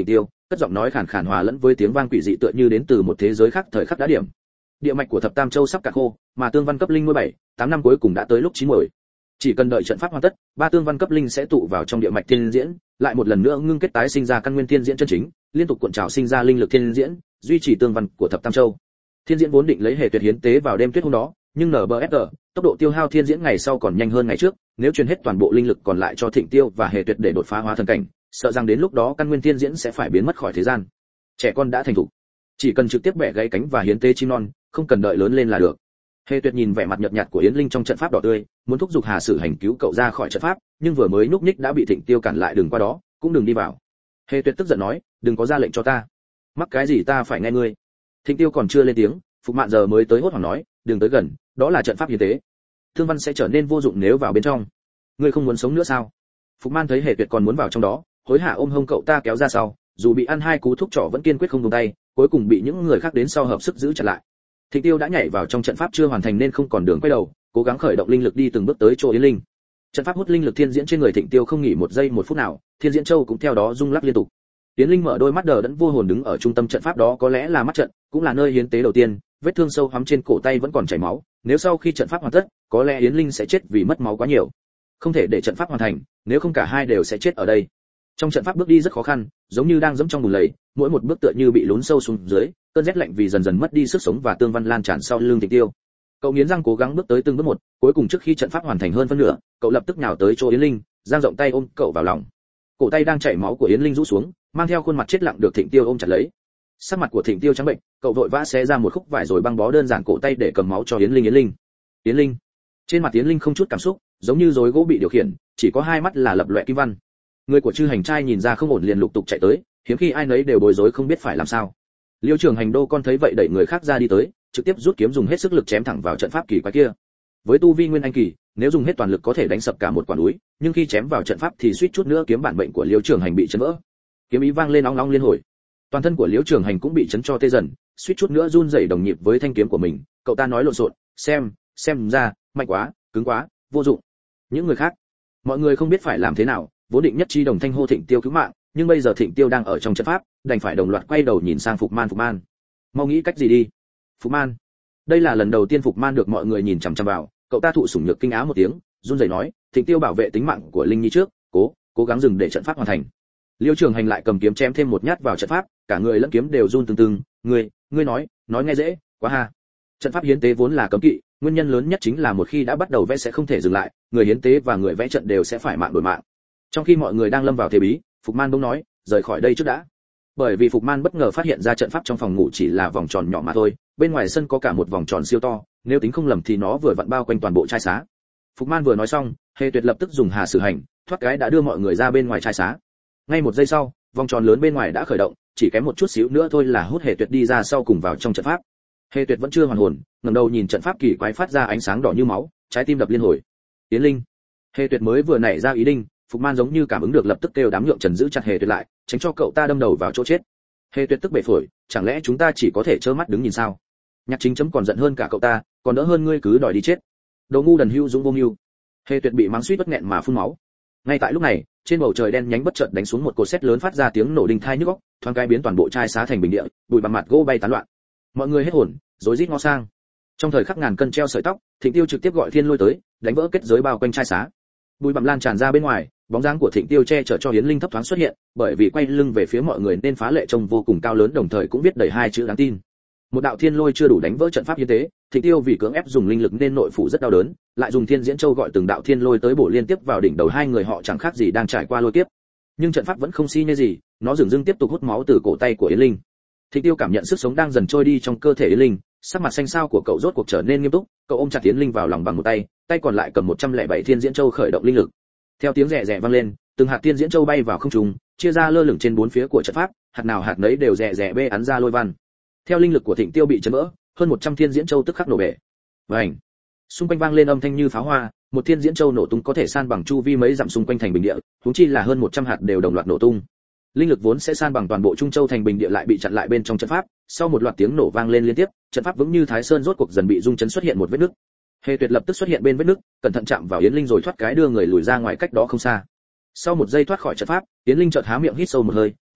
cất giọng nói khàn khàn hòa lẫn với tiếng vang quỷ dị tựa như đến từ một thế giới khác thời khắc đã điểm. Địa mạch của thập tam châu sắp cạn khô, mà tương văn cấp linh nuôi bảy, tám năm cuối cùng đã tới lúc chín muồi. Chỉ cần đợi trận pháp hoàn tất, ba tương văn cấp linh sẽ tụ vào trong địa mạch thiên diễn, lại một lần nữa ngưng kết tái sinh ra căn nguyên thiên diễn chân chính, liên tục cuộn trào sinh ra linh lực thiên diễn, duy trì tương văn của thập tam châu. Thiên diễn vốn định lấy hề tuyệt hiến tế vào đêm tuyết hôm đó, nhưng en bê ép giê, tốc độ tiêu hao thiên diễn ngày sau còn nhanh hơn ngày trước, nếu truyền hết toàn bộ linh lực còn lại cho Thịnh Tiêu và hề tuyệt để đột phá hóa thần cảnh, sợ rằng đến lúc đó căn nguyên thiên diễn sẽ phải biến mất khỏi thế gian. Trẻ con đã thành thục, chỉ cần trực tiếp bẻ gãy cánh và hiến tế chim non, không cần đợi lớn lên là được. Hề Tuyệt nhìn vẻ mặt nhợt nhạt của Yến Linh trong trận pháp đỏ tươi, muốn thúc giục Hà Sử Hành cứu cậu ra khỏi trận pháp, nhưng vừa mới núp ních đã bị Thịnh Tiêu cản lại, đừng qua đó, cũng đừng đi vào. Hề Tuyệt tức giận nói, đừng có ra lệnh cho ta. Mắc cái gì ta phải nghe ngươi? Thịnh Tiêu còn chưa lên tiếng, Phục Mạn giờ mới tới hốt hoảng nói, đừng tới gần, đó là trận pháp hiến tế. Thương văn sẽ trở nên vô dụng nếu vào bên trong. Ngươi không muốn sống nữa sao? Phục Man thấy Hề Tuyệt còn muốn vào trong đó, hối hả ôm hông cậu ta kéo ra sau, dù bị ăn hai cú thuốc trỏ vẫn kiên quyết không buông tay, cuối cùng bị những người khác đến sau hợp sức giữ chặt lại. Thịnh Tiêu đã nhảy vào trong trận pháp chưa hoàn thành nên không còn đường quay đầu, cố gắng khởi động linh lực đi từng bước tới chỗ Yến Linh. Trận pháp hút linh lực thiên diễn trên người Thịnh Tiêu không nghỉ một giây một phút nào, thiên diễn châu cũng theo đó rung lắc liên tục. Yến Linh mở đôi mắt đờ đẫn vô hồn đứng ở trung tâm trận pháp, đó có lẽ là mắt trận, cũng là nơi hiến tế đầu tiên, vết thương sâu hoắm trên cổ tay vẫn còn chảy máu, nếu sau khi trận pháp hoàn tất, có lẽ Yến Linh sẽ chết vì mất máu quá nhiều. Không thể để trận pháp hoàn thành, nếu không cả hai đều sẽ chết ở đây. Trong trận pháp bước đi rất khó khăn, giống như đang dẫm trong bùn lầy, mỗi một bước tựa như bị lún sâu xuống dưới, cơn rét lạnh vì dần dần mất đi sức sống và tương văn lan tràn sau lưng Thịnh Tiêu. Cậu nghiến răng cố gắng bước tới từng bước một, cuối cùng trước khi trận pháp hoàn thành hơn phân nửa, cậu lập tức nhào tới chỗ Yến Linh, giang rộng tay ôm cậu vào lòng. Cổ tay đang chảy máu của Yến Linh rũ xuống, mang theo khuôn mặt chết lặng được Thịnh Tiêu ôm chặt lấy. Sắc mặt của Thịnh Tiêu trắng bệnh, cậu vội vã xé ra một khúc vải rồi băng bó đơn giản cổ tay để cầm máu cho Yến Linh. Yến Linh, Yến Linh. Trên mặt Yến Linh không chút cảm xúc, giống như rối gỗ bị điều khiển, chỉ có hai mắt là lập loè kim văn. Người của Chư Hành trai nhìn ra không ổn liền lục tục chạy tới, hiếm khi ai nấy đều bối rối không biết phải làm sao. Liêu Trường Hành đô con thấy vậy đẩy người khác ra đi tới, trực tiếp rút kiếm dùng hết sức lực chém thẳng vào trận pháp kỳ quái kia. Với tu vi nguyên anh kỳ, nếu dùng hết toàn lực có thể đánh sập cả một quả núi, nhưng khi chém vào trận pháp thì suýt chút nữa kiếm bản mệnh của Liêu Trường Hành bị chấn vỡ. Kiếm ý vang lên ong ong liên hồi. Toàn thân của Liêu Trường Hành cũng bị chấn cho tê dần, suýt chút nữa run rẩy đồng nhịp với thanh kiếm của mình. Cậu ta nói lộn xộn, xem, xem ra, mạnh quá, cứng quá, vô dụng. Những người khác, mọi người không biết phải làm thế nào, vốn định nhất chi đồng thanh hô Thịnh Tiêu cứu mạng, nhưng bây giờ Thịnh Tiêu đang ở trong trận pháp, đành phải đồng loạt quay đầu nhìn sang Phục Man. Phục Man, mau nghĩ cách gì đi. Phục Man, đây là lần đầu tiên Phục Man được mọi người nhìn chằm chằm vào, cậu ta thụ sủng nhược kinh á một tiếng, run rẩy nói, Thịnh Tiêu bảo vệ tính mạng của Linh Nhi trước, cố, cố gắng dừng để trận pháp hoàn thành. Liêu Trường Hành lại cầm kiếm chém thêm một nhát vào trận pháp, cả người lẫn kiếm đều run từng từng. Ngươi, ngươi nói, nói nghe dễ, quá ha. Trận pháp hiến tế vốn là cấm kỵ, nguyên nhân lớn nhất chính là một khi đã bắt đầu vẽ sẽ không thể dừng lại, người hiến tế và người vẽ trận đều sẽ phải mạng đổi mạng. Trong khi mọi người đang lâm vào thế bí, Phục Man bỗng nói, rời khỏi đây trước đã. Bởi vì Phục Man bất ngờ phát hiện ra trận pháp trong phòng ngủ chỉ là vòng tròn nhỏ mà thôi, bên ngoài sân có cả một vòng tròn siêu to, nếu tính không lầm thì nó vừa vặn bao quanh toàn bộ trai xá. Phục Man vừa nói xong, Hề Tuyệt lập tức dùng Hà Sử Hành, thoát cái đã đưa mọi người ra bên ngoài trai xá. Ngay một giây sau, vòng tròn lớn bên ngoài đã khởi động, chỉ kém một chút xíu nữa thôi là hút Hề Tuyệt đi ra sau cùng vào trong trận pháp. Hề Tuyệt vẫn chưa hoàn hồn, ngẩng đầu nhìn trận pháp kỳ quái phát ra ánh sáng đỏ như máu, trái tim đập liên hồi. Yến Linh. Hề Tuyệt mới vừa nảy ra ý định, Phục Man giống như cảm ứng được lập tức kêu đám nhượng Trần giữ chặt Hề Tuyệt lại, tránh cho cậu ta đâm đầu vào chỗ chết. Hề Tuyệt tức bể phổi, chẳng lẽ chúng ta chỉ có thể trơ mắt đứng nhìn sao? Nhạc Chính chấm còn giận hơn cả cậu ta, còn đỡ hơn ngươi cứ đòi đi chết. Đồ ngu đần hưu dũng vô mưu. Hề Tuyệt bị mắng suýt bất nghẹn mà phun máu. Ngay tại lúc này, trên bầu trời đen nhánh bất chợt đánh xuống một cột sét lớn phát ra tiếng nổ đinh tai nhức óc, thoáng cái biến toàn bộ trai xá thành bình địa, bụi bặm mặt gỗ bay tán loạn. Mọi người hết hồn, rối rít ngó sang. Trong thời khắc ngàn cân treo sợi tóc, Thịnh Tiêu trực tiếp gọi Thiên Lôi tới, đánh vỡ kết giới bao quanh trai xá. Bụi bặm lan tràn ra bên ngoài, bóng dáng của Thịnh Tiêu che chở cho Yến Linh thấp thoáng xuất hiện, bởi vì quay lưng về phía mọi người nên phá lệ trông vô cùng cao lớn, đồng thời cũng viết đầy hai chữ đáng tin. Một đạo thiên lôi chưa đủ đánh vỡ trận pháp hiến tế, Thịnh Tiêu vì cưỡng ép dùng linh lực nên nội phủ rất đau đớn, lại dùng Thiên Diễn Châu gọi từng đạo thiên lôi tới bổ liên tiếp vào đỉnh đầu hai người họ, chẳng khác gì đang trải qua lôi kiếp. Nhưng trận pháp vẫn không si nhê gì, nó dường dưng tiếp tục hút máu từ cổ tay của Yến Linh. Thịnh Tiêu cảm nhận sức sống đang dần trôi đi trong cơ thể Yến Linh, sắc mặt xanh xao của cậu rốt cuộc trở nên nghiêm túc, cậu ôm chặt Yến Linh vào lòng bằng một tay, tay còn lại cầm một trăm lẻ bảy Thiên Diễn Châu khởi động linh lực. Theo tiếng rè rè vang lên, từng hạt Thiên Diễn Châu bay vào không trung, chia ra lơ lửng trên bốn phía của trận pháp, hạt nào hạt nấy đều rè rè bê ắn ra lôi văn. Theo linh lực của Thịnh Tiêu bị chấn vỡ, hơn một trăm Thiên Diễn Châu tức khắc nổ bể. Vành. Xung quanh vang lên âm thanh như pháo hoa, một Thiên Diễn Châu nổ tung có thể san bằng chu vi mấy dặm xung quanh thành bình địa, huống chi là hơn một trăm hạt đều đồng loạt nổ tung. Linh lực vốn sẽ san bằng toàn bộ Trung Châu thành bình địa lại bị chặn lại bên trong trận pháp, sau một loạt tiếng nổ vang lên liên tiếp, trận pháp vững như Thái Sơn rốt cuộc dần bị rung chấn, xuất hiện một vết nứt. Hề Tuyệt lập tức xuất hiện bên vết nứt, cẩn thận chạm vào Yến Linh rồi thoát cái đưa người lùi ra ngoài cách đó không xa. Sau một giây thoát khỏi trận pháp, Yến Linh chợt há miệng hít sâu một hơi,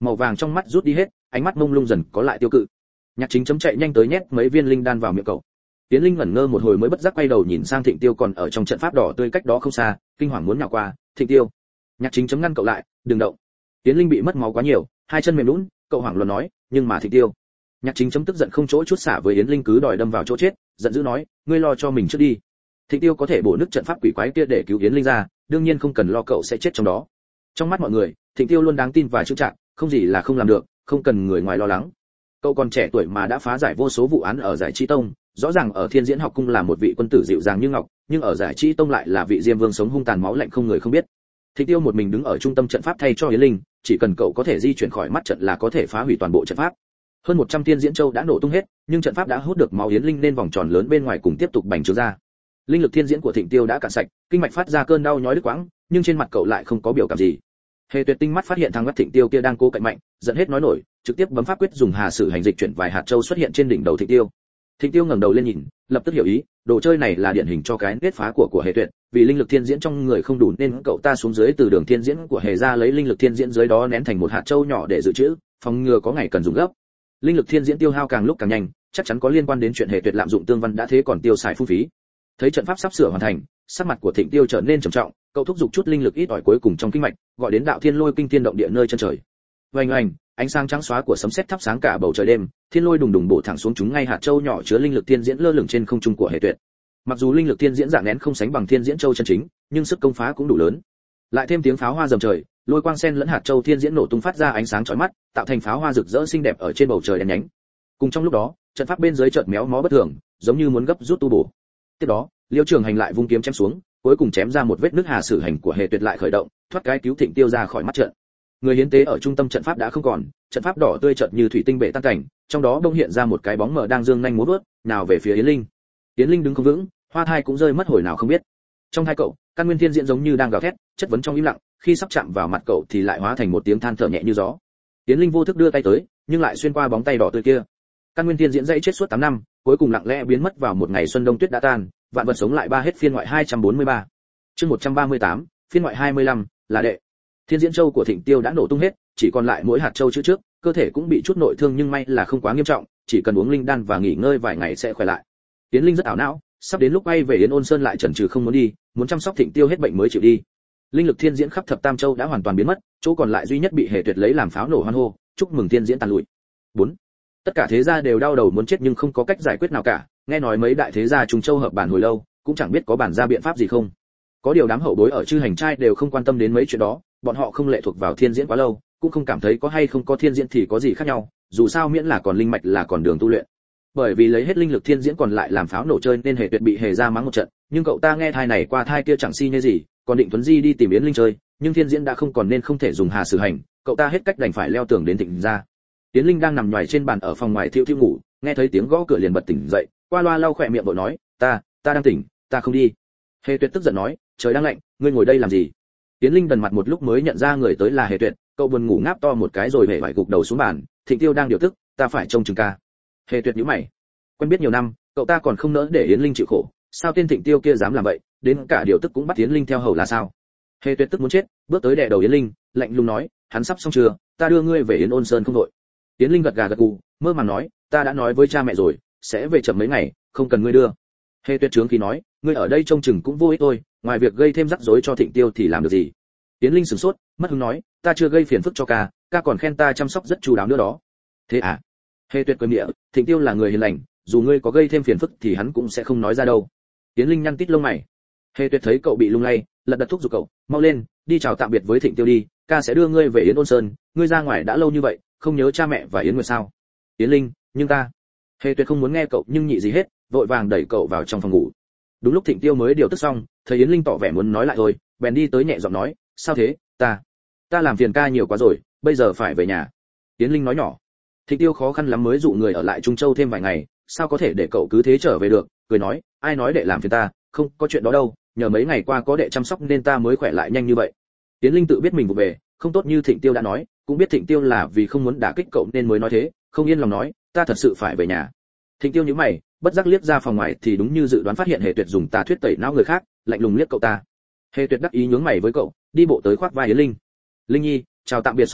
màu vàng trong mắt rút đi hết, ánh mắt mông lung dần có lại tiêu cự. Nhạc Chính chấm chạy nhanh tới nhét mấy viên linh đan vào miệng cậu. Tiến Linh ngẩn ngơ một hồi mới bất giác quay đầu nhìn sang Thịnh Tiêu còn ở trong trận pháp đỏ tươi cách đó không xa, kinh hoàng muốn nhào qua. Thịnh Tiêu. Nhạc Chính chấm ngăn cậu lại, đừng động. Tiến Linh bị mất máu quá nhiều, hai chân mềm nhũn, cậu hoảng loạn nói, nhưng mà Thịnh Tiêu. Nhạc Chính chấm tức giận không chỗ chút xả với Yến Linh cứ đòi đâm vào chỗ chết, giận dữ nói, ngươi lo cho mình trước đi. Thịnh Tiêu có thể bổ nứt trận pháp quỷ quái kia để cứu Yến Linh ra, đương nhiên không cần lo cậu sẽ chết trong đó. Trong mắt mọi người, Thịnh Tiêu luôn đáng tin và chững chạc, không gì là không làm được, không cần người ngoài lo lắng. Cậu còn trẻ tuổi mà đã phá giải vô số vụ án ở Giải Trí Tông, rõ ràng ở Thiên Diễn học cung là một vị quân tử dịu dàng như ngọc, nhưng ở Giải Trí Tông lại là vị Diêm Vương sống hung tàn máu lạnh không người không biết. Thịnh Tiêu một mình đứng ở trung tâm trận pháp thay cho Yến Linh, chỉ cần cậu có thể di chuyển khỏi mắt trận là có thể phá hủy toàn bộ trận pháp. Hơn một trăm Thiên Diễn Châu đã nổ tung hết, nhưng trận pháp đã hút được máu Yến Linh nên vòng tròn lớn bên ngoài cùng tiếp tục bành trướng ra. Linh lực thiên diễn của Thịnh Tiêu đã cạn sạch, kinh mạch phát ra cơn đau nhói đứt quãng, nhưng trên mặt cậu lại không có biểu cảm gì. Hề Tuyệt tinh mắt phát hiện thằng mắt Thịnh Tiêu kia đang cố cạnh mạnh, giận hết nói nổi, trực tiếp bấm pháp quyết dùng hà sử hành dịch chuyển vài hạt châu xuất hiện trên đỉnh đầu Thịnh Tiêu. Thịnh Tiêu ngẩng đầu lên nhìn, lập tức hiểu ý, đồ chơi này là điển hình cho cái nết phá của của Hề Tuyệt, vì linh lực thiên diễn trong người không đủ nên cậu ta xuống dưới từ đường thiên diễn của Hề ra lấy linh lực thiên diễn dưới đó nén thành một hạt châu nhỏ để dự trữ, phòng ngừa có ngày cần dùng gấp. Linh lực thiên diễn tiêu hao càng lúc càng nhanh, chắc chắn có liên quan đến chuyện Hề Tuyệt lạm dụng tương văn đã thế còn tiêu xài phung phí. Thấy trận pháp sắp sửa hoàn thành, sắc mặt của Thịnh Tiêu trở nên trầm trọng, cậu thúc giục chút linh lực ít ỏi cuối cùng trong kinh mạch, gọi đến đạo thiên lôi kinh thiên động địa nơi chân trời. Oanh oanh, ánh sáng trắng xóa của sấm sét thắp sáng cả bầu trời đêm, thiên lôi đùng đùng bổ thẳng xuống chúng ngay hạt châu nhỏ chứa linh lực thiên diễn lơ lửng trên không trung của Hề Tuyệt. Mặc dù linh lực thiên diễn dạng nén không sánh bằng thiên diễn châu chân chính, nhưng sức công phá cũng đủ lớn. Lại thêm tiếng pháo hoa rầm trời, lôi quang sen lẫn hạt châu thiên diễn nổ tung phát ra ánh sáng chói mắt, tạo thành pháo hoa rực rỡ xinh đẹp ở trên bầu trời đen nhánh. Cùng trong lúc đó, trận pháp bên dưới chợt méo mó bất thường, giống như muốn gấp rút tu bổ. Tiếp đó, Liêu Trường Hành lại vung kiếm chém xuống, cuối cùng chém ra một vết nứt hà sử hành của Hề Tuyệt lại khởi động, thoát cái cứu Thịnh Tiêu ra khỏi mắt trận. Người hiến tế ở trung tâm trận pháp đã không còn, trận pháp đỏ tươi chợt như thủy tinh bể tan cảnh, trong đó bỗng hiện ra một cái bóng mờ đang dương nhanh múa vớt, nào về phía Yến Linh. Yến Linh đứng không vững, hoa thai cũng rơi mất hồi nào không biết. Trong hai cậu, căn nguyên thiên diễn giống như đang gào thét, chất vấn trong im lặng, khi sắp chạm vào mặt cậu thì lại hóa thành một tiếng than thở nhẹ như gió. Yến Linh vô thức đưa tay tới, nhưng lại xuyên qua bóng tay đỏ tươi kia. Căn nguyên thiên diễn dãy chết suốt tám năm, cuối cùng lặng lẽ biến mất vào một ngày xuân đông tuyết đã tan, vạn vật sống lại ba hết phiên ngoại hai trăm bốn mươi ba. Chương một trăm ba mươi tám, phiên ngoại hai mươi lăm, là đệ. Thiên diễn châu của Thịnh Tiêu đã nổ tung hết, chỉ còn lại mỗi hạt châu chữ trước, cơ thể cũng bị chút nội thương nhưng may là không quá nghiêm trọng, chỉ cần uống linh đan và nghỉ ngơi vài ngày sẽ khỏe lại. Yến Linh rất ảo não, sắp đến lúc bay về Yến Ôn Sơn lại chần chừ không muốn đi, muốn chăm sóc Thịnh Tiêu hết bệnh mới chịu đi. Linh lực thiên diễn khắp thập tam châu đã hoàn toàn biến mất, chỗ còn lại duy nhất bị Hề Tuyệt lấy làm pháo nổ hoan hô, chúc mừng thiên diễn tàn lụi. bốn. Tất cả thế gia đều đau đầu muốn chết nhưng không có cách giải quyết nào cả, nghe nói mấy đại thế gia Trung Châu hợp bản hồi lâu, cũng chẳng biết có bản ra biện pháp gì không. Có điều đám hậu bối ở Chư Hành trai đều không quan tâm đến mấy chuyện đó, bọn họ không lệ thuộc vào thiên diễn quá lâu, cũng không cảm thấy có hay không có thiên diễn thì có gì khác nhau, dù sao miễn là còn linh mạch là còn đường tu luyện. Bởi vì lấy hết linh lực thiên diễn còn lại làm pháo nổ chơi nên Hề Tuyệt bị Hề ra mắng một trận, nhưng cậu ta nghe thai này qua thai kia chẳng si như gì, còn định Tuấn Di đi tìm Yến Linh chơi, nhưng thiên diễn đã không còn nên không thể dùng hà sử hành, cậu ta hết cách đành phải leo tường đến Thịnh gia. Yến Linh đang nằm nhoài trên bàn ở phòng ngoài thiêu thiêu ngủ, nghe thấy tiếng gõ cửa liền bật tỉnh dậy, qua loa lau khỏe miệng vội nói, ta, ta đang tỉnh, ta không đi. Hề Tuyệt tức giận nói, trời đang lạnh, ngươi ngồi đây làm gì? Yến Linh đần mặt một lúc mới nhận ra người tới là Hề Tuyệt, cậu buồn ngủ ngáp to một cái rồi hề vải gục đầu xuống bàn. Thịnh Tiêu đang điều tức, ta phải trông chừng ca. Hề Tuyệt nhíu mày, quen biết nhiều năm, cậu ta còn không nỡ để Yến Linh chịu khổ, sao tên Thịnh Tiêu kia dám làm vậy, đến cả điều tức cũng bắt Yến Linh theo hầu là sao? Hề Tuyệt tức muốn chết, bước tới đè đầu Yến Linh, lạnh lùng nói, hắn sắp xong chưa, ta đưa ngươi về Yến Ôn Sơn không đội. Yến Linh gật gà gật gù, mơ màng nói, ta đã nói với cha mẹ rồi, sẽ về chậm mấy ngày, không cần ngươi đưa. Hề Tuyệt trướng khí nói, ngươi ở đây trông chừng cũng vô ích thôi, ngoài việc gây thêm rắc rối cho Thịnh Tiêu thì làm được gì? Yến Linh sửng sốt, mất hứng nói, ta chưa gây phiền phức cho ca, ca còn khen ta chăm sóc rất chu đáo nữa đó. Thế à? Hề Tuyệt cười miệng, Thịnh Tiêu là người hiền lành, dù ngươi có gây thêm phiền phức thì hắn cũng sẽ không nói ra đâu. Yến Linh nhăn tít lông mày. Hề Tuyệt thấy cậu bị lung lay, lật đật thúc giục cậu, mau lên, đi chào tạm biệt với Thịnh Tiêu đi, ca sẽ đưa ngươi về Yến Ôn Sơn, ngươi ra ngoài đã lâu như vậy, không nhớ cha mẹ và Yến Nguyệt sao? Yến Linh, nhưng ta. Hề Tuyệt không muốn nghe cậu nhưng nhị gì hết, vội vàng đẩy cậu vào trong phòng ngủ. Đúng lúc Thịnh Tiêu mới điều tức xong, thấy Yến Linh tỏ vẻ muốn nói lại thôi, bèn đi tới nhẹ giọng nói, sao thế, ta, ta làm phiền ca nhiều quá rồi, bây giờ phải về nhà. Yến Linh nói nhỏ. Thịnh Tiêu khó khăn lắm mới dụ người ở lại Trung Châu thêm vài ngày, sao có thể để cậu cứ thế trở về được, cười nói, ai nói đệ làm phiền ta, không có chuyện đó đâu, nhờ mấy ngày qua có đệ chăm sóc nên ta mới khỏe lại nhanh như vậy. Yến Linh tự biết mình vụ về, không tốt như Thịnh Tiêu đã nói, cũng biết Thịnh Tiêu là vì không muốn đả kích cậu nên mới nói thế, không yên lòng nói, ta thật sự phải về nhà. Thịnh Tiêu nhíu mày, bất giác liếc ra phòng ngoài thì đúng như dự đoán phát hiện Hề Tuyệt dùng tà thuyết tẩy não người khác, lạnh lùng liếc cậu ta. Hề Tuyệt đắc ý nhướng mày với cậu, đi bộ tới khoác vai Yến Linh. Linh Nhi, chào tạm biệt xong chưa,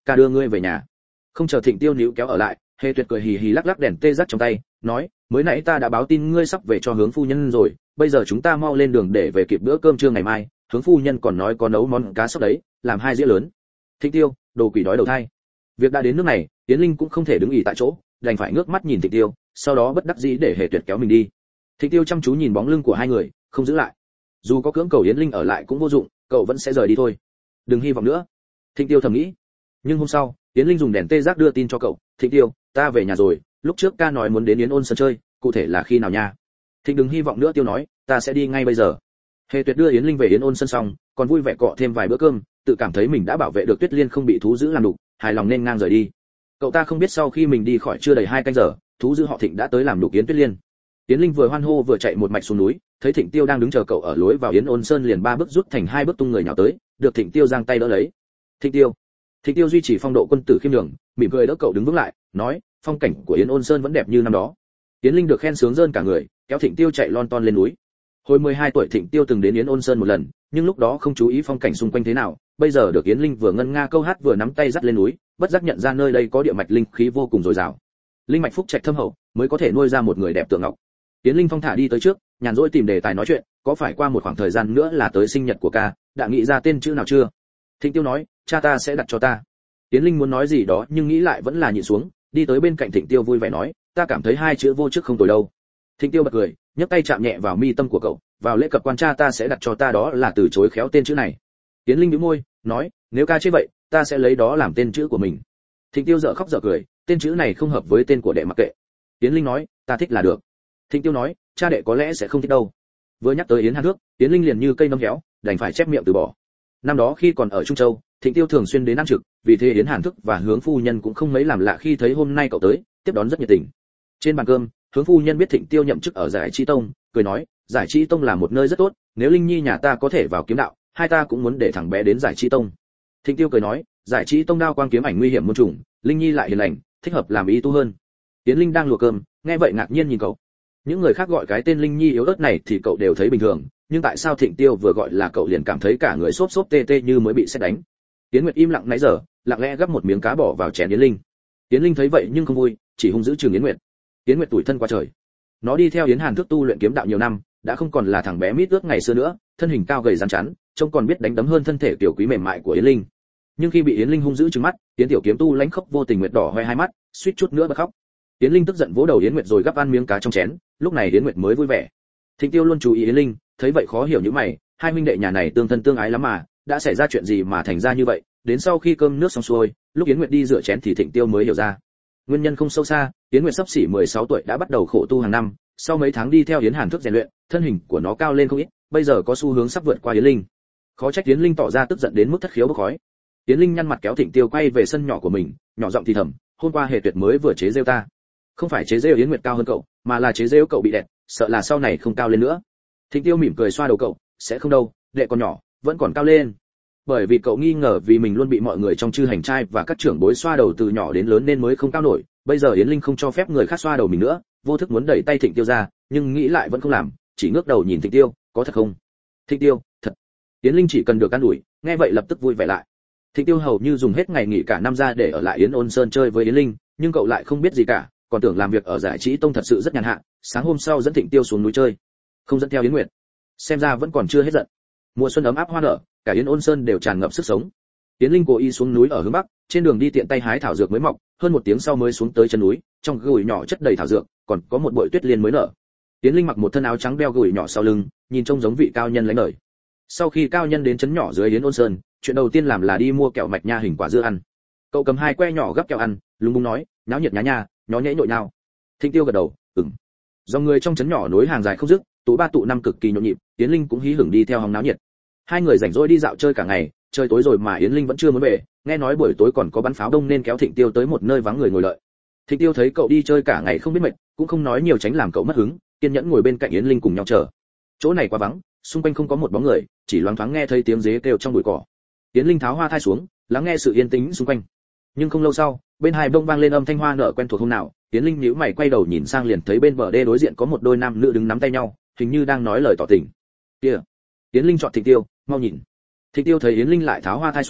ca đưa ngươi về nhà. Không chờ Thịnh Tiêu níu kéo ở lại, Hề Tuyệt cười hì hì lắc lắc đèn tê giác trong tay, nói, mới nãy ta đã báo tin ngươi sắp về cho Hướng phu nhân rồi, bây giờ chúng ta mau lên đường để về kịp bữa cơm trưa ngày mai, Hướng phu nhân còn nói có nấu món cá sóc đấy, làm hai dĩa lớn. Thịnh Tiêu, đồ quỷ đói đầu thai. Việc đã đến nước này, Yến Linh cũng không thể đứng ỉ tại chỗ, đành phải ngước mắt nhìn Thịnh Tiêu, sau đó bất đắc dĩ để Hề Tuyệt kéo mình đi. Thịnh Tiêu chăm chú nhìn bóng lưng của hai người, không giữ lại. Dù có cưỡng cầu Yến Linh ở lại cũng vô dụng, cậu vẫn sẽ rời đi thôi. Đừng hy vọng nữa. Thịnh Tiêu thầm nghĩ. Nhưng hôm sau, Yến Linh dùng đèn tê giác đưa tin cho cậu, Thịnh Tiêu, ta về nhà rồi, lúc trước ca nói muốn đến Yến Ôn Sơn chơi, cụ thể là khi nào nha? Thịnh đừng hy vọng nữa, Tiêu nói, ta sẽ đi ngay bây giờ. Hề Tuyệt đưa Yến Linh về Yến Ôn Sơn xong, còn vui vẻ cọ thêm vài bữa cơm, tự cảm thấy mình đã bảo vệ được Tuyết Liên không bị thú dữ làm đục, hài lòng nên ngang rời đi. Cậu ta không biết sau khi mình đi khỏi chưa đầy hai canh giờ, thú dữ họ Thịnh đã tới làm đục Yến Tuyết Liên. Yến Linh vừa hoan hô vừa chạy một mạch xuống núi, thấy Thịnh Tiêu đang đứng chờ cậu ở lối vào Yến Ôn Sơn liền ba bước rút thành hai bước tung người nhào tới, được Thịnh Tiêu giang tay đỡ lấy. Thịnh Tiêu, Thịnh Tiêu duy trì phong độ quân tử khiêm nhường, mỉm cười đỡ cậu đứng vững lại, nói, phong cảnh của Yến Ôn Sơn vẫn đẹp như năm đó. Yến Linh được khen sướng rơn cả người, kéo Thịnh Tiêu chạy lon ton lên núi. Hồi mười hai tuổi Thịnh Tiêu từng đến Yến Ôn Sơn một lần, nhưng lúc đó không chú ý phong cảnh xung quanh thế nào, bây giờ được Yến Linh vừa ngân nga câu hát vừa nắm tay dắt lên núi, bất giác nhận ra nơi đây có địa mạch linh khí vô cùng dồi dào. Linh mạch phúc trạch thâm hậu, mới có thể nuôi ra một người đẹp tượng ngọc. Yến Linh phong thả đi tới trước, nhàn rỗi tìm đề tài nói chuyện, có phải qua một khoảng thời gian nữa là tới sinh nhật của ca, đã nghĩ ra tên chữ nào chưa? Thịnh Tiêu nói, cha ta sẽ đặt cho ta. Yến Linh muốn nói gì đó nhưng nghĩ lại vẫn là nhịn xuống, đi tới bên cạnh Thịnh Tiêu vui vẻ nói, ta cảm thấy hai chữ vô trước không tồi đâu. Thịnh Tiêu bật cười, nhấc tay chạm nhẹ vào mi tâm của cậu, vào lễ cập quan cha ta sẽ đặt cho ta đó là từ chối khéo tên chữ này. Yến Linh nhíu môi, nói, nếu ca chế vậy, ta sẽ lấy đó làm tên chữ của mình. Thịnh Tiêu dở khóc dở cười, tên chữ này không hợp với tên của đệ mặc kệ. Yến Linh nói, ta thích là được. Thịnh Tiêu nói, cha đệ có lẽ sẽ không thích đâu. Vừa nhắc tới Yến Hàn Thước, Yến Linh liền như cây nấm héo, đành phải chép miệng từ bỏ. Năm đó khi còn ở Trung Châu, Thịnh Tiêu thường xuyên đến ăn trực, vì thế Yến Hàn Thước và Hướng phu nhân cũng không mấy làm lạ khi thấy hôm nay cậu tới, tiếp đón rất nhiệt tình. Trên bàn cơm, Hướng phu nhân biết Thịnh Tiêu nhậm chức ở Giải Trí Tông, cười nói, Giải Trí Tông là một nơi rất tốt, nếu Linh Nhi nhà ta có thể vào kiếm đạo, hai ta cũng muốn để thằng bé đến Giải Trí Tông. Thịnh Tiêu cười nói, Giải Trí Tông đao quang kiếm ảnh nguy hiểm muôn trùng, Linh Nhi lại hiền lành, thích hợp làm y tu hơn. Yến Linh đang luộc cơm, nghe vậy ngạc nhiên nhìn cậu. Những người khác gọi cái tên Linh Nhi yếu ớt này thì cậu đều thấy bình thường, nhưng tại sao Thịnh Tiêu vừa gọi là cậu liền cảm thấy cả người xốp xốp tê tê như mới bị sét đánh. Yến Nguyệt im lặng nãy giờ, lặng lẽ gắp một miếng cá bỏ vào chén Yến Linh. Yến Linh thấy vậy nhưng không vui, chỉ hung dữ trừng Yến Nguyệt. Yến Nguyệt tủi thân quá trời. Nó đi theo Yến Hàn Thước tu luyện kiếm đạo nhiều năm, đã không còn là thằng bé mít ướt ngày xưa nữa, thân hình cao gầy rắn chắn, trông còn biết đánh đấm hơn thân thể tiểu quý mềm mại của Yến Linh. Nhưng khi bị Yến Linh hung dữ trừng mắt, Yến tiểu kiếm tu lãnh khốc vô tình Nguyệt đỏ hoe hai mắt, suýt chút nữa bật khóc. Yến Linh tức giận vỗ đầu Yến Nguyệt rồi gắp ăn miếng cá trong chén, lúc này Yến Nguyệt mới vui vẻ. Thịnh Tiêu luôn chú ý Yến Linh, thấy vậy khó hiểu như mày, hai huynh đệ nhà này tương thân tương ái lắm mà, đã xảy ra chuyện gì mà thành ra như vậy? Đến sau khi cơm nước xong xuôi, lúc Yến Nguyệt đi rửa chén thì Thịnh Tiêu mới hiểu ra. Nguyên nhân không sâu xa, Yến Nguyệt sắp xỉ mười sáu tuổi đã bắt đầu khổ tu hàng năm, sau mấy tháng đi theo Yến Hàn Thước rèn luyện, thân hình của nó cao lên không ít, bây giờ có xu hướng sắp vượt qua Yến Linh. Khó trách Yến Linh tỏ ra tức giận đến mức thất khiếu bốc khói. Yến Linh nhăn mặt kéo Thịnh Tiêu quay về sân nhỏ của mình, nhỏ giọng thì thầm, hôm qua Hề Tuyệt mới vừa chế giễu ta. Không phải chế giễu Yến Nguyệt cao hơn cậu, mà là chế giễu cậu bị đẹp, sợ là sau này không cao lên nữa. Thịnh Tiêu mỉm cười xoa đầu cậu, sẽ không đâu, đệ còn nhỏ, vẫn còn cao lên. Bởi vì cậu nghi ngờ vì mình luôn bị mọi người trong chư hành trai và các trưởng bối xoa đầu từ nhỏ đến lớn nên mới không cao nổi, bây giờ Yến Linh không cho phép người khác xoa đầu mình nữa, vô thức muốn đẩy tay Thịnh Tiêu ra, nhưng nghĩ lại vẫn không làm, chỉ ngước đầu nhìn Thịnh Tiêu, có thật không? Thịnh Tiêu, thật. Yến Linh chỉ cần được ăn ủi, nghe vậy lập tức vui vẻ lại. Thịnh Tiêu hầu như dùng hết ngày nghỉ cả năm ra để ở lại Yến Ôn Sơn chơi với Yến Linh, nhưng cậu lại không biết gì cả, còn tưởng làm việc ở Giải Trí Tông thật sự rất nhàn hạ, sáng hôm sau dẫn Thịnh Tiêu xuống núi chơi, không dẫn theo Yến Nguyệt. Xem ra vẫn còn chưa hết giận. Mùa xuân ấm áp hoa nở, cả Yến Ôn Sơn đều tràn ngập sức sống. Yến Linh cố ý xuống núi ở hướng bắc, trên đường đi tiện tay hái thảo dược mới mọc, hơn một tiếng sau mới xuống tới chân núi, trong gùi nhỏ chất đầy thảo dược, còn có một bụi tuyết liên mới nở. Yến Linh mặc một thân áo trắng đeo gùi nhỏ sau lưng, nhìn trông giống vị cao nhân lãnh đời. Sau khi cao nhân đến trấn nhỏ dưới Yến Ôn Sơn, chuyện đầu tiên làm là đi mua kẹo mạch nha hình quả dưa ăn. Cậu cầm hai que nhỏ gấp kẹo ăn, lúng búng nói, náo nhiệt nhá nha, nhó nhễ nhội nhao. Thịnh Tiêu gật đầu, ừm. Do người trong trấn nhỏ nối hàng dài không dứt, tụ ba tụ năm cực kỳ nhộn nhịp, Yến Linh cũng hí hửng đi theo hóng náo nhiệt. Hai người rảnh rỗi đi dạo chơi cả ngày, trời tối rồi mà Yến Linh vẫn chưa muốn về, nghe nói buổi tối còn có bắn pháo đông nên kéo Thịnh Tiêu tới một nơi vắng người ngồi đợi. Thịnh Tiêu thấy cậu đi chơi cả ngày không biết mệt, cũng không nói nhiều tránh làm cậu mất hứng, kiên nhẫn ngồi bên cạnh Yến Linh cùng nhau chờ. Chỗ này quá vắng, xung quanh không có một bóng người, chỉ loáng thoáng nghe thấy tiếng dế kêu trong bụi cỏ. Yến Linh tháo hoa thai xuống, lắng nghe sự yên tĩnh xung quanh. Nhưng không lâu sau, bên hai bông vang lên âm thanh hoa nở quen thuộc hôm nào, Yến Linh nhíu mày quay đầu nhìn sang liền thấy bên bờ đê đối diện có một đôi nam nữ đứng nắm tay nhau, hình như đang nói lời tỏ tình. Kia, Yến Linh chọn Thịnh Tiêu, mau nhìn. Thịnh Tiêu thấy Yến Linh lại tháo hoa thai xuống,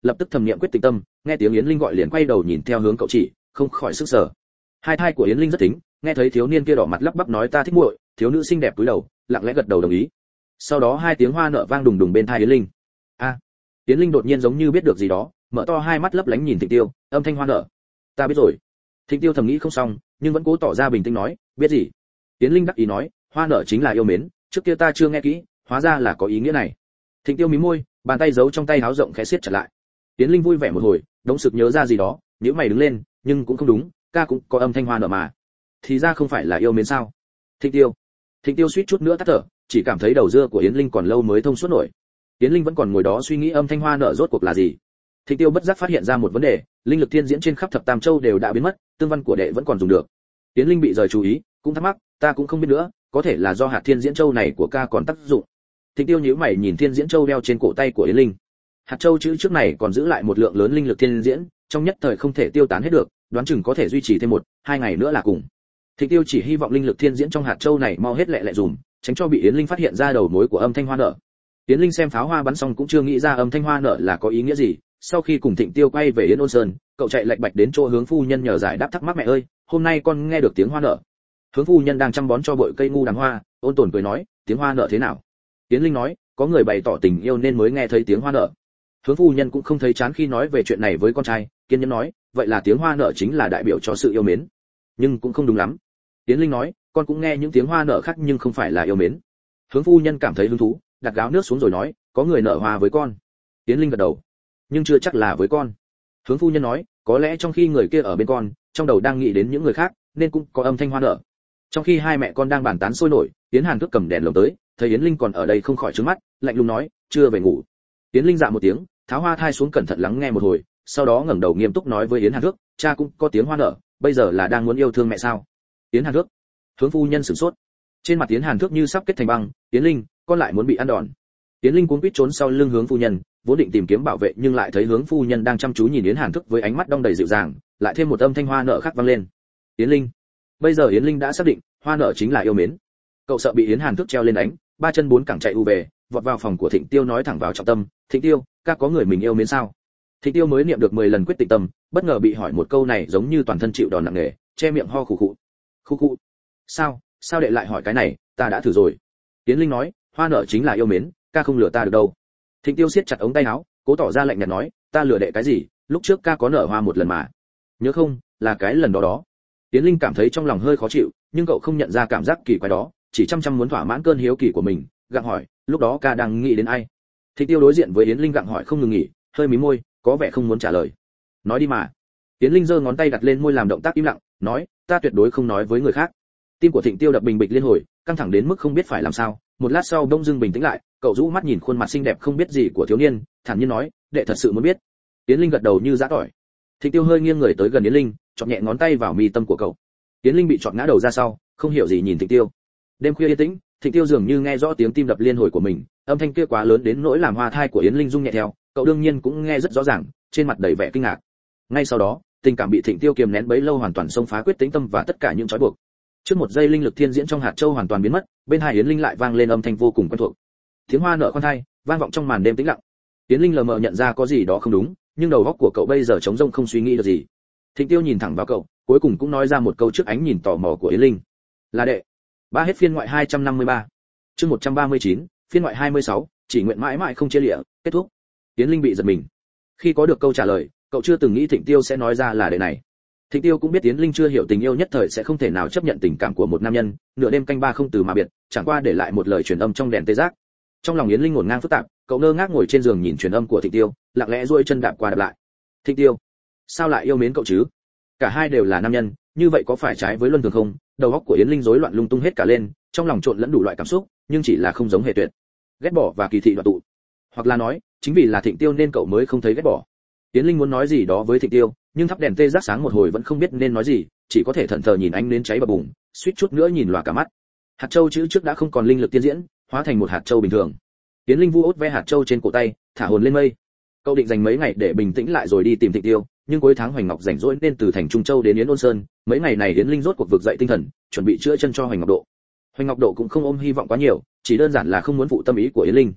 lập tức thầm niệm quyết tĩnh tâm, nghe tiếng Yến Linh gọi liền quay đầu nhìn theo hướng cậu chỉ, không khỏi sức sở. Hai thai của Yến Linh rất tính, nghe thấy thiếu niên kia đỏ mặt lắp bắp nói ta thích muội, thiếu nữ xinh đẹp cúi đầu, lặng lẽ gật đầu đồng ý. Sau đó hai tiếng hoa nở vang đùng đùng bên tai Yến Linh. A. À, Yến Linh đột nhiên giống như biết được gì đó, mở to hai mắt lấp lánh nhìn Thịnh Tiêu, âm thanh hoa nở. Ta biết rồi. Thịnh Tiêu thầm nghĩ không xong, nhưng vẫn cố tỏ ra bình tĩnh nói, biết gì? Yến Linh đắc ý nói, hoa nở chính là yêu mến, trước kia ta chưa nghe kỹ, hóa ra là có ý nghĩa này. Thịnh Tiêu mím môi, bàn tay giấu trong tay áo rộng khẽ siết chặt lại. Yến Linh vui vẻ một hồi, đống sực nhớ ra gì đó, nhíu mày đứng lên, nhưng cũng không đúng, ca cũng có âm thanh hoa nở mà. Thì ra không phải là yêu mến sao? Thịnh Tiêu. Thịnh Tiêu suýt chút nữa tắt thở, chỉ cảm thấy đầu dưa của Yến Linh còn lâu mới thông suốt nổi. Yến Linh vẫn còn ngồi đó suy nghĩ âm thanh hoa nở rốt cuộc là gì. Thịnh Tiêu bất giác phát hiện ra một vấn đề, linh lực thiên diễn trên khắp thập tam châu đều đã biến mất, tương văn của đệ vẫn còn dùng được. Yến Linh bị rời chú ý, cũng thắc mắc, ta cũng không biết nữa, có thể là do hạt thiên diễn châu này của ca còn tác dụng. Thịnh Tiêu nhíu mày nhìn thiên diễn châu đeo trên cổ tay của Yến Linh. Hạt châu chữ trước này còn giữ lại một lượng lớn linh lực thiên diễn, trong nhất thời không thể tiêu tán hết được, đoán chừng có thể duy trì thêm một, hai ngày nữa là cùng. Thịnh Tiêu chỉ hy vọng linh lực thiên diễn trong hạt châu này mau hết lẹ lẹ dùm, tránh cho bị Yến Linh phát hiện ra đầu mối của âm thanh hoa nở. Yến Linh xem pháo hoa bắn xong cũng chưa nghĩ ra âm thanh hoa nở là có ý nghĩa gì. Sau khi cùng Thịnh Tiêu quay về Yến Ôn Sơn, cậu chạy lạch bạch đến chỗ Hướng phu nhân nhờ giải đáp thắc mắc mẹ ơi, hôm nay con nghe được tiếng hoa nở. Hướng phu nhân đang chăm bón cho bội cây ngu đằng hoa, ôn tồn cười nói, tiếng hoa nở thế nào? Yến Linh nói, có người bày tỏ tình yêu nên mới nghe thấy tiếng hoa nở. Hướng phu nhân cũng không thấy chán khi nói về chuyện này với con trai, kiên nhẫn nói, vậy là tiếng hoa nở chính là đại biểu cho sự yêu mến. Nhưng cũng không đúng lắm. Yến Linh nói, con cũng nghe những tiếng hoa nở khác nhưng không phải là yêu mến. Hướng phu nhân cảm thấy hứng thú, đặt gáo nước xuống rồi nói, có người nở hoa với con. Yến Linh gật đầu, nhưng chưa chắc là với con. Hướng phu nhân nói, có lẽ trong khi người kia ở bên con, trong đầu đang nghĩ đến những người khác, nên cũng có âm thanh hoa nở. Trong khi hai mẹ con đang bàn tán sôi nổi, Yến Hàn Thước cầm đèn lồng tới, thấy Yến Linh còn ở đây không khỏi trừng mắt, lạnh lùng nói, chưa về ngủ. Yến Linh dạ một tiếng, tháo hoa thai xuống cẩn thận lắng nghe một hồi, sau đó ngẩng đầu nghiêm túc nói với Yến Hàn Thước, cha cũng có tiếng hoa nở, bây giờ là đang muốn yêu thương mẹ sao? Yến Hàn Thước. Hướng phu nhân sửng sốt. Trên mặt Yến Hàn Thước như sắp kết thành băng, Yến Linh, con lại muốn bị ăn đòn. Yến Linh cuống quýt trốn sau lưng Hướng phu nhân, vốn định tìm kiếm bảo vệ nhưng lại thấy Hướng phu nhân đang chăm chú nhìn Yến Hàn Thước với ánh mắt đong đầy dịu dàng, lại thêm một âm thanh hoa nở khác vang lên. Yến Linh. Bây giờ Yến Linh đã xác định, hoa nở chính là yêu mến. Cậu sợ bị Yến Hàn Thước treo lên đánh, ba chân bốn cẳng chạy u về, vọt vào phòng của Thịnh Tiêu nói thẳng vào trọng tâm, Thịnh Tiêu, ca có người mình yêu mến sao? Thịnh Tiêu mới niệm được mười lần quyết tịnh tâm, bất ngờ bị hỏi một câu này giống như toàn thân chịu đòn nặng nề, che miệng ho khụ khụ. Khụ khụ. Sao, sao đệ lại hỏi cái này, ta đã thử rồi. Yến Linh nói, hoa nở chính là yêu mến, ca không lừa ta được đâu. Thịnh Tiêu siết chặt ống tay áo, cố tỏ ra lạnh nhạt nói, ta lừa đệ cái gì, lúc trước ca có nở hoa một lần mà. Nhớ không, là cái lần đó đó. Yến Linh cảm thấy trong lòng hơi khó chịu, nhưng cậu không nhận ra cảm giác kỳ quái đó, chỉ chăm chăm muốn thỏa mãn cơn hiếu kỳ của mình, gặng hỏi, lúc đó ca đang nghĩ đến ai? Thịnh Tiêu đối diện với Yến Linh gặng hỏi không ngừng nghỉ, hơi mím môi, có vẻ không muốn trả lời. Nói đi mà. Yến Linh giơ ngón tay đặt lên môi làm động tác im lặng, nói, ta tuyệt đối không nói với người khác. Tim của Thịnh Tiêu đập bình bịch liên hồi, căng thẳng đến mức không biết phải làm sao. Một lát sau đông dưng bình tĩnh lại, cậu rũ mắt nhìn khuôn mặt xinh đẹp không biết gì của thiếu niên, thản nhiên nói, đệ thật sự muốn biết. Yến Linh gật đầu như giã tỏi. Thịnh Tiêu hơi nghiêng người tới gần Yến Linh, chọc nhẹ ngón tay vào mi tâm của cậu. Yến Linh bị chọt ngã đầu ra sau, không hiểu gì nhìn Thịnh Tiêu. Đêm khuya yên tĩnh, Thịnh Tiêu dường như nghe rõ tiếng tim đập liên hồi của mình, âm thanh kia quá lớn đến nỗi làm hoa thai của Yến Linh rung nhẹ theo, cậu đương nhiên cũng nghe rất rõ ràng, trên mặt đầy vẻ kinh ngạc. Ngay sau đó, tình cảm bị Thịnh Tiêu kiềm nén bấy lâu hoàn toàn xông phá quyết tĩnh tâm và tất cả những trói buộc. Trước một giây linh lực thiên diễn trong hạt châu hoàn toàn biến mất, bên hai Yến Linh lại vang lên âm thanh vô cùng quen thuộc. Tiếng hoa nở khoan thai, vang vọng trong màn đêm tĩnh lặng. Yến Linh lờ mờ nhận ra có gì đó không đúng, nhưng đầu óc của cậu bây giờ trống rỗng không suy nghĩ được gì. Thịnh Tiêu nhìn thẳng vào cậu, cuối cùng cũng nói ra một câu trước ánh nhìn tò mò của Yến Linh. Là đệ. Ba hết phiên ngoại hai trăm năm mươi ba. Chương một trăm ba mươi chín, phiên ngoại hai mươi sáu, chỉ nguyện mãi mãi không chia lìa, kết thúc. Yến Linh bị giật mình. Khi có được câu trả lời, cậu chưa từng nghĩ Thịnh Tiêu sẽ nói ra là đệ này. Thịnh Tiêu cũng biết Yến Linh chưa hiểu tình yêu nhất thời sẽ không thể nào chấp nhận tình cảm của một nam nhân, nửa đêm canh ba không từ mà biệt, chẳng qua để lại một lời truyền âm trong đèn tê giác. Trong lòng Yến Linh ngổn ngang phức tạp, cậu ngơ ngác ngồi trên giường nhìn truyền âm của Thịnh Tiêu, lặng lẽ duỗi chân đạp qua đạp lại. Thịnh Tiêu, sao lại yêu mến cậu chứ? Cả hai đều là nam nhân, như vậy có phải trái với luân thường không? Đầu óc của Yến Linh rối loạn lung tung hết cả lên, trong lòng trộn lẫn đủ loại cảm xúc, nhưng chỉ là không giống hề tuyệt. Ghét bỏ và kỳ thị đoạt tụ. Hoặc là nói, chính vì là Thịnh Tiêu nên cậu mới không thấy ghét bỏ. Yến Linh muốn nói gì đó với Thịnh Tiêu, nhưng thắp đèn tê giác sáng một hồi vẫn không biết nên nói gì, chỉ có thể thẫn thờ nhìn ánh nến cháy bập bùng, suýt chút nữa nhìn lòa cả mắt. Hạt châu chữ trước đã không còn linh lực tiên diễn, hóa thành một hạt châu bình thường. Yến Linh vu ốt ve hạt châu trên cổ tay, thả hồn lên mây. Cậu định dành mấy ngày để bình tĩnh lại rồi đi tìm Thịnh Tiêu, nhưng cuối tháng Hoành Ngọc rảnh rỗi nên từ thành Trung Châu đến Yến Ôn Sơn, mấy ngày này Yến Linh rốt cuộc vực dậy tinh thần, chuẩn bị chữa chân cho Hoành Ngọc Độ. Hoành Ngọc Độ cũng không ôm hy vọng quá nhiều, chỉ đơn giản là không muốn phụ tâm ý của Yến Linh.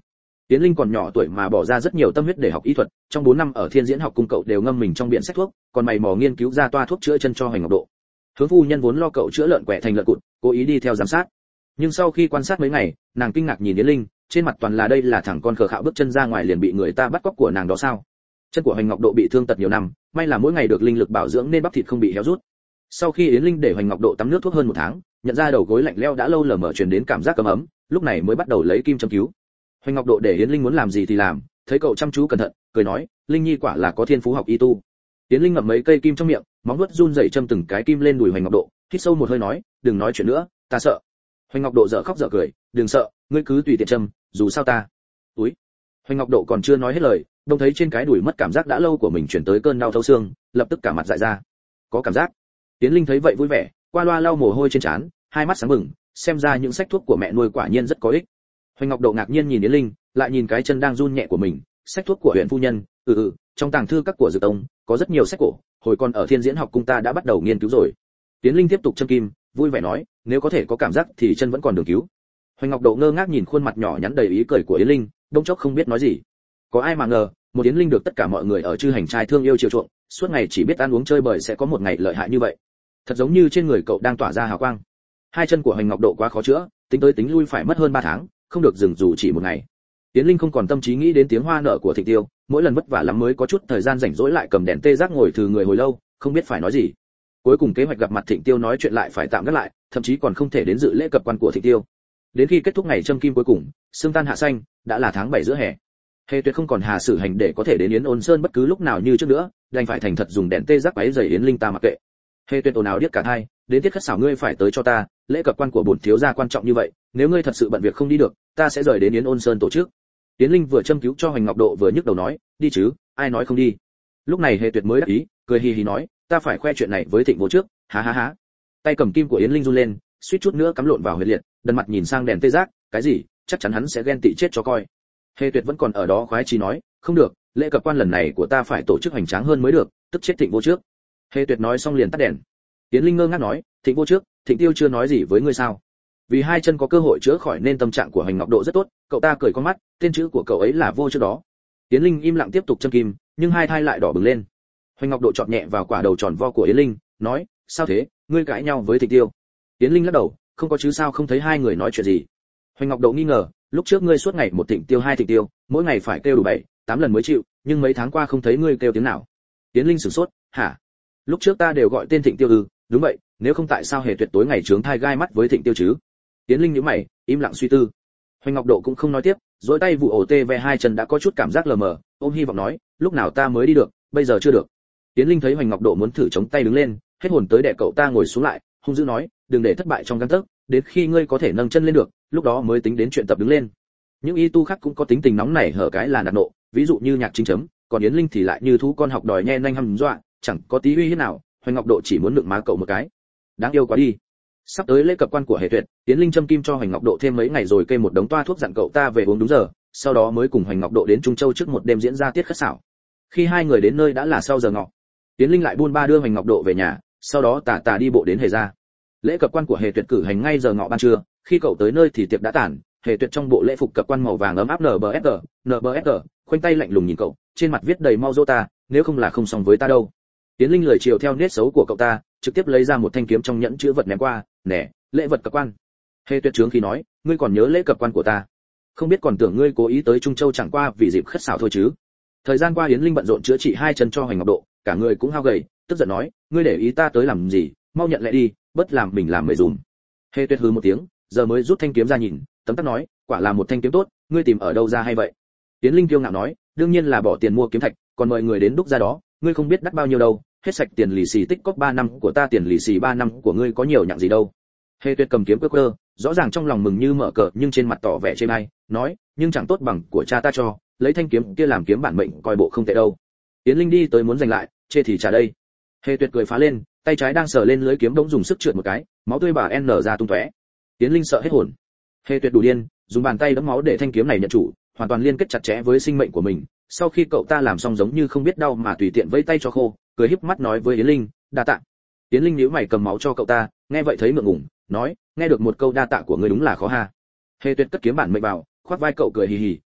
Tiến Linh còn nhỏ tuổi mà bỏ ra rất nhiều tâm huyết để học y thuật, trong bốn năm ở Thiên Diễn học cung cậu đều ngâm mình trong biển sách thuốc, còn mày mò nghiên cứu ra toa thuốc chữa chân cho Hoành Ngọc Độ. Hướng phu nhân vốn lo cậu chữa lợn quẻ thành lợn cụt, cố ý đi theo giám sát. Nhưng sau khi quan sát mấy ngày, nàng kinh ngạc nhìn Yến Linh, trên mặt toàn là đây là thằng con khờ khạo bước chân ra ngoài liền bị người ta bắt cóc của nàng đó sao? Chân của Hoành Ngọc Độ bị thương tật nhiều năm, may là mỗi ngày được linh lực bảo dưỡng nên bắp thịt không bị héo rút. Sau khi Yến Linh để Hoành Ngọc Độ tắm nước thuốc hơn một tháng, nhận ra đầu gối lạnh lẽo đã lâu lờ mờ truyền đến cảm giác ấm ấm, lúc này mới bắt đầu lấy kim châm cứu. Hoành Ngọc Độ để Yến Linh muốn làm gì thì làm, thấy cậu chăm chú cẩn thận, cười nói, Linh Nhi quả là có thiên phú học y tu. Yến Linh ngậm mấy cây kim trong miệng, móng vuốt run rẩy châm từng cái kim lên đùi Hoành Ngọc Độ, hít sâu một hơi nói, đừng nói chuyện nữa, ta sợ. Hoành Ngọc Độ dở khóc dở cười, đừng sợ, ngươi cứ tùy tiện châm, dù sao ta. Úi. Hoành Ngọc Độ còn chưa nói hết lời, đông thấy trên cái đùi mất cảm giác đã lâu của mình chuyển tới cơn đau thấu xương, lập tức cả mặt dại ra. Có cảm giác. Yến Linh thấy vậy vui vẻ, qua loa lau mồ hôi trên trán, hai mắt sáng bừng, xem ra những sách thuốc của mẹ nuôi quả nhiên rất có ích. Hoành Ngọc Độ ngạc nhiên nhìn Yến Linh, lại nhìn cái chân đang run nhẹ của mình, sách thuốc của huyện phu nhân, ừ ừ, trong tàng thư các của Dược Tông có rất nhiều sách cổ, hồi còn ở Thiên Diễn học cung ta đã bắt đầu nghiên cứu rồi. Yến Linh tiếp tục châm kim, vui vẻ nói, nếu có thể có cảm giác thì chân vẫn còn đường cứu. Hoành Ngọc Độ ngơ ngác nhìn khuôn mặt nhỏ nhắn đầy ý cười của Yến Linh, đông chốc không biết nói gì. Có ai mà ngờ, một Yến Linh được tất cả mọi người ở Chư Hành trai thương yêu chiều chuộng, suốt ngày chỉ biết ăn uống chơi bời sẽ có một ngày lợi hại như vậy. Thật giống như trên người cậu đang tỏa ra hào quang. Hai chân của Hoành Ngọc Độ quá khó chữa, tính tới tính lui phải mất hơn ba tháng, không được dừng dù chỉ một ngày. Yến Linh không còn tâm trí nghĩ đến tiếng hoa nở của Thịnh Tiêu, mỗi lần vất vả lắm mới có chút thời gian rảnh rỗi lại cầm đèn tê giác ngồi thừ người hồi lâu, không biết phải nói gì. Cuối cùng kế hoạch gặp mặt Thịnh Tiêu nói chuyện lại phải tạm gác lại, thậm chí còn không thể đến dự lễ cập quan của Thịnh Tiêu. Đến khi kết thúc ngày châm kim cuối cùng, sương tan hạ xanh, đã là tháng bảy giữa hè. Hề Tuyệt không còn Hà Sử Hành để có thể đến Yến Ôn Sơn bất cứ lúc nào như trước nữa, đành phải thành thật dùng đèn tê giác váy giày Yến Linh ta mặc kệ. Hề Tuyệt ồn ào điếc cả hai, đến tiết khất xảo ngươi phải tới cho ta, lễ cập quan của bổn thiếu gia quan trọng như vậy, nếu ngươi thật sự bận việc không đi được, ta sẽ rời đến Yến Ôn Sơn tổ chức. Yến Linh vừa châm cứu cho Hoành Ngọc Độ vừa nhức đầu nói, đi chứ, ai nói không đi. Lúc này Hề Tuyệt mới đáp ý, cười hì hì nói, ta phải khoe chuyện này với Thịnh Vô trước, há há há. Tay cầm kim của Yến Linh run lên, suýt chút nữa cắm lộn vào huyệt liệt, đần mặt nhìn sang đèn tê giác, cái gì, chắc chắn hắn sẽ ghen tị chết cho coi. Hề Tuyệt vẫn còn ở đó khoái chí nói, không được, lễ cập quan lần này của ta phải tổ chức hoành tráng hơn mới được, tức chết Thịnh Vô trước. Hề Tuyệt nói xong liền tắt đèn. Yến Linh ngơ ngác nói, Thịnh Vô trước, Thịnh Tiêu chưa nói gì với ngươi sao? Vì hai chân có cơ hội chữa khỏi nên tâm trạng của Hoành Ngọc Độ rất tốt, cậu ta cười con mắt, tên chữ của cậu ấy là Vô trước đó. Yến Linh im lặng tiếp tục châm kim, nhưng hai thai lại đỏ bừng lên. Hoành Ngọc Độ chọn nhẹ vào quả đầu tròn vo của Yến Linh, nói, sao thế, ngươi cãi nhau với Thịnh Tiêu? Yến Linh lắc đầu, không có chứ sao không thấy hai người nói chuyện gì. Hoành Ngọc Độ nghi ngờ, lúc trước ngươi suốt ngày một Thịnh Tiêu hai Thịnh Tiêu, mỗi ngày phải kêu đủ bảy, tám lần mới chịu, nhưng mấy tháng qua không thấy ngươi kêu tiếng nào. Yến Linh sửng sốt, hả? Lúc trước ta đều gọi tên Thịnh Tiêu ư? Đúng vậy, nếu không tại sao Hề Tuyệt tối ngày trướng thai gai mắt với Thịnh Tiêu chứ? Yến Linh nhíu mày, im lặng suy tư. Hoành Ngọc Độ cũng không nói tiếp, duỗi tay vụ ổ tê ve hai chân đã có chút cảm giác lờ mờ, ôm hy vọng nói, lúc nào ta mới đi được, bây giờ chưa được. Yến Linh thấy Hoành Ngọc Độ muốn thử chống tay đứng lên, hết hồn tới đè cậu ta ngồi xuống lại, hung dữ nói, đừng để thất bại trong gang tấc, đến khi ngươi có thể nâng chân lên được, lúc đó mới tính đến chuyện tập đứng lên. Những y tu khác cũng có tính tình nóng nảy hở cái là nạt nộ, ví dụ như Nhạc Chính Chấm, còn Yến Linh thì lại như thú con học đòi nhe nanh hăm dọa, chẳng có tí uy hiếp nào. Hoành Ngọc Độ chỉ muốn nựng má cậu một cái. Đáng yêu quá đi. Sắp tới lễ cập quan của Hề Tuyệt, Yến Linh châm kim cho Hoành Ngọc Độ thêm mấy ngày rồi kê một đống toa thuốc dặn cậu ta về uống đúng giờ, sau đó mới cùng Hoành Ngọc Độ đến Trung Châu trước một đêm diễn ra tiết khất xảo. Khi hai người đến nơi đã là sau giờ ngọ. Yến Linh lại buôn ba đưa Hoành Ngọc Độ về nhà, sau đó tà tà đi bộ đến Hề gia. Lễ cập quan của Hề Tuyệt cử hành ngay giờ ngọ ban trưa, khi cậu tới nơi thì tiệc đã tàn, Hề Tuyệt trong bộ lễ phục cập quan màu vàng ấm áp nờ bờ ép tờ, nờ bờ ép tờ, khoanh tay lạnh lùng nhìn cậu, trên mặt viết đầy mau dỗ ta, nếu không là không xong với ta đâu. Yến Linh lười chiều theo nết xấu của cậu ta, trực tiếp lấy ra một thanh kiếm trong nhẫn chứa vật ném qua, "Nè, lễ vật cập quan." Hề Tuyệt trướng khi nói, "Ngươi còn nhớ lễ cập quan của ta? Không biết còn tưởng ngươi cố ý tới Trung Châu chẳng qua vì dịp khất xảo thôi chứ." Thời gian qua Yến Linh bận rộn chữa trị hai chân cho Hoành Ngọc Độ, cả người cũng hao gầy, tức giận nói, "Ngươi để ý ta tới làm gì, mau nhận lại đi, bất làm mình làm mệt dùm." Hề Tuyệt hừ một tiếng, giờ mới rút thanh kiếm ra nhìn, tấm tắc nói, "Quả là một thanh kiếm tốt, ngươi tìm ở đâu ra hay vậy?" Yến Linh kiêu ngạo nói, "Đương nhiên là bỏ tiền mua kiếm thạch, còn mời người đến đúc ra đó, ngươi không biết đắt bao nhiêu đâu, hết sạch tiền lì xì tích cóp ba năm của ta tiền lì xì ba năm của ngươi có nhiều nhặng gì đâu." Hề Tuyệt cầm kiếm quơ quơ, rõ ràng trong lòng mừng như mở cờ nhưng trên mặt tỏ vẻ chê bai, nói, "Nhưng chẳng tốt bằng của cha ta cho, lấy thanh kiếm kia làm kiếm bản mệnh coi bộ không tệ đâu." Yến Linh đi tới muốn giành lại, chê thì trả đây. Hề Tuyệt cười phá lên, tay trái đang sờ lên lưới kiếm đống dùng sức trượt một cái, máu tươi bà n ra tung tóe. Yến Linh sợ hết hồn. Hề Tuyệt đủ điên, dùng bàn tay đẫm máu để thanh kiếm này nhận chủ, hoàn toàn liên kết chặt chẽ với sinh mệnh của mình. Sau khi cậu ta làm xong giống như không biết đau mà tùy tiện vẫy tay cho khô, cười híp mắt nói với Yến Linh, "Đa tạ." Yến Linh nhíu mày cầm máu cho cậu ta, nghe vậy thấy ngượng ngùng, nói, "Nghe được một câu đa tạ của ngươi đúng là khó ha." Hề Tuyệt cất kiếm bản mệnh vào, khoác vai cậu cười hì hì,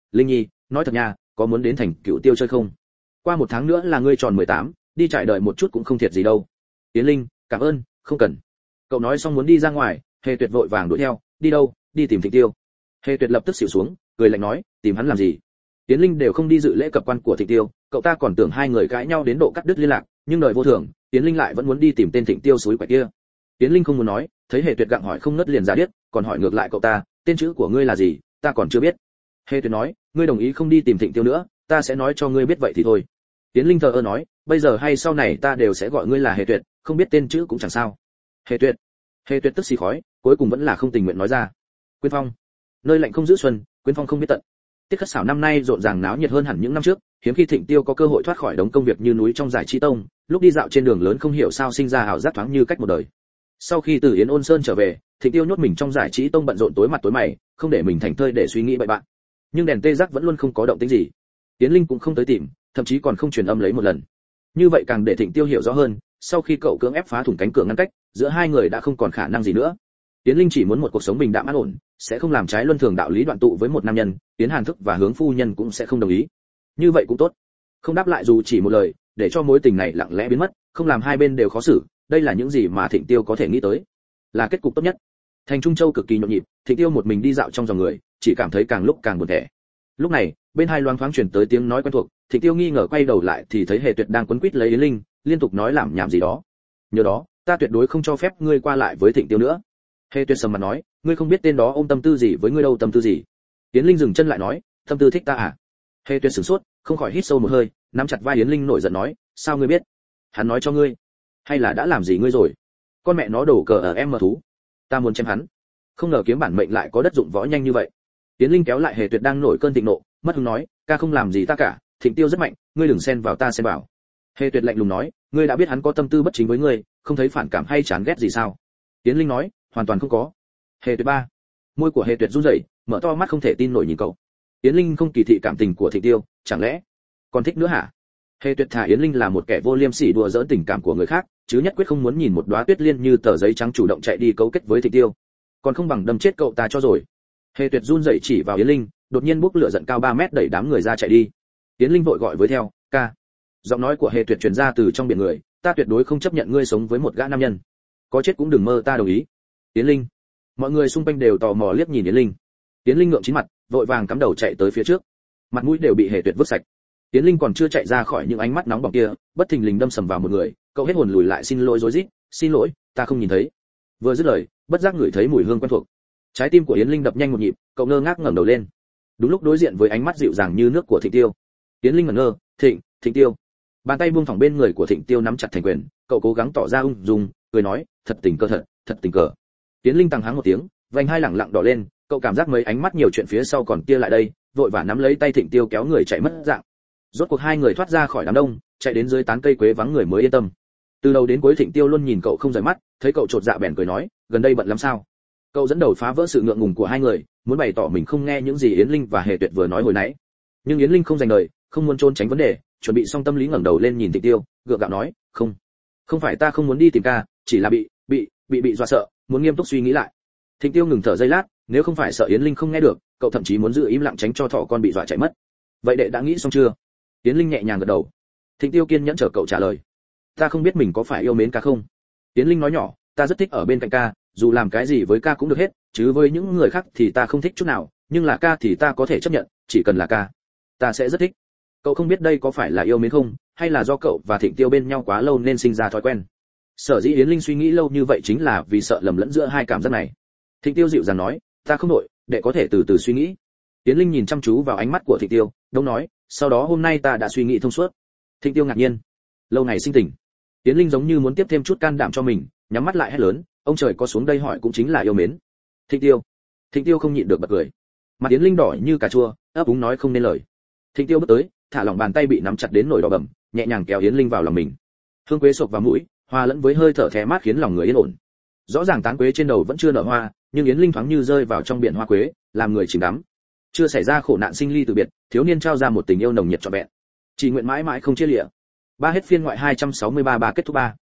Linh Nhi, nói thật nha, có muốn đến thành Cựu Tiêu chơi không? Qua một tháng nữa là ngươi tròn mười tám, đi trại đợi một chút cũng không thiệt gì đâu. Yến Linh, cảm ơn, không cần. Cậu nói xong muốn đi ra ngoài, Hề Tuyệt vội vàng đuổi theo, đi đâu? Đi tìm Thịnh Tiêu. Hề Tuyệt lập tức xỉu xuống, cười lạnh nói, tìm hắn làm gì? Yến Linh đều không đi dự lễ cập quan của Thịnh Tiêu, cậu ta còn tưởng hai người cãi nhau đến độ cắt đứt liên lạc, nhưng đời vô thường, Yến Linh lại vẫn muốn đi tìm tên Thịnh Tiêu suối quậy kia. Yến Linh không muốn nói, thấy Hề Tuyệt gặng hỏi không ngớt liền ra điếc, còn hỏi ngược lại cậu ta, tên chữ của ngươi là gì, ta còn chưa biết. Hề Tuyệt nói, ngươi đồng ý không đi tìm Thịnh Tiêu nữa, ta sẽ nói cho ngươi biết vậy thì thôi. Yến Linh thờ ơ nói, bây giờ hay sau này ta đều sẽ gọi ngươi là Hề Tuyệt, không biết tên chữ cũng chẳng sao. Hề Tuyệt. Hề Tuyệt tức xì khói, cuối cùng vẫn là không tình nguyện nói ra. Quyên Phong. Nơi lạnh không giữ xuân, Quyên Phong không biết tận. Tiết Khất Xảo năm nay rộn ràng náo nhiệt hơn hẳn những năm trước, hiếm khi Thịnh Tiêu có cơ hội thoát khỏi đống công việc như núi trong giải trí tông, lúc đi dạo trên đường lớn không hiểu sao sinh ra ảo giác thoáng như cách một đời. Sau khi từ Yến Ôn Sơn trở về, Thịnh Tiêu nhốt mình trong giải trí tông bận rộn tối mặt tối mày, không để mình thành thơi để suy nghĩ bậy bạ. Nhưng đèn tê giác vẫn luôn không có động tĩnh gì. Yến Linh cũng không tới tìm, thậm chí còn không truyền âm lấy một lần. Như vậy càng để Thịnh Tiêu hiểu rõ hơn, sau khi cậu cưỡng ép phá thủng cánh cửa ngăn cách, giữa hai người đã không còn khả năng gì nữa. Yến Linh chỉ muốn một cuộc sống bình đạm an ổn, sẽ không làm trái luân thường đạo lý đoạn tụ với một nam nhân, Yến Hàn Thức và Hướng phu nhân cũng sẽ không đồng ý. Như vậy cũng tốt. Không đáp lại dù chỉ một lời, để cho mối tình này lặng lẽ biến mất, không làm hai bên đều khó xử, đây là những gì mà Thịnh Tiêu có thể nghĩ tới. Là kết cục tốt nhất. Thành Trung Châu cực kỳ nhộn nhịp, Thịnh Tiêu một mình đi dạo trong dòng người, chỉ cảm thấy càng lúc càng buồn tẻ. Lúc này, bên hai loáng thoáng truyền tới tiếng nói quen thuộc, Thịnh Tiêu nghi ngờ quay đầu lại thì thấy Hề Tuyệt đang quấn quýt lấy Yến Linh, liên tục nói làm nhảm gì đó. Nhớ đó, ta tuyệt đối không cho phép ngươi qua lại với Thịnh Tiêu nữa. Hề Tuyệt sầm mặt nói, ngươi không biết tên đó ôm tâm tư gì với ngươi đâu. Tâm tư gì? Yến Linh dừng chân lại nói, tâm tư thích ta à? Hề Tuyệt sửng sốt, không khỏi hít sâu một hơi, nắm chặt vai Yến Linh nổi giận nói, sao ngươi biết? Hắn nói cho ngươi, hay là đã làm gì ngươi rồi? Con mẹ nó đổ cờ ở em mà thú, ta muốn chém hắn. Không ngờ kiếm bản mệnh lại có đất dụng võ nhanh như vậy. Yến Linh kéo lại Hề Tuyệt đang nổi cơn thịnh nộ, mất hứng nói, ca không làm gì ta cả, Thịnh Tiêu rất mạnh, ngươi đừng xen vào ta xen vào. Hề Tuyệt lạnh lùng nói, ngươi đã biết hắn có tâm tư bất chính với ngươi, không thấy phản cảm hay chán ghét gì sao? Yến Linh nói, hoàn toàn không có. Hề Tuyệt ba. Môi của Hề Tuyệt run rẩy, mở to mắt không thể tin nổi nhìn cậu. Yến Linh không kỳ thị cảm tình của Thịnh Tiêu, chẳng lẽ còn thích nữa hả? Hề Tuyệt thả Yến Linh là một kẻ vô liêm sỉ đùa giỡn tình cảm của người khác, chứ nhất quyết không muốn nhìn một đóa tuyết liên như tờ giấy trắng chủ động chạy đi cấu kết với Thịnh Tiêu, còn không bằng đâm chết cậu ta cho rồi. Hề Tuyệt run rẩy chỉ vào Yến Linh, đột nhiên bốc lửa giận cao ba mét đẩy đám người ra chạy đi. Yến Linh vội gọi với theo, ca. Giọng nói của Hề Tuyệt truyền ra từ trong biển người, ta tuyệt đối không chấp nhận ngươi sống với một gã nam nhân, có chết cũng đừng mơ ta đồng ý. Yến Linh. Mọi người xung quanh đều tò mò liếc nhìn Yến Linh. Yến Linh ngượng chín mặt, vội vàng cắm đầu chạy tới phía trước, mặt mũi đều bị Hề Tuyệt vứt sạch. Yến Linh còn chưa chạy ra khỏi những ánh mắt nóng bỏng kia, bất thình lình đâm sầm vào một người, cậu hết hồn lùi lại xin lỗi rối rít, xin lỗi, ta không nhìn thấy. Vừa dứt lời, bất giác ngửi thấy mùi hương quen thuộc. Trái tim của Yến Linh đập nhanh một nhịp, cậu ngơ ngác ngẩng đầu lên. Đúng lúc đối diện với ánh mắt dịu dàng như nước của Thịnh Tiêu. Yến Linh ngẩn ngơ, Thịnh, Thịnh Tiêu. Bàn tay buông thõng bên người của Thịnh Tiêu nắm chặt thành quyền, cậu cố gắng tỏ ra ung dung, cười nói, thật tình cờ thật, thật tình cờ. Yến Linh tăng háng một tiếng, vành hai lẳng lặng đỏ lên, cậu cảm giác mấy ánh mắt nhiều chuyện phía sau còn kia lại đây, vội vã nắm lấy tay Thịnh Tiêu kéo người chạy mất dạng. Rốt cuộc hai người thoát ra khỏi đám đông, chạy đến dưới tán cây quế vắng người mới yên tâm. Từ đầu đến cuối Thịnh Tiêu luôn nhìn cậu không rời mắt, thấy cậu trột dạ bèn cười nói, gần đây bận lắm sao? Cậu dẫn đầu phá vỡ sự ngượng ngùng của hai người, muốn bày tỏ mình không nghe những gì Yến Linh và Hề Tuyệt vừa nói hồi nãy. Nhưng Yến Linh không dành lời, không muốn trốn tránh vấn đề, chuẩn bị xong tâm lý ngẩng đầu lên nhìn Thịnh Tiêu, gượng gạo nói, không, không phải ta không muốn đi tìm ca, chỉ là bị, bị, bị bị dọa sợ, muốn nghiêm túc suy nghĩ lại. Thịnh Tiêu ngừng thở giây lát, nếu không phải sợ Yến Linh không nghe được, cậu thậm chí muốn giữ im lặng tránh cho thỏ con bị dọa chạy mất. Vậy đệ đã nghĩ xong chưa? Yến Linh nhẹ nhàng gật đầu. Thịnh Tiêu kiên nhẫn chờ cậu trả lời. Ta không biết mình có phải yêu mến ca không. Yến Linh nói nhỏ, ta rất thích ở bên cạnh ca, dù làm cái gì với ca cũng được hết, chứ với những người khác thì ta không thích chút nào, nhưng là ca thì ta có thể chấp nhận, chỉ cần là ca, ta sẽ rất thích. Cậu không biết đây có phải là yêu mến không, hay là do cậu và Thịnh Tiêu bên nhau quá lâu nên sinh ra thói quen. Sở dĩ Yến Linh suy nghĩ lâu như vậy chính là vì sợ lầm lẫn giữa hai cảm giác này. Thịnh Tiêu dịu dàng nói, ta không nội, đệ có thể từ từ suy nghĩ. Yến Linh nhìn chăm chú vào ánh mắt của Thịnh Tiêu, đông nói, sau đó hôm nay ta đã suy nghĩ thông suốt. Thịnh Tiêu ngạc nhiên, lâu ngày sinh tình. Yến Linh giống như muốn tiếp thêm chút can đảm cho mình, nhắm mắt lại hét lớn, ông trời có xuống đây hỏi cũng chính là yêu mến. Thịnh Tiêu. Thịnh Tiêu không nhịn được bật cười. Mặt Yến Linh đỏ như cà chua, ấp úng nói không nên lời. Thịnh Tiêu bước tới, thả lỏng bàn tay bị nắm chặt đến nổi đỏ bầm, nhẹ nhàng kéo Yến Linh vào lòng mình. Hương quế sộc vào mũi, hòa lẫn với hơi thở thé mát khiến lòng người yên ổn. Rõ ràng tán quế trên đầu vẫn chưa nở hoa, nhưng Yến Linh thoáng như rơi vào trong biển hoa quế, làm người chìm đắm. Chưa xảy ra khổ nạn sinh ly từ biệt, thiếu niên trao ra một tình yêu nồng nhiệt trọn vẹn, chỉ nguyện mãi mãi không chia lìa. Ba hết phiên ngoại hai trăm sáu mươi ba, ba kết thúc ba.